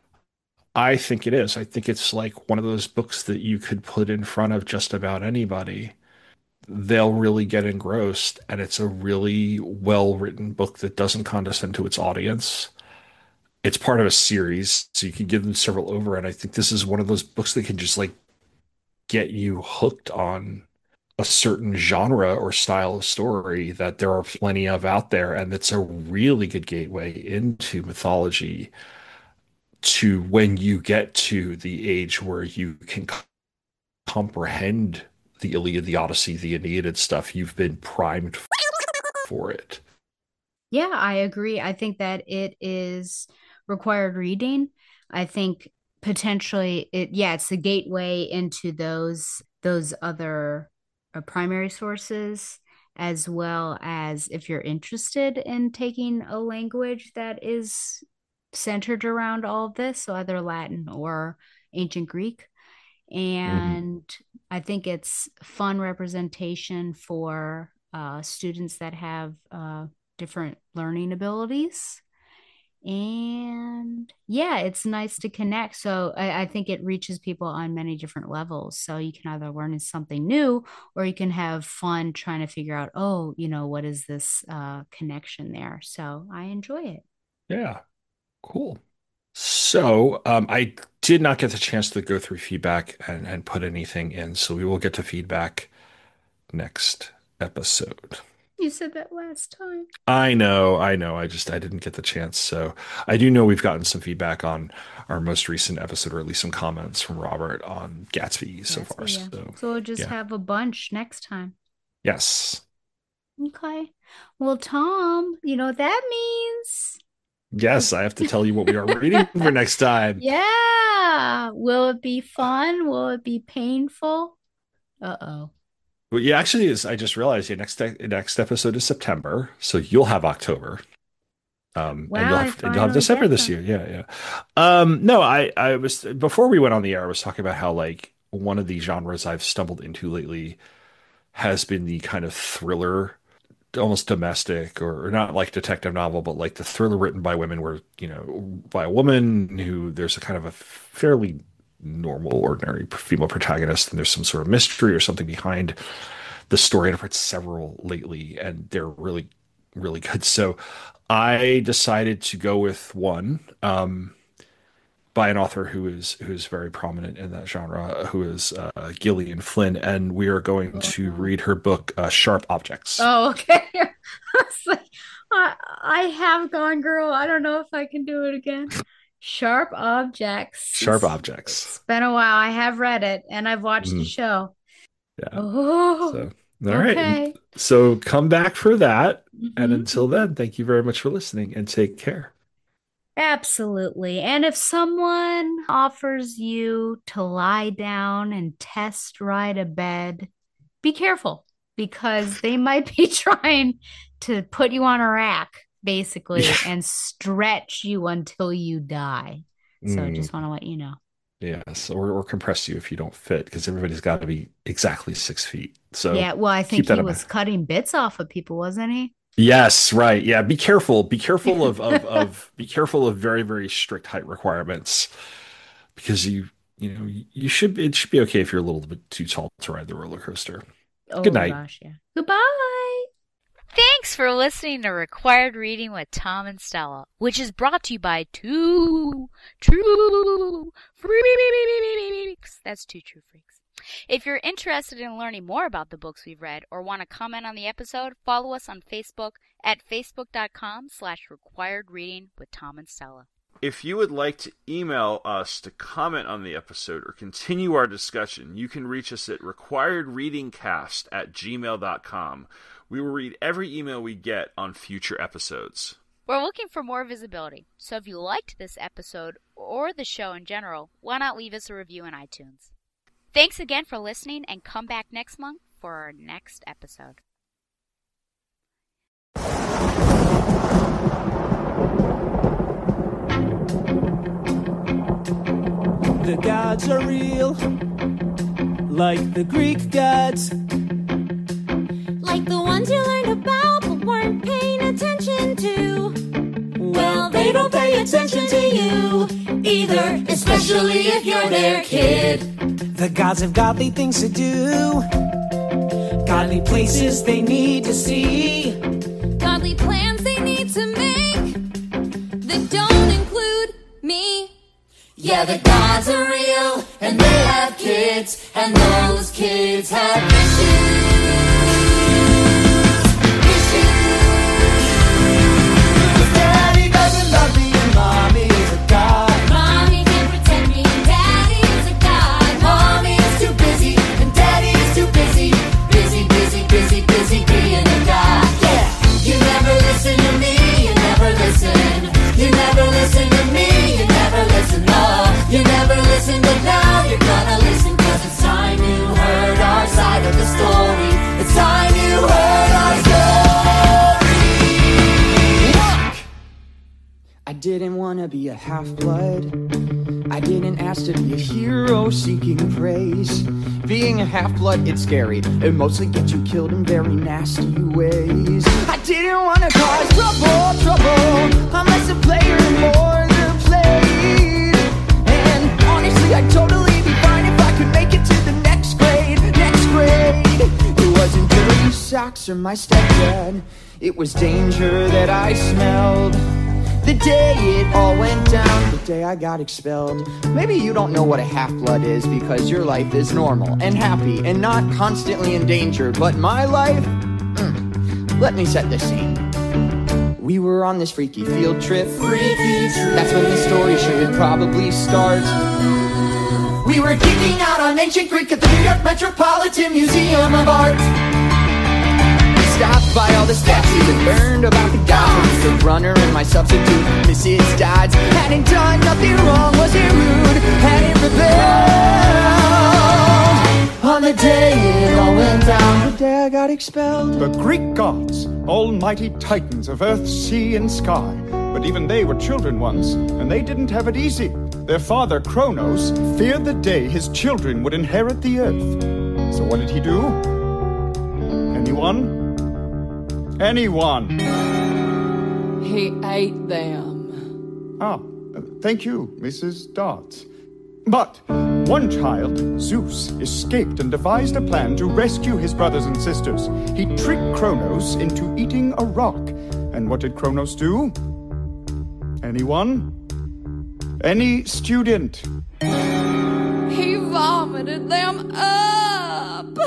I think it is. I think it's like one of those books that you could put in front of just about anybody. They'll really get engrossed, and it's a really well-written book that doesn't condescend to its audience. It's part of a series, so you can give them several over, and I think this is one of those books that can just like get you hooked on a certain genre or style of story that there are plenty of out there, and it's a really good gateway into mythology to when you get to the age where you can c- comprehend the Iliad, the Odyssey, the Aeneid and stuff. You've been primed f- for it. Yeah, I agree. I think that it is required reading. I think potentially it, yeah, it's the gateway into those those other uh, primary sources, as well as if you're interested in taking a language that is centered around all of this, so either Latin or ancient Greek. And mm-hmm. I think it's fun representation for uh, students that have uh, different learning abilities. And yeah, it's nice to connect. So I, I think it reaches people on many different levels. So you can either learn something new, or you can have fun trying to figure out, oh, you know, what is this uh, connection there? So I enjoy it. Yeah, cool. So um, I did not get the chance to go through feedback and, and put anything in. So we will get to feedback next episode. You said that last time. I know, I know. I just, I didn't get the chance. So I do know we've gotten some feedback on our most recent episode, or at least some comments from Robert on Gatsby so Gatsby, far. Yeah. So, so we'll just yeah. have a bunch next time. Yes. Okay. Well, Tom, you know what that means? Yes, I have to tell you what we are reading for next time. Yeah. Will it be fun? Will it be painful? Uh-oh. Well, yeah, actually, is I just realized your next next episode is September, so you'll have October. Um, wow, and you'll have, and you'll have December this year. Yeah, yeah. Um, no, I, I was before we went on the air, I was talking about how like one of the genres I've stumbled into lately has been the kind of thriller, almost domestic, or, or not like detective novel, but like the thriller written by women, where you know, by a woman who there's a kind of a fairly normal, ordinary female protagonist, and there's some sort of mystery or something behind the story. And I've read several lately, and they're really, really good. So I decided to go with one um, by an author who is who is very prominent in that genre, who is uh, Gillian Flynn, and we are going oh, to God. read her book, uh, Sharp Objects. Oh, okay. I was like, I, I have Gone Girl. I don't know if I can do it again. Sharp Objects. Sharp Objects. It's been a while. I have read it, and I've watched mm. the show. Yeah. Oh, so, all okay. right. So come back for that. Mm-hmm. And until then, thank you very much for listening, and take care. Absolutely. And if someone offers you to lie down and test ride a bed, be careful, because they might be trying to put you on a rack, basically, yeah. and stretch you until you die. So mm. just want to let you know. Yes, or, or compress you if you don't fit, because everybody's got to be exactly six feet. So yeah, well, I think he was cutting bits off of people, wasn't he? Yes, right. Yeah, be careful. Be careful of of, of be careful of very, very strict height requirements, because you you know you should it should be okay if you're a little bit too tall to ride the roller coaster. Oh, good night. Gosh, yeah. Goodbye. Thanks for listening to Required Reading with Tom and Stella, which is brought to you by Two True Freaks. That's Two True Freaks. If you're interested in learning more about the books we've read, or want to comment on the episode, follow us on Facebook at facebook.com slash required reading with Tom and Stella. If you would like to email us to comment on the episode or continue our discussion, you can reach us at requiredreadingcast at gmail dot com. We will read every email we get on future episodes. We're looking for more visibility, so if you liked this episode or the show in general, why not leave us a review on iTunes? Thanks again for listening, and come back next month for our next episode. The gods are real, like the Greek gods. Like the ones you learned about but weren't paying attention to. Well, they don't pay attention to you either, especially if you're their kid. The gods have godly things to do, godly places they need to see, godly plans they need to make that don't include me. Yeah, the gods are real, and they have kids, and those kids have issues. Issues. Daddy doesn't love me, and mommy is a god. Mommy can't protect me, and daddy is a god. Mommy is too busy, and daddy is too busy. Busy, busy, busy, busy being a god. Yeah. You never listen to me, you never listen. You never listen to me, you never listen. Oh, you never listen, but now you're gonna listen, 'cause it's time you heard our side of the didn't want to be a half-blood. I didn't ask to be a hero seeking praise. Being a half-blood, it's scary. It mostly gets you killed in very nasty ways. I didn't want to cause trouble, trouble. I'm less a player and more the played. And honestly, I'd totally be fine if I could make it to the next grade, next grade. It wasn't dirty socks or my stepdad. It was danger that I smelled. The day it all went down, the day I got expelled. Maybe you don't know what a half-blood is because your life is normal and happy and not constantly in danger. But my life? Mm, let me set the scene. We were on this freaky field trip. Freaky trip. That's when the story should probably start. We were geeking out on ancient Greek at the New York Metropolitan Museum of Art. Stopped by all the statues and learned about the gods. The runner and my substitute, Missus Dodds. Hadn't done nothing wrong, wasn't rude, hadn't rebelled. On the day it all went down, the day I got expelled. The Greek gods, almighty titans of earth, sea, and sky. But even they were children once, and they didn't have it easy. Their father, Kronos, feared the day his children would inherit the earth. So what did he do? Anyone? Anyone? He ate them. Ah, thank you, Missus Dodds. But one child, Zeus, escaped and devised a plan to rescue his brothers and sisters. He tricked Kronos into eating a rock. And what did Kronos do? Anyone? Any student? He vomited them up.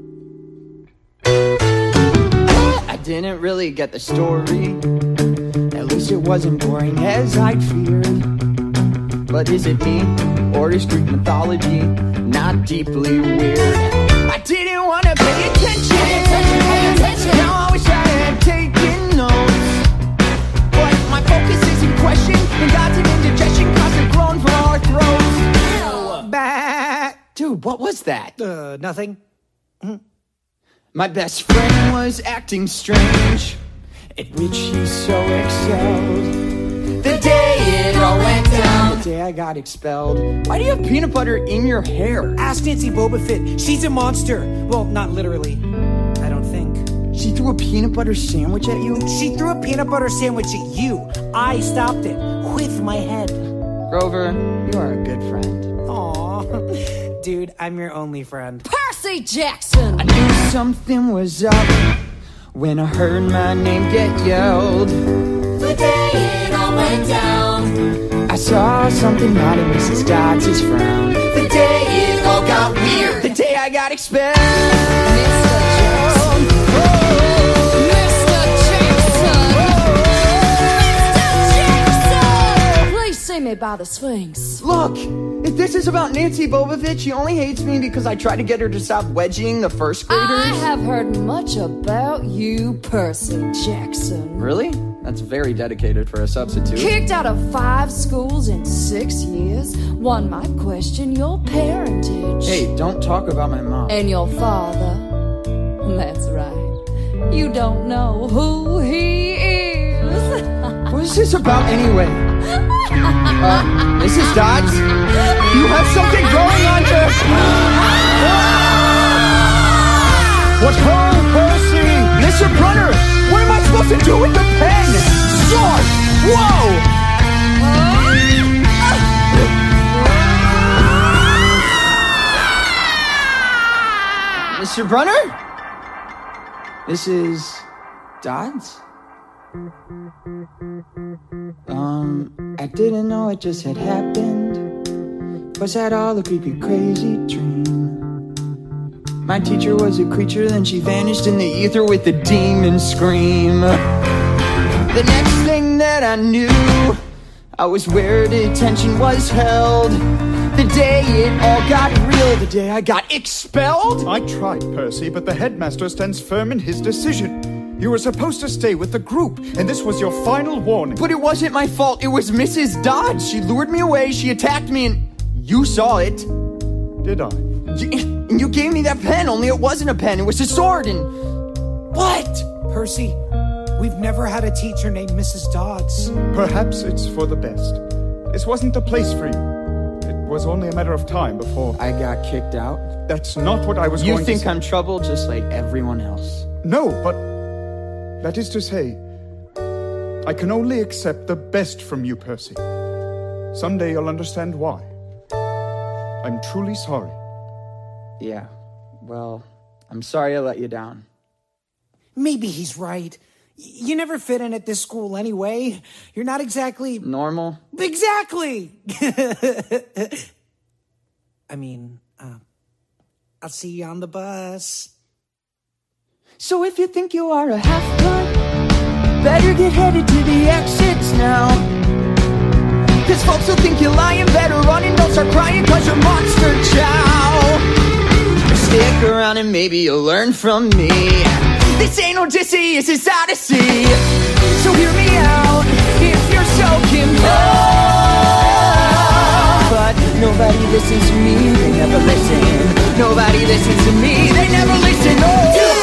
I didn't really get the story. At least it wasn't boring as I'd feared. But is it me, or is Greek mythology not deeply weird? I didn't want to pay attention. Pay attention, pay attention. Now I wish I had taken notes. But my focus is in question, and God's an indigestion causing groan from our throats. Ew. Bah. Dude, what was that? Uh, nothing. Mm-hmm. My best friend was acting strange, at which he so excelled. The day it all went down, the day I got expelled. Why do you have peanut butter in your hair? Ask Nancy Boba Fett. She's a monster. Well, not literally. I don't think. She threw a peanut butter sandwich at you? She threw a peanut butter sandwich at you. I stopped it with my head. Grover, you are a good friend. Aw. Dude, I'm your only friend. Percy Jackson! I knew something was up when I heard my name get yelled. The day it all went down, I saw something out of Missus Dodds' frown. the day it all got weird. The day I got expelled. Mister Jackson. Mister Jackson. Mister Jackson! Please see me by the Sphinx. Look, if this is about Nancy Boba Fett, she only hates me because I tried to get her to stop wedging the first graders. I have heard much about you, Percy Jackson. Really? That's very dedicated for a substitute. Kicked out of five schools in six years. One might question your parentage. Hey, don't talk about my mom. And your father. That's right. You don't know who he is. What is this about anyway? Uh, Missus Dodds? You have something going on here! What's wrong, Percy? Mister Brunner, what am I supposed to do with the pen? Sword! Whoa! Mister Brunner? Missus Dodds? Um, I didn't know it just had happened. Was that all a creepy, crazy dream? My teacher was a creature, then she vanished in the ether with a demon scream. The next thing that I knew, I was where detention was held. The day it all got real, the day I got expelled. I tried, Percy, but the headmaster stands firm in his decision. You were supposed to stay with the group, and this was your final warning. But it wasn't my fault. It was Missus Dodds. She lured me away, she attacked me, and you saw it. Did I? And you gave me that pen, only it wasn't a pen. It was a sword, and... What? Percy, We've never had a teacher named Missus Dodds. Perhaps it's for the best. This wasn't the place for you. It was only a matter of time before I got kicked out. That's not what I was You going to think say. I'm trouble just like everyone else? No, but that is to say, I can only accept the best from you, Percy. Someday you'll understand why. I'm truly sorry. Yeah, well, I'm sorry I let you down. Maybe he's right. You never fit in at this school anyway. You're not exactly... Normal? Exactly! I mean, uh, I'll see you on the bus. So if you think you are a half-blood, better get headed to the exits now. Cause folks will think you're lying, better run and don't start crying cause you're monster chow. Stick around and maybe you'll learn from me. This ain't Odysseus, it's Odyssey. So hear me out if you're so compelled. But nobody listens to me, they never listen. Nobody listens to me, they never listen. Oh!